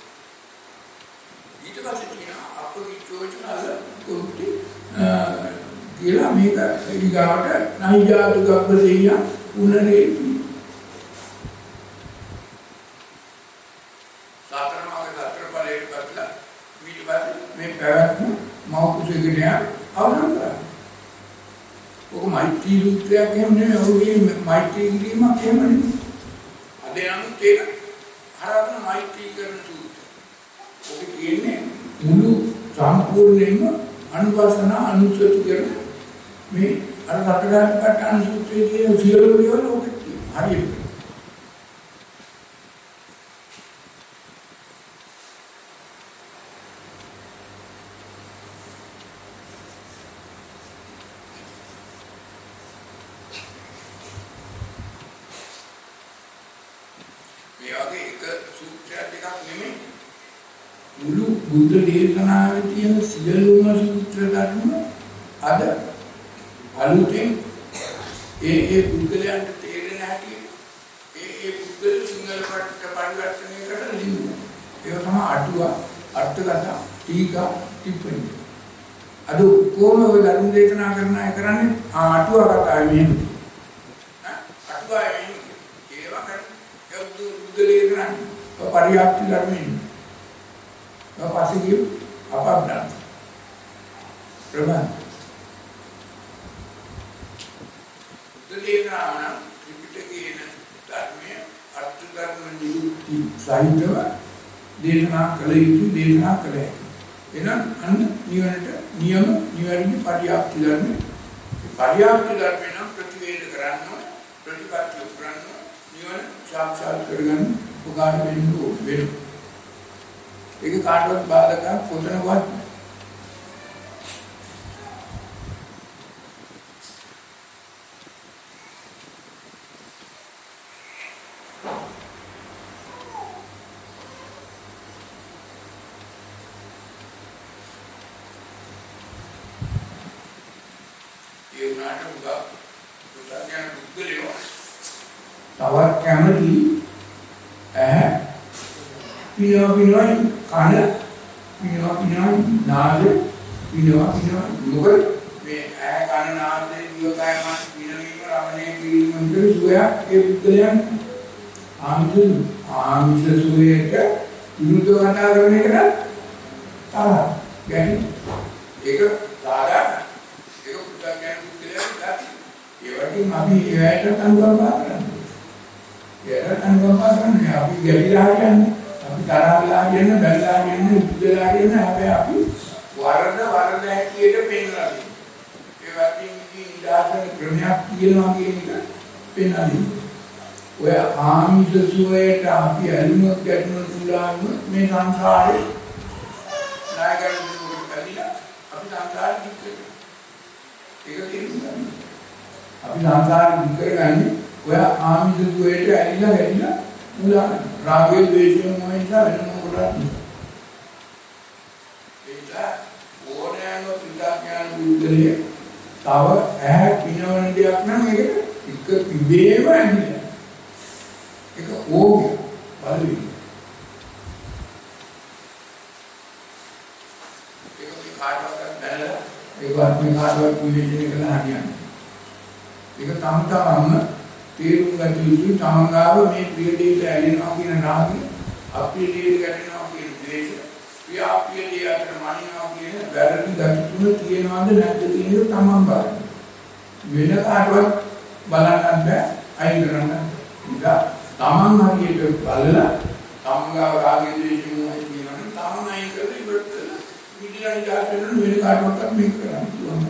ඊට පස්සේ තියෙනවා අපවිචෝචනල කුටි කියලා මේක ඊගාවට නයිජාතු ගබ්බසෙය උනරේ සතරමගේ සතර බලයට පස්ලා ඊට පස්සේ මේ පැවැත්ම මෞකුසෙකට යන අවසන් කරා. ඔක මෛත්‍රී සූත්‍රයක් එහෙම නෙමෙයි. ඔහුගේ මෛත්‍රී කිරීමක් එහෙම නෙමෙයි. අද යනුත් ඒක හරවන මෛත්‍රී කරන සූත්‍රය. ඔක කියන්නේ මුළු සම්පූර්ණයෙන්ම අනුපස්සනා අනුසති කරන මේ අර සතරාපට්ඨාන සූත්‍රයේ තියෙන සියලු දේවල් ඔක හරියට. මුළු බුද්ධ දේශනාවේ තියෙන සියලුම සූත්‍ර ධර්ම අද අලුතෙන් ඒ පුද්ගලයන්ට තේරෙන හැටි ඒ පුද්ගල සිංහල පාඨ පරිවර්තනය කරලා ලියුවා. ඒක තමයි අටුවා අර්ථකථා ටීකා ටිප්පණි. අද කොහොම ඔය ධර්ම දේශනා කරන අය කරන්නේ අටුවා කතාවේ මෙහෙම. අටුවාවේ මෙහෙම ඒවා කරන්නේ ඒ බුද්ධ දේශනා පරිවර්තන ධර්මයෙන් පස්සේ අපබ්‍රාහ්මණ ප්‍රමාණ දෙලේනාන ත්‍රිපිටකයේන ධර්මයේ අර්ථ ධර්ම නිරුක්ති සහිතව දේශනා කළ යුතු දේශනා කළ හැකි. එනම් අන්න නිවනට නියම නිවැරදි පරියාප්ති ධර්ම. පරියාප්ති ධර්ම නම් ප්‍රතිවේද කරන්න ප්‍රතිපත්ති උපරන්න නිවන සාක්ෂාත් කරගන්න උගාඩ වෙන්න ඕනේ. ඒක කාටවත් බාධකයක් කොතනවත් වුණාට උගා පුතඥාන බුද්ධලියෝ තවත් කැමති පිනවා කන පිනවා නාද පිනවා මොකද මේ කන නාදේ දිවකය මන පිනවීම රමණය කිරීම විතර සුවයක් ඒ බුද්ධලයන් ආමිෂ සුවයට විරුද්ධව කතා කරන එකට තරහ ගැටි ඒක සාධාරණ ඒක පුතඥාන බුද්ධලයන් ගති ඒ වගේම අපි ඒකට අනුගමනය කරනවා ඒකට අනුගමනය කරන්නේ අපි ගැටිලා කියන්නේ අපි තරහලා කියන්නේ බැලලා කියන්නේ උද්දලා කියන්නේ අපි වරද හැටියට පෙන්වලා දෙනවා. ඒ වගේම ඉඳාසන ක්‍රමයක් කියනවා කියන එක පෙන්වලා දෙනවා. ඔය ආමිෂ සුවයට අපි අලුමක් ගැටුණු තුලාම මේ සංසාරේ නායකයන් දුරුකදීලා අපි සංසාරේ දුක් වෙනවා. ඒක තේරුම් අපි සංසාරේ දුක් කරගන්නේ ඔය ආමිෂ සුවයට ඇලිලා ගැටිලා මුලා රාගයේ ද්වේෂයේ මොහින්ද වෙන මොකටද ඒක ඕනෑම විද්‍යාඥයන් බුද්ධලිය තව ඇහැ පිනවන දෙයක් නම් ඒක එක පිබේම ඇන්නේ ඒක ඕක බලවි ඒක කාටවත් බැලලා ඒවත් මේ කාටවත් විශ්ලේෂණය කරලා හරියන්නේ ඒක තමම තේරුම් ගත යුතු තමංගාව මේ ප්‍රිය දෙයට ඇලෙනවා කියන නාමය අප්‍රිය දෙයට ගැටෙනවා කියන ද්වේෂය ප්‍රිය දෙය අතර මනිනවා කියන වැරදි ගති තුන තියෙනවද නැද්ද කියන එක තමන් බලන්න වෙන කාටවත් බලන්න බෑ අයින් කරන්න ඉතින් තමන් හරියට බලලා තමංගාව රාගයේ ද්වේෂයේ මොහේ කියනනම් තමන් අයින් කරලා ඉවර කරලා විදියට ඉඳලා වෙන කාටවත් මේක කරන්න පුළුවන්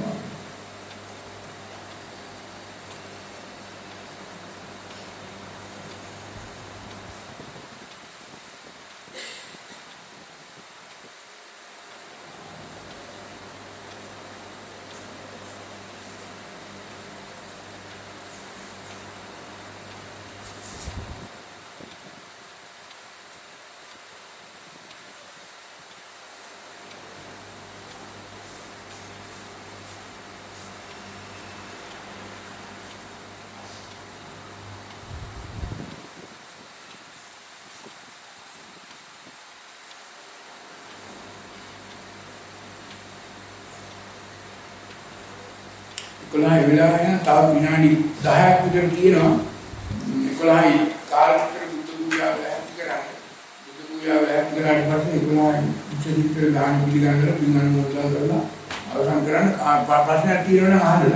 කොළහයි වෙලාවෙන් තව විනාඩි 10ක් විතර තියෙනවා. කොළහයි කාලෙකට බුදු පූජාව ලැහැත්ති කරන්නේ. බුදු පූජාව ලැහැත්ති කරාට පස්සේ කොළහයි ඉස්සෙල්ලා දාන පිළිගන්නලා පින්නම් මොදලා කරලා අවසන් කරන්න ප්‍රශ්නයක් තියෙනවා නම් අහන්න.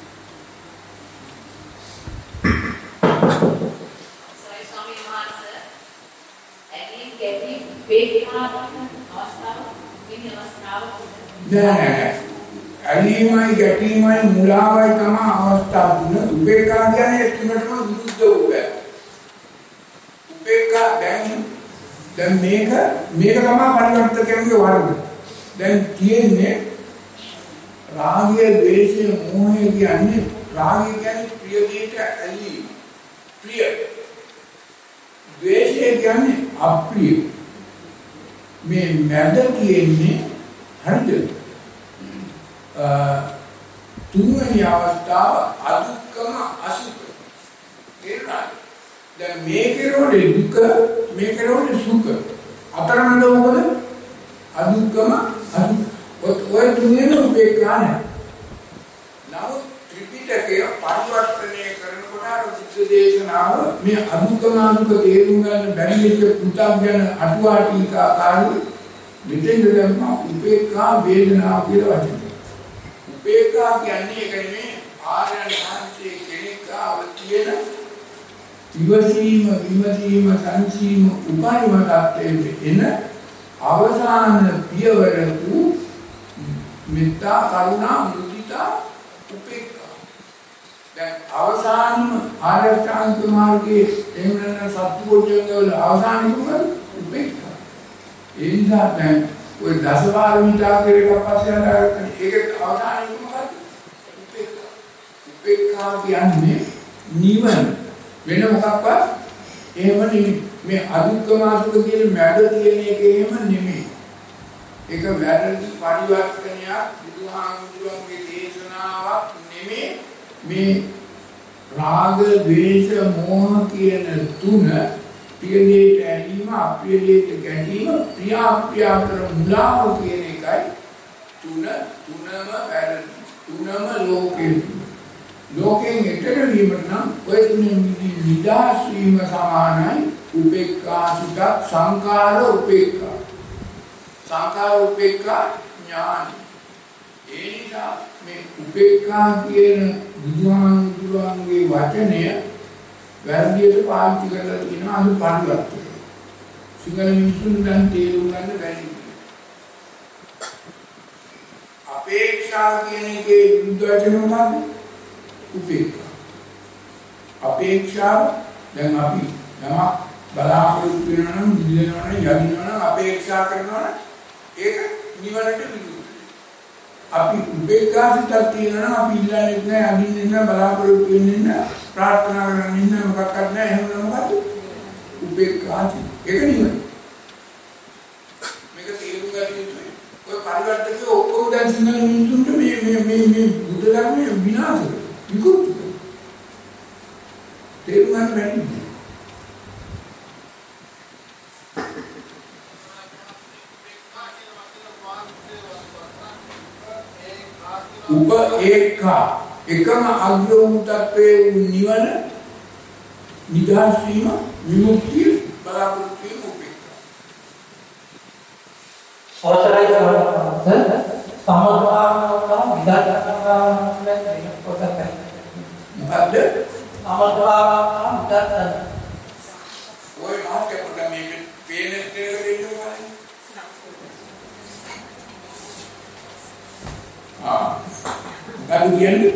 සයි ස්වාමීන් වහන්සේ ඇගින් ගැටි වේදනාවක් අවස්ථාව විනි අවස්ථාව නෑ ඇලීමයි ගැටීමයි මුලාවයි තමයි අවස්ථා තුන. උපේක්ඛා කියන්නේ තුනටම විරුද්ධ වූ එක. උපේක්ඛා දැන් මේක තමයි පරිවර්තකයන්ගේ වර්ග. දැන් කියන්නේ රාගය, ද්වේෂය, මෝහය කියන්නේ රාගය කියන්නේ ප්‍රිය දෙයට ඇලීම. ප්‍රිය. ද්වේෂය කියන්නේ අප්‍රිය. මේ මැද කියන්නේ හරිද? තුන්වෙනි අවස්ථාව අදුක්කම අසුඛ. දැන් මේකේ රෝඩේ දුක මේකේ රෝඩේ සුඛ. අතරමැද මොකද? අදුක්කම අසුඛ. ඔය තුනෙම උපේක්ඛා නැහැ. නමුත් ත්‍රිපිටකය පරිවර්තනය කරනකොට අර බුද්ධ දේශනාව මේ අදුක්කම අසුඛ තේරුම් ගන්න බැරි වෙච්ච පුතග්ජන අටුවා ටීකා කාලේ මෙතෙන් දැම්ම උපේක්ඛා වේදනාව කියලා වචන. උපේක්ඛා කියන්නේ ඒක නෙමෙයි ආර්යයන් වහන්සේ කෙනෙක් ආව තියෙන ඉවසීම විමසීම සංසීම උපරිම tattve එන අවසාන පියවර වූ මෙත්තා කරුණා මුදිතා උපේක්ඛා. දැන් අවසානම ආර්යසත්‍ය මාර්ගයේ එන්නන සත්පුරුෂයන්ගේ අවසාන කුමද? උපේක්ඛා. ඒ නිසා දැන් ඔය දසපාරමිතා කියලා පස්සේ හදාගන්න ඒකේ අවසානයේ මොකක්ද? උපේක්ඛා. උපේක්ඛා කියන්නේ නිවන. වෙන මොකක්වත් එහෙම නෙමෙයි. මේ අදුක්කම අසුඛ කියන මැද තියෙන එක එහෙම නෙමෙයි. ඒක වැරදි පරිවර්තනයක් බුදුහාමුදුරන්ගේ දේශනාවක් නෙමෙයි. මේ රාග, ද්වේෂ, මෝහ කියන තුන ප්‍රියදේට ඇලීම, අප්‍රියදේට ගැටීම, ප්‍රියාප්‍රියාතර මුලාව කියන එකයි තුනම වැරදි. තුනම ලෝකයෙන් එතර වීමට නම් ඔය තුනෙන් නිදහස් වීම සමානයි උපේක්ඛා සුඛ සංඛාර උපේක්ඛා. සංඛාර උපේක්ඛා ඥානයි. ඒ නිසා මේ උපේක්ඛා කියන බුදුහාමුදුරන්ගේ වචනය වැරදියට පාවිච්චි කරලා තියෙනවා අනු පරිවර්තනය. සිංහල මිනිසුන් දැන් තේරුම් ගන්න බැරි. අපේක්ෂා කියන එකේ විරුද්ධ වචන මොනවද? උපේක්ඛා. අපේක්ෂාව දැන් අපි යමක් බලාපොරොත්තු වෙනවා නම්, දිලනවා නම්, යදිනවා නම්, අපේක්ෂා කරනවා නම් ඒක නිවනට විරුද්ධයි. අපි උපේක්ඛාසිතක් තියෙනවා නම් අපි ඉල්ලන්නේ නැහැ, අදින්නේ නැහැ, බලාපොරොත්තු වෙන්නේ නැහැ, ප්‍රාර්ථනා කරන්නේ නැහැ, මොකක්වත් නැහැ. එහෙම මොකද? උපේක්ඛාසිත. ඒක නිවන. මේක තේරුම් ගන්න යුතුයි. ඔය පරිවර්තකේ ඔක්කොම දැන් සිංහල මිනිසුන්ට මේ බුද්ධ ධර්මයේ විනාශ කරනවා. විකෘති කරනවා. තේරුම් ගන්න බැරි. උපේක්ඛා එකම අග්‍ර වූ තත්වයේ නිවන, නිදහස් වීම, විමුක්තිය බලාපොරොත්තු වීම උපේක්ඛා. අවසරයි සමහරවල් විදර්ශනා කියන්නේ පොතක්. මොකද්ද? සමහරවල් විදර්ශනා. ඔය මාත් පොත මේ පේන දෙයක් දෙන්නවා. මොකද කියන්නේ?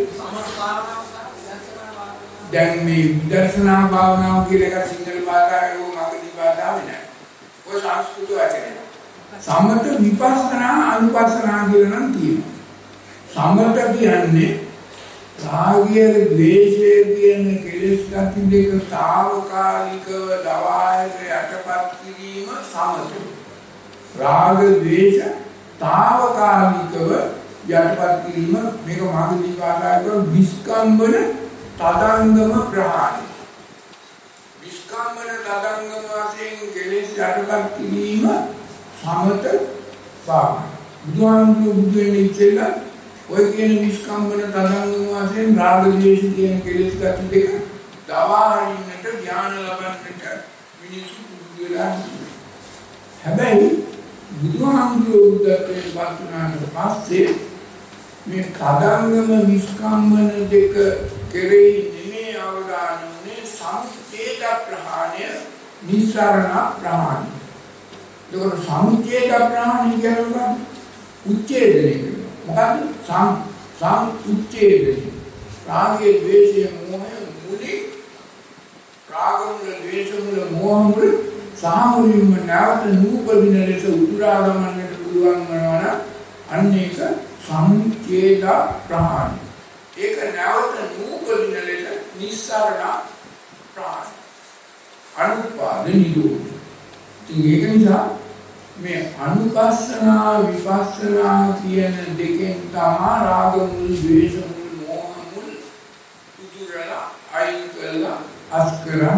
දැන් මේ විදර්ශනා භාවනාව කියලා එක සිංහල භාෂාවේ ඕ මගදී භාෂාවේ නෑ. ඔය සංස්කෘත වචනේ. සමත විපස්සනා අනුපස්සනා කියලා නම් තියෙනවා. සමත කියන්නේ රාගය, ද්වේෂය කියන කෙලෙස් ගති දෙක తాවකාලිකව දවායට යටපත් කිරීම සමතය. රාග, ද්වේෂ తాවකාලිකව යටපත් කිරීම මේක මාගදී භාෂාවේ විස්කම්බන තදංගම ප්‍රහාණය. විස්කම්බන තදංගම වශයෙන් කෙලෙස් යටපත් කිරීම සමත භාවනාව. බුදුහාමුදුරුවෝ බුදු වෙන්නේ ඉස්සෙල්ලා ඔය කියන විස්කම්බන තදංගම වශයෙන් රාග, ද්වේෂ කියන කෙලෙස් ගති දෙක දවාහරින්නට ඥාන ලබන්නට මිනිසු බුදු වෙලා ඉන්නවා. හැබැයි බුදුහාමුදුරුවෝ බුද්ධත්වයට පත් වුණාට පස්සේ මේ තදංගම විස්කම්බන දෙක කෙරෙහි නෙමෙයි අවධානය සමුච්ඡේද ප්‍රහාණය, නිස්සරණ ප්‍රහාණය. ඒක සමුච්ඡේද ප්‍රහාණය කියන්නේ උච්ඡේදනය. මොකද්ද? උච්ඡේදනය. රාගයේ, ද්වේෂයේ, මෝහයේ මුලින් රාගමුල, ද්වේෂමුල, මෝහමුල සාමුලින්ම නැවත නූපදින ලෙස උතුරා ගමන්නට පුළුවන් වෙනවා. අන්න ඒක සමුච්ඡේද ප්‍රහාණය. ඒක නැවත නූපදින ලෙස නිස්සරණ ප්‍රහාණය. අනුපාද නිරෝධ. ඉතින් ඒක නිසා මේ අනුපස්සනා විපස්සනා කියන දෙකෙන් තමයි රාග මුල්, ද්වේෂ මුල්, මෝහ මුල් උතුරලා අයින් කරලා අස්කරන්.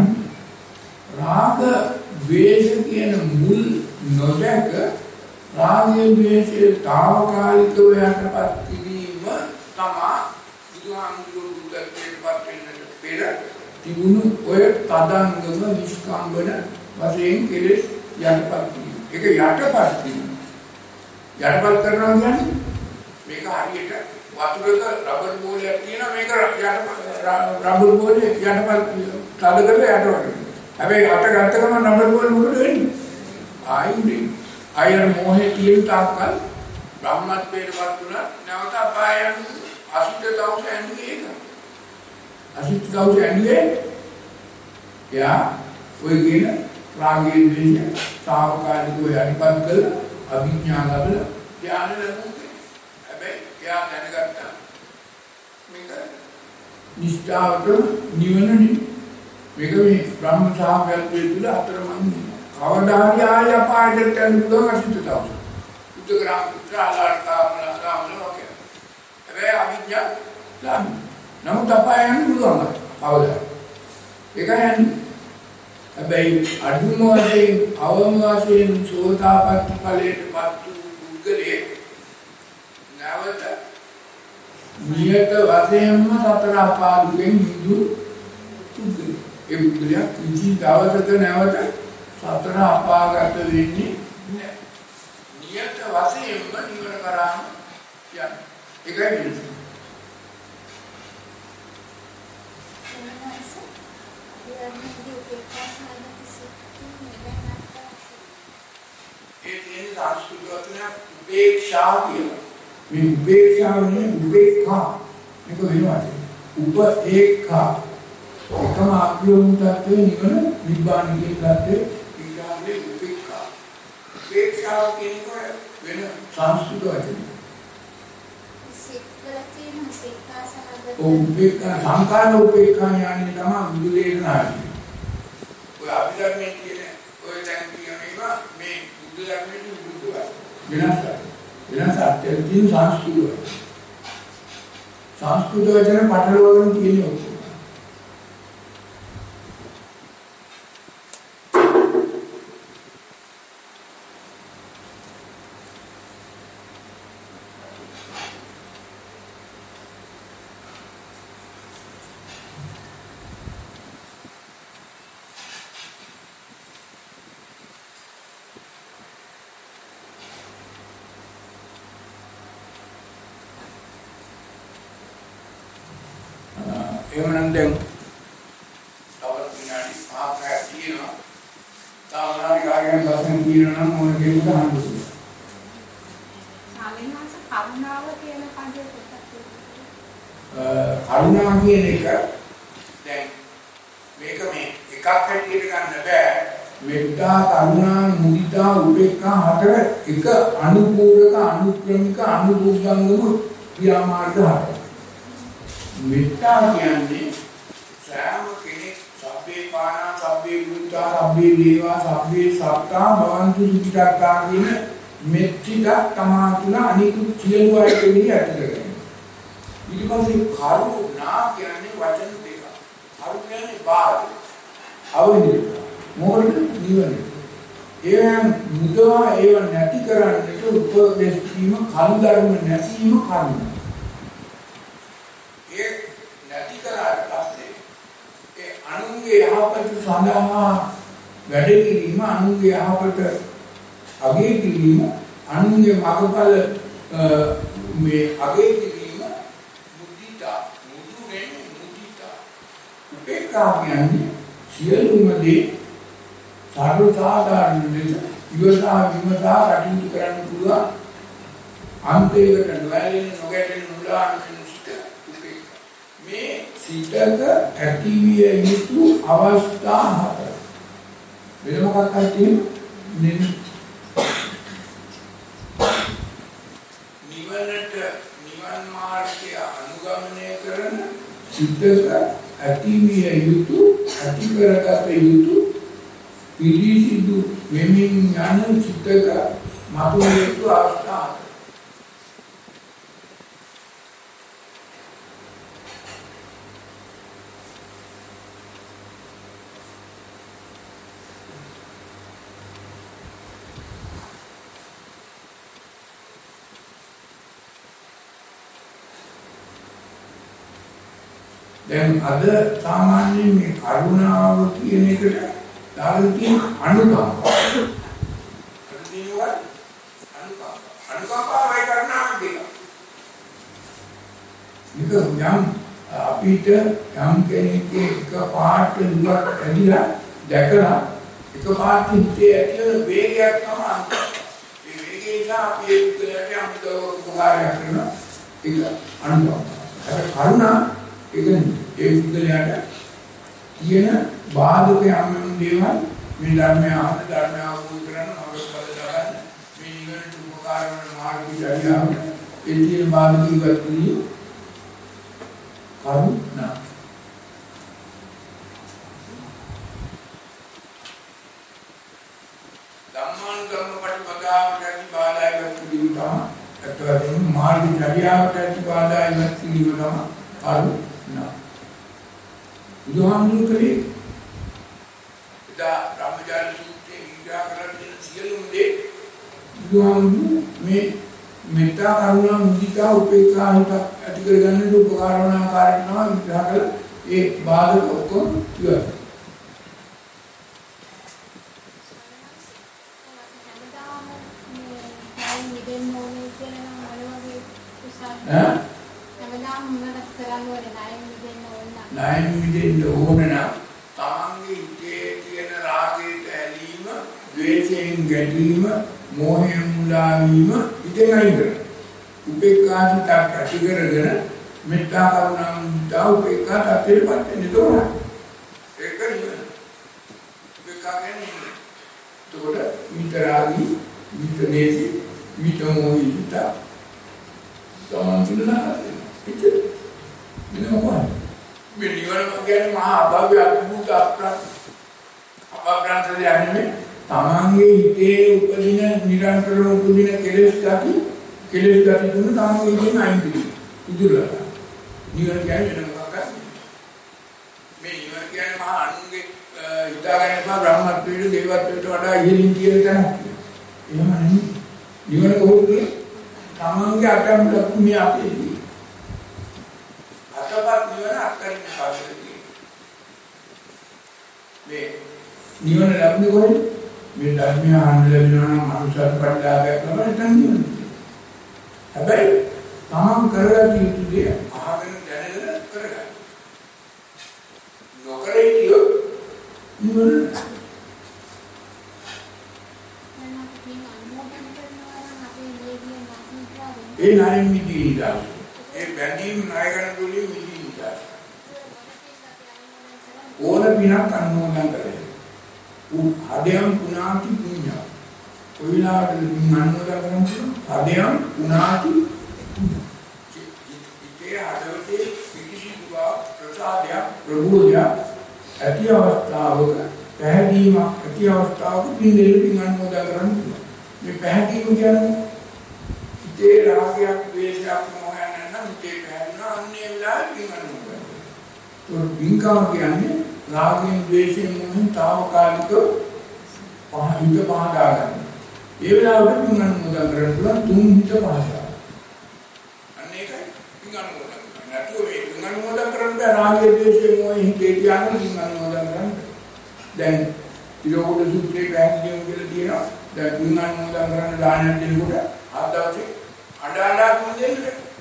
රාග ද්වේෂ කියන මුල් නොදැක රාගය, ද්වේෂය తాවකාලිකව යටපත් කිරීම තමයි බුදුහාමුදුරුවෝ බුද්ධත්වයට පත් වෙන්නට පෙර තිබුණු ඔය තදංගම විස්කම්බන වශයෙන් කෙලෙස් යටපත් කිරීම. ඒක යටපත් කිරීම. යටපත් කරනවා කියන්නේ මේක හරියට වතුරක රබර් බෝලයක් තියෙනවා, මේක රබර් බෝලේ යටපත් තද කරලා යටවගෙන. හැබැයි අත ගත්ත ගමන් රබර් බෝල මොකද වෙන්නේ? ආයිනේ. අයර මොහේ තියෙන තාක්කල් බ්‍රහ්මත්වයටපත් වුණා. නැවත අපායන් අසිත දවස ඇන්නේ ඒක. අසිත දවස ඇන්නේ යා ඔය කියන රාගයේ ද්වේෂය තාවකාලිකව යටපත් කරලා අභිඥා ලැබලා ඥාන ලැබුණේ. හැබැයි එයා දැනගත්තා මේක නිෂ්ඨාවට නිවනනේ. මේක මේ බ්‍රහ්ම සාහවත්වයේ තුල අතරමං කවදා හරි ආය අපායට යන්න පුළුවන් අසිත දවස. බුද්ධ ග්‍රාම පුත්‍රාලාරකාමලාමල වගේ. හැබැයි අවිද්‍යාව ලාභ. නමුත් අපාය යන්න පුළුවන්. අවදාන. ඒකයි යන්නේ. හැබැයි අදුම වශයෙන් අවම වශයෙන් සෝතාපට්ටි ඵලයටපත් වූ පුද්ගලයෙක් නැවත නියත වශයෙන්ම සතර අපාදුකෙන් මිදු පුද්ගලයෙක්. ඒ පුද්ගලයා කිසි දවසක නැවත සතර අපාගත වෙන්නේ නැහැ. නියත වශයෙන්ම නිවන කරාම යන්නේ. ඒකයි වෙනස. ඒ කියන්නේ සංස්කෘතිය උපේක්ෂා කියලා. මේ උපේක්ෂාවනේ උපේක්ඛා මේක වෙනවා. උපේක්ඛා එකම අභ්‍යෝම තත්ත්වයේ නිවන නිබ්බාන කියන තත්ත්වයේ ඊළඟේ උපේක්ඛා. උපේක්ෂාව කියන්නේ වෙන සංස්කෘත වචනයක්. උපේක්ඛා සංකාර උපේක්ඛා යන්නේ තමයි බුදු දේශනාවේ. ඔය අභිධර්මයේ කියන්නේ ඔය දැන් කියනවා මේ බුදු ධර්මයේ බුදු වෙනස් අත්‍යන්තයෙන් සංස්කෘත වචන. සංස්කෘත වචන පටලවගෙන කියන්නේ එහෙමනම් දැන් තවත් විනාඩි 5ක් තියෙනවා. තාමනාරි කාගෙන් ප්‍රශ්න කියනවා නම් මොන කෙනෙක්ද අහන්නේ. ස්වාමීන් වහන්සේ කරුණාව කියන පදේ පොතක් කරුණා කියන එක දැන් මේක මේ එකක් හැටියට ගන්න බෑ. මෙත්තා කරුණා මුදිතා උපේක්ඛා හතර එක අනුපූරක අනුක්‍රමික අනුභූතංගම ක්‍රියාමාර්ග හතර. මෙත්තා කියන්නේ සෑම කෙනෙක් සබ්බේ පානා සබ්බේ බුද්ධා සබ්බේ දේවා සබ්බේ සත්තා භවන්තු සුඛිතා කියන මෙත්තික තමා තුන අනිකුත් සියලු අය කෙරෙහි ඇති කරගන්න. ඊට පස්සේ කරුණා කියන්නේ වචන දෙකක්. කරු කියන්නේ බාධ. අවනිය. මොකද නිවන. ඒයන් මුදවා ඒව නැති කරන්නට උපදෙස් දීම කල් ධර්ම නැසීම කරුණා. ඒ නැති කරාට පස්සේ ඒ අනුන්ගේ යහපත සඳහා වැඩ කිරීම අනුන්ගේ යහපත අගය කිරීම අනුන්ගේ මඟඵල මේ අගය කිරීම මුදිතා මුදුනේ මුදිතා උපේක්ඛා කියන්නේ සියලුම දේ සාධාරණ ලෙස ඉවසා විමසා කටයුතු කරන්න පුළුවන් අන්තයකට නොඇලෙන නොගැටෙන නුලාන මේ සිතක ඇතිවිය යුතු අවස්ථා හතර. වෙන මොකක්ද කියන්නේ? නිවන මාර්ගය අනුගමනය කරන සිතක ඇතිවිය යුතු ඇති කරගත යුතු පිළිසිදු වෙමින් යන සිතක මතුවිය යුතු අවස්ථා. දැන් අද සාමාන්‍යයෙන් මේ කරුණාව කියන එකට දාලා තියෙන අනුකම්පාව. අද දිනුවා අනුකම්පාව. අනුකම්පාවයි කරුණාව දෙක. යම් අපිට යම් කෙනෙක්ගේ එක පාට දුක් ඇදිලා දැකලා එක පාට හිතේ ඇතිවන වේගයක් තමයි අනුකම්පාව. මේ වේගය නිසා අපි ඒ උත්තරයට අමුතව උපකාරයක් කරනවා. ඒක අනුකම්පාව. ඒක කරුණා ඒ බුද්ධයාට තියෙන බාධක යම් දේවල් මේ ධර්මය ආන ධර්මය අවබෝධ කරගන්න අවශ්‍යතාවය ගන්න මේ නිවනට උපකාර වන මාර්ගිකයව ඒ තියෙන බාධක ඉවත් කිරීම කරුණා. ධම්මානුගම පටිපදාවට බාධා ඉවත් කිරීම බුදුහාමුදුරු කලේ එදා රාමජාල සූත්‍රයේ විග්‍රහ කරලා තියෙන සියලුම දේ බුදුහාමුදුරු මේ මෙත්තා කරුණා මුදිතා උපේක්ඛා හිත ඇති කරගන්න උපකාර වන ආකාරයට තමයි විග්‍රහ කළා. ඒ බාධක ඔක්කොම ඉවරයි. ණයෙන් මිදෙන්න ඕන නම් තමන්ගේ හිතේ තියෙන රාගයට ඇලීම, ද්වේෂයෙන් ගැටීම, මෝහයෙන් මුලා වීම ඉතින් අයින් කරන්න. උපේක්ඛාසිත ඇති කරගෙන මෙත්තා කරුණා මුදිතා උපේක්ඛා තත්ත්වයටපත් වෙන්න ඕන. ඒක නෙවෙයි. උපේක්ඛා කියන්නේ එතකොට මිතරාගී, මිතනේසි, මිතමෝහිත තමන් තුළලා ඉතින් මොනවද? මේ නිවන කියන්නේ මහා අභව්‍ය අద్භූත අප්‍රාන්තය යන්නේ තමන්ගේ හිතේ උපදින නිරන්තරව උපදින කෙලෙස් ගති තුන තමන්ගේ හිතෙන් අයින් කිරීම. ඉදිරියට. නිවන කියන්නේ මොකක්ද? මේ නිවන කියන්නේ මහා අනුන්ගේ හිතාගන්න බා බ්‍රහ්මත්වයට දේවත්වයට වඩා ඉහළින් කියන තැන. එහෙම නෙමෙයි. නිවන කොහොමද? තමන්ගේ අටම මේ අපේ අතපත් නිවන අත්කරින් පාදකදී මේ නිවන ලැබුණේ කොහොමද? මේ ධර්මය ආනන්ද වෙනවා නම් මනුෂ්‍යත්ව පරිලාභයක් ලබන තැන නිවන. හැබැයි තමන් කරගත යුතු දේ අහගෙන දැනගෙන කරගන්න. නොකර ඉතියොත් නිවන ඒ ණයෙන් මිදී ඉඳලා ඒ බැඳීම් ණය ගන්න දුලින් මිදී ඉඳලා ඕන පිනක් අනුමෝදන් කරේ. හදයන් පුනාති පුඤ්ඤ. කොයිලාට අනුමෝදන් කරන්නේ? හදයන් පුනාති ඉතේ ආදවතේ පිටිසිදුවා ප්‍රසාදය ප්‍රභූය ඇති අවස්ථාවක පැහැදීමක් ඇති අවස්ථාවක පින්දෙල පින් අනුමෝදන් කරන්නේ. මේ පැහැදීම කියන්නේ ඉතේ රාගයක් ද්වේෂයක් මොහයක් නැත්නම් ඉතේ පැහැදෙනවා අන්නේ වෙලාවෙ පින් අනුමෝදන්. તો පින්කම කියන්නේ රාගයෙන් ද්වේෂයෙන් මොහෙන් తాවකාලික පහිත පහදා ගන්න. ඒ වෙලාවට පින් අනුමෝදන් කරන්න පුළුවන් තුන් හිත පහදා. අන්න ඒකයි පින් අනුමෝදන් කරන්නේ. නැතුව මේ පින් අනුමෝදන් කරන්න බෑ රාගය ද්වේෂය මොහෙන් හිතේ තියාගෙන පින් අනුමෝදන් කරන්න. දැන් ඉරෝගොඩ සූත්‍රයේ පැහැදිලිවම කියලා තියෙනවා. දැන් පින් අනුමෝදන් කරන්න දානයක් දෙනකොට ආදාසේ අඩාලා තුන් දෙන්න.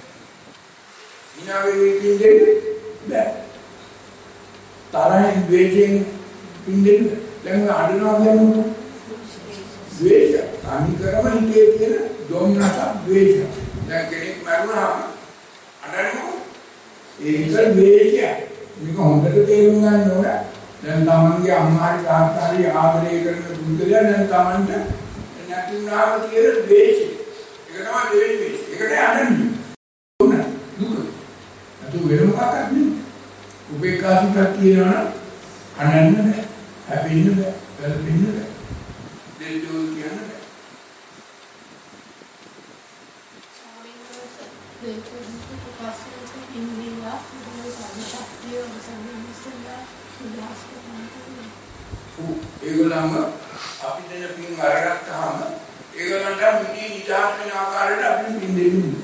විනාවේ පින් දෙන්න බෑ. තරහින් ද්වේෂයෙන් පින්දෙන්න දැන් අඩනවා කියන්නේ ද්වේෂය අනිකරම හිතේ තියෙන දොම්නස ද්වේෂය දැන් කෙනෙක් මරුණාම අඩනවා ඒක ද්වේෂය මේක හොඳට තේරුම් ගන්න ඕන දැන් තමන්ගේ අම්මාගේ තාත්තාගේ ආදරය කරන පුද්ගලයා දැන් තමන්ට නැතුණාම තියෙන ද්වේෂය ඒක තමයි ද්වේෂය ඒකට අඩන්නේ දුක අතු වෙන මොකක්ද නෙමෙයි උපේක්ඛාසිතක් කියනවා අනන්න බෑ හැපෙන්න බෑ වැළපෙන්න බෑ දෙල්ජෝල් කියන්න බෑ ඒගොල්ලන්ම අපි දෙන පින් අරගත්තාම ඒගොල්ලන්ට මිදී නිදාස් වෙන ආකාරයට අපි පින් දෙන්නේ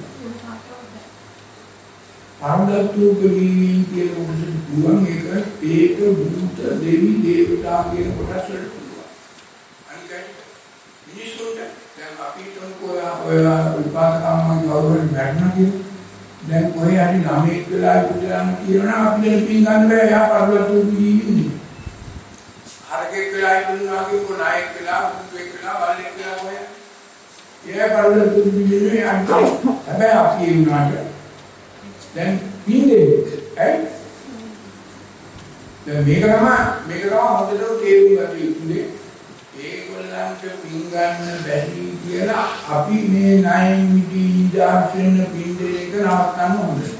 ආන්දතුගී කියන කොටසට පුළුවන් ඒක ඒක භූත දෙවි දේවතා කියන කොටස් වලට පුළුවන්. අනිකයි මිනිස්සුන්ට දැන් අපි තුන්කෝ ඔය විපාකකම්ම ගෞරවයෙන් මැරෙනවා කියන්නේ දැන් කොහේ හරි ළමෙක් වෙලා ඉඳලා කියනවා අපි දැන් පින් ගන්න බෑ යා පරිවර්තුගී ඉන්නේ. හරකෙක් වෙලා ඉන්නවා කියනකො නායක වෙලා මුතුෙක් වෙලා බල්ලෙක් වෙලා කොහේ. ඒ පරිවර්තුගී ඉන්නේ අන්තිම. හැබැයි අපි ඒ වුණාට දැන් පින්දේ ඇයි දැන් මේක තමයි හොඳට තේරුම් ගන්න යුතුනේ ඒගොල්ලන්ට පින් ගන්න බැරි කියලා අපි මේ ණයෙන් මිදී ඉඳාගෙන පින්දේ එක නවත්තන්න හොඳයි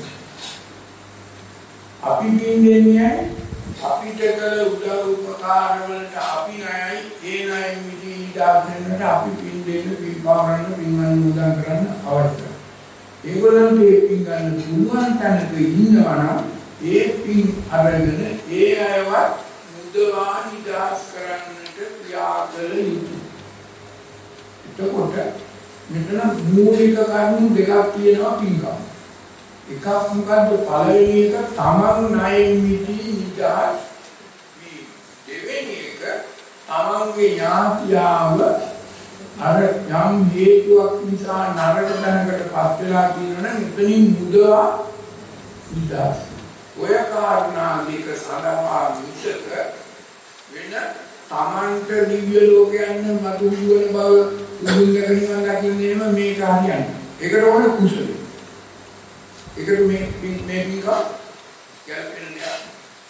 අපි පින්දෙන්නේ අපිට කළ උදව් උපකාර වලට අපි ණයයි ඒ ණයෙන් මිදී ඉඳාගෙන අපි පින්දෙන්න පින්පාරන්න පින් අනුමෝදන් කරන්න අවශ්‍යයි ඒගොල්ලන්ට පින් ගන්න පුළුවන් තැනක ඉන්නවා නම් ඒ පින් අරගෙන ඒ අයවත් මුදවා නිදහස් කරන්නට ක්‍රියා කළ යුතුයි. එතකොට මෙතන මූලික කරුණු දෙකක් තියෙනවා පින්කම්. එකක් මොකද්ද? පළවෙනි එක තමන් ණයෙන් මිදී නිදහස් වීම. දෙවෙනි එක තමන්ගේ ඥාතියාව අර යම් හේතුවක් නිසා නරක දැනකටපත් වෙලා තියෙනවනම් එතනින් මුදවා නිදහස්. ඔය කාරණා දෙක සඳහා මිසක වෙන තමන්ට දිව්‍ය ලෝකයන් මතු වූ බව උගුල්ලක නිවන් දකින්නේම මේක හරියන්නේ. ඒකට ඕනේ කුසල. ඒකට මේ පින්ක ගැලපෙන දෙයක්.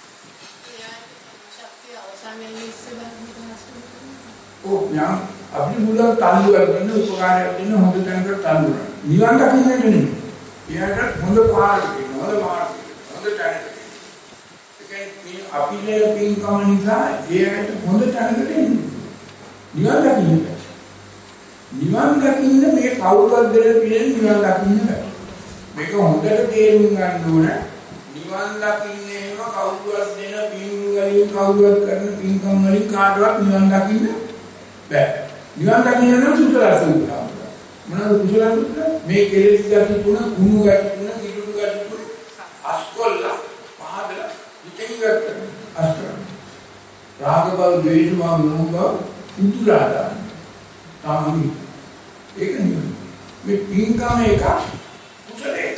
ශක්තිය අවසානයේ ඉස්සෙල්ලා යම් අපිට මුලින් තල්ලුවක් දෙන්න උපකාරයක් දෙන්න හොඳ තැනකට තල්ලු කරනවා. නිවන් දකින්නට නෙමෙයි. එයාට හොඳ පාරක් දෙන්න, හොඳ මාර්ගයක්, හොඳ තැනකට. ඒ කියන්නේ අපිට පින්කම නිසා එයාට හොඳ තැනකට එන්න. නිවන් දකින්න. නිවන් දකින්න මේ කවුරුවත් දෙන පිළිෙන් නිවන් දකින්න බෑ. මේක හොඳට තේරුම් ගන්න ඕන. නිවන් දකින්නේ එහෙම කවුරුවත් දෙන පින් වලින් කවුරුවත් කරන පින්කම් වලින් කාටවත් නිවන් දකින්න බෑ. නිවන් දකින්න නම් සුතල සූත්‍රය. මොනවාද සුතල සූත්‍රය? මේ කෙලෙස් ගති තුන, කුණු ගති තුන, කිලුඩු ගති තුන, අස්කොල්ල, පහදලා ඉතිං ගන්න. අස්තර. රාග බව, ද්වේෂ බව, මෝහ බව උතුරාදා. තමයි. ඒක නෙමෙයි. මේ පින්කම එක කුසලයක්.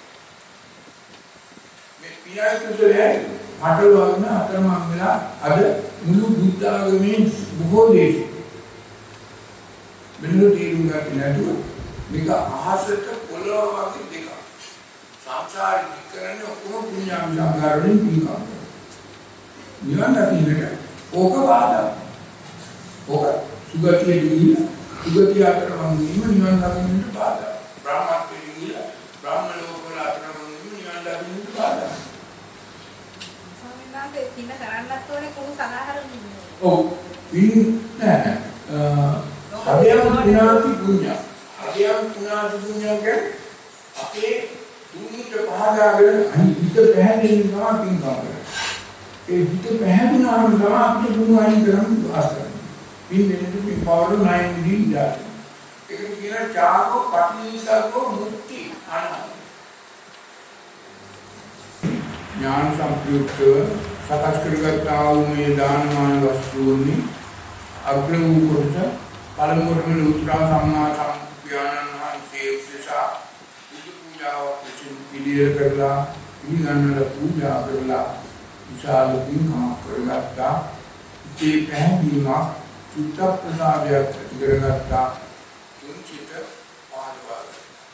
මේ පියයි කුසලයයි අටලවන්න අතරමං වෙලා අද මුළු බුද්ධ ආගමේ බොහෝ දේශ මෙන්න තේරුම් ගන්න නැතුව මේක අහසට පොළොව වගේ දෙකක්. සංසාරේ කරන්නේ ඔක්කොම පුණ්‍යාම් සංකාරවලින් පින්කම්. නිවන් දකින්නට ඕක බාධා. ඕක සුගතිය දීලා සුගතිය අතරමං වීම නිවන් දකින්නට බාධා. බ්‍රහ්මත්වයේ දීලා බ්‍රහ්ම ලෝකවල අතරමං වීම නිවන් දකින්නට බාධා. ස්වාමීන් පින්න කරන්නත් ඕනේ කුණු සදාහරින්න. ඔව්. පින් නෑ. අධ්‍යයන පුණාති පුණ්‍ය. අධ්‍යයන පුණාති පුණ්‍ය කියන්නේ අපේ දුන්නට පහදාගෙන හිත පැහැදෙන්න තමයි පින්කම් කරන්නේ. ඒ හිත පැහැදුනාම තමයි අපිට දුන්නු අයින් කරන්න ආසන්න. පින් දෙන්නේ පින් පවර 9 දිලා. ඒක කියන චාකෝ පටිනිසග්ගෝ මුක්ති අනාත්ම. ඥාන සම්ප්‍රයුක්තව සකස් කරගත්තා වූ මේ දානමාන වස්තුන්හි අග්‍ර වූ කොට පළමුවටම උතුරා සම්මා සම්බුද්ධයන්න් වහන්සේ උදෙසා බුදු පූජාවක් පිළියෙල කරලා පිළිගන්නට පූජා කරලා විශාල පින්කමක් කරගත්තා. ඒ පැහැදීමක් චිත්ත ප්‍රසාදයක් ඇති කරගත්තා. තුන්චිත පාදවාද.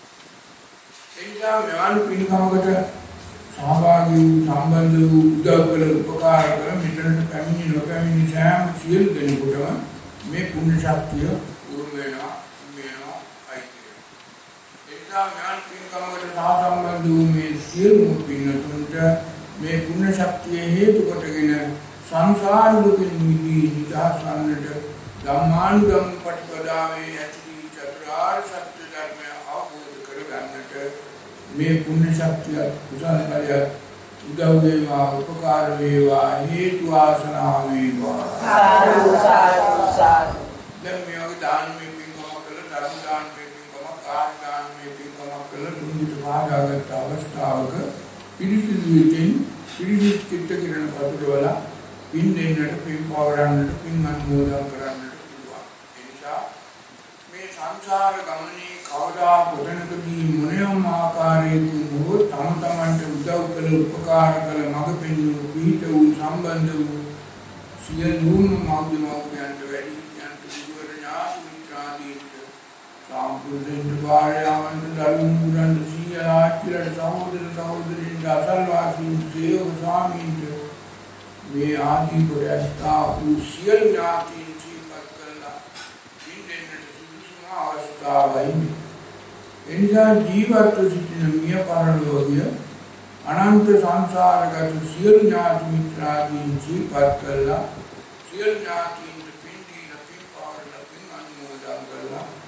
එනිසා මෙවන් පින්කමකට සහභාගී වූ සම්බන්ධ වූ උදව් කළ උපකාර කළ මෙතනට පැමිණි නොපැමිණි සෑම සියලු දෙනෙකුටම මේ පුණ්‍ය ශක්තිය උරුම වෙනවා අයිතිය. එනිසා මෙවන් පින්කමකට සහසම්බන්ධ වූ මේ සියලු පින්නතුන්ට මේ පුණ්‍ය ශක්තිය හේතු කොටගෙන සංසාර දුකින් මිදී නිදහස් වන්නට ධම්මානුගම පටිපදාවේ ඇති චතුරාර්ය සත්‍ය ධර්මය අවබෝධ කරගන්නට මේ පුණ්‍ය ශක්තිය කුසල බලය උදව් වේවා උපකාර වේවා හේතු ආසනාව වේවා. සාදු සාදු සාදු. දැන් මේ වගේ දානමය පින්කම කළ ධර්ම දානමය පින්කම කාර්ය දානමය පින්කම කළ දුන්නිට වාදාගත් අවස්ථාවක පිරිසිදු විදින් පිරිසිදු චිත්ත කිරණ පතුරවල පින් දෙන්නට පින් පවරන්නට පින් අනුමෝදන් කරන්නට පුළුවන්. ඒ නිසා මේ සංසාර ගමනේ කවදා කොතනකදී මොනියම් ආකාරයකින් හෝ තම තමන්ට උදව් කළ උපකාර කළ මඟ පෙන්වූ පිහිට වූ සම්බන්ධ වූ සියලුම මෞර්යයන්ට වැඩිහිටියන්ට විවර ඥාති මිත්‍රාදීන්ට සාම්පූර්ණ වාරයන්ට දරුණුරන්ට සියාච්චිලට සහෝදර සහෝදරීන්ට අසල්වාසීන්ට සේවක ස්වාමීන්ට මේ ආදී ප්‍රයස්තා වූ සියලු ඥාතීන් ජීවත් කරලා ඉන්නෙන්නට සුදුසුම අවස්ථාවයි. එනිසා ජීවත්ව සිටින මිය පරලෝකීය අනන්ත සංසාරගත සියලු ඥාති මිත්‍රාදීන් ජීවත් කරලා සියලු ඥාතීන්ට පින් දීලා පින් පවරලා පින් අනුමෝදන් කරලා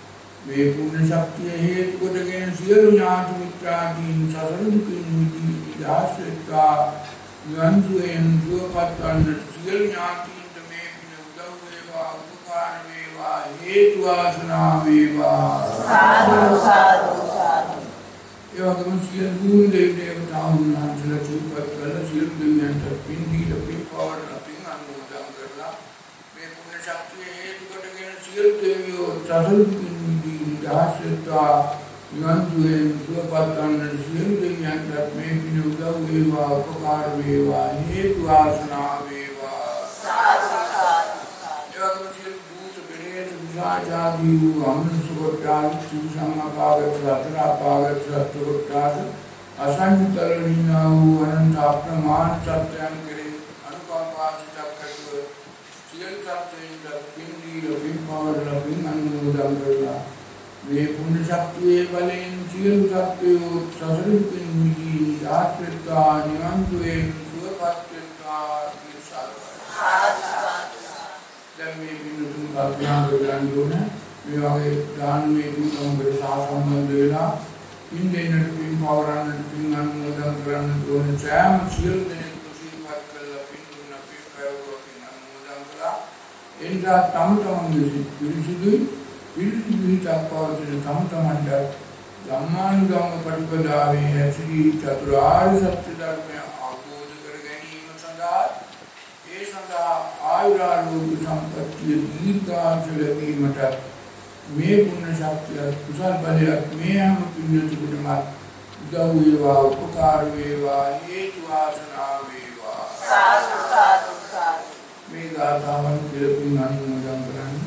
මේ පුණ්‍ය ශක්තිය හේතු කොටගෙන සියලු ඥාති මිත්‍රාදීන් සසර දුකින් මිදී නිදහස්වෙත්වා නිවන් සුවයෙන් සුවපත් වන සියලු ඥාතීන්ට මේ පින උදව් වේවා උපකාර වේවා හේතු වාසනා වේවා සාදු සාදු සාදු. ඒ වගේම සියලු දේවතාවුන් වහන්සේලා චුප්පත් කරලා සියලු දෙවියන්ට පින් දීලා පින් පවරලා පින් අනුමෝදන් කරලා මේ පුණ්‍ය ශක්තිය හේතු කොටගෙන සියලු දෙවියෝ සසර දුකින් මිදී නිදහස්වෙත්වා නිවන් සුවයෙන් සුවපත් වන සියලු දෙවියන්ට මේ පින උදව් වේවා උපකාර වේවා හේතු වාසනා වේවා සාදු සාදු. ඒ වගේම සියලු භූත පෙරේත විසාජාදී වූ අමනුෂ්‍ය කොට්ටාස සුසංගපාගත රත්නාපාගත සත්ත්වකොට්ටාස අසංයුතරිනා වූ අනන්ත අප්‍රමාණ සත්‍යයන් කෙරෙහි අනුකම්පා සිතක් ඇතුව සියලු සත්‍යයන්ට පින් දීලා පින් පවරලා පින් අනුමෝදන් කරලා මේ පුණ්‍ය ශක්තියේ බලයෙන් සියලු සත්වයෝ සසර දුකින් මිදී ආශ්‍රිතා නිවන් සුවයෙන් සුවපත් වෙත්වා කියලා සාදුකාරයි. දැන් මේ බිඳුතුන් කල්පනා කරගන්න ඕන මේ වගේ දානමය දුකමකට සාසම්බන්ධ වෙලා පින් දෙන්නට පින් පවරන්නට පින් අනුමෝදන් කරන්නට ඕන සෑම සියලු දෙනෙක් කුසීපත් කරලා පින් දුන්න පින් පැවරුවා පින් අනුමෝදන් කළා. එනිසා තම තමන්ගේ පිරිසිදුයි පිළිවිතක් පවතින තම තමන්ට ධම්මානුගම පටිපදාවේ ඇතිරී චතුරාර්ය සත්‍ය ධර්මය අවබෝධ කර ගැනීම සඳහා ඒ සඳහා ආයුරාරෝග්‍ය සම්පත්තිය දීර්ඝායු ලැබීමට මේ පුණ්‍ය ශක්තිය කුසල් බලයක් මේ හැම පින්තුකටම උදව් වේවා උපකාර වේවා හේතු වාසනා වේවා සාදු සාදු සාදු. මේ ගාථාවන් කියලා පින් අනුමෝදන් කරන්නේ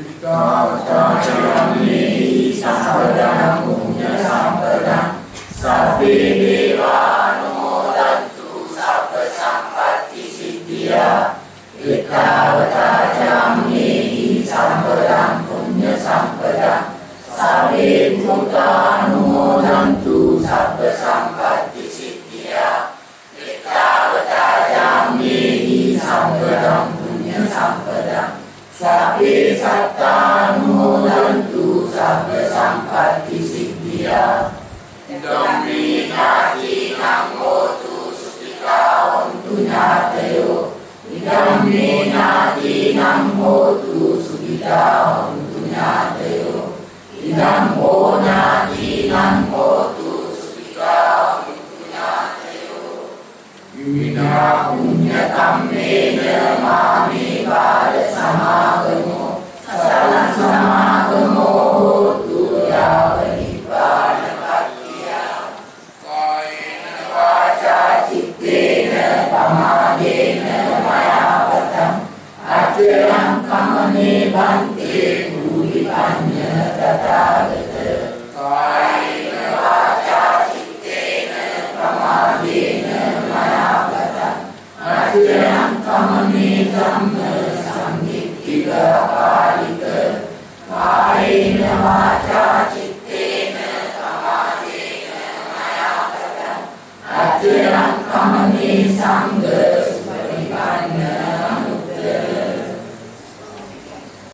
ඉතාවතාචයම්මේහි සම්පදං පුඤ්ඤ සම්පදං සබ්බේ දේවානුමෝදන්තු සබ්බ සම්පත්ති සිද්ධියා ඉතාවතාචයම්මේහි සම්පදං පුඤ්ඤ සම්පදං සබ්බේ භූතානුමෝදන්තු සබ්බ සම්පත්ති සිද්ධියා ඉතාවතාචයම්මේහි සම්පදං පුඤ්ඤ සම්පදං සබ්බේ සත්තානුමෝදන්තු සබ්බ සම්පත්ති සිද්ධියා ධම්මේ නාදීනං හෝතු සුඛිතා හොන්තු ඥාතයෝ ධම්මේ නාදීනං හෝතු සුඛිතා හොන්තු ඥාතයෝ ඉදං හෝ නාදීනං හෝතු සුඛිතා හොන්තු ඥාතයෝ විනා පුඤ්ඤ කම්මේන මාමේ බාල සමාගමෝ සරණ සමාගමෝ හෝතු යාව නිපාන පත්තිය කායේන වාචා චිත්තේන පමාදේන මයාවතං අචරං කමනේ බන්තේ භූරි පඤ්ඤ තථාගත කායේන වාචා චිත්තේන පමාදේන අචරං කමනේ ධම්ම සංගීතික පාලික කායේන වාචා චිත්තේන සමාදේන මයාපදං අචරං කමනේ සංඝ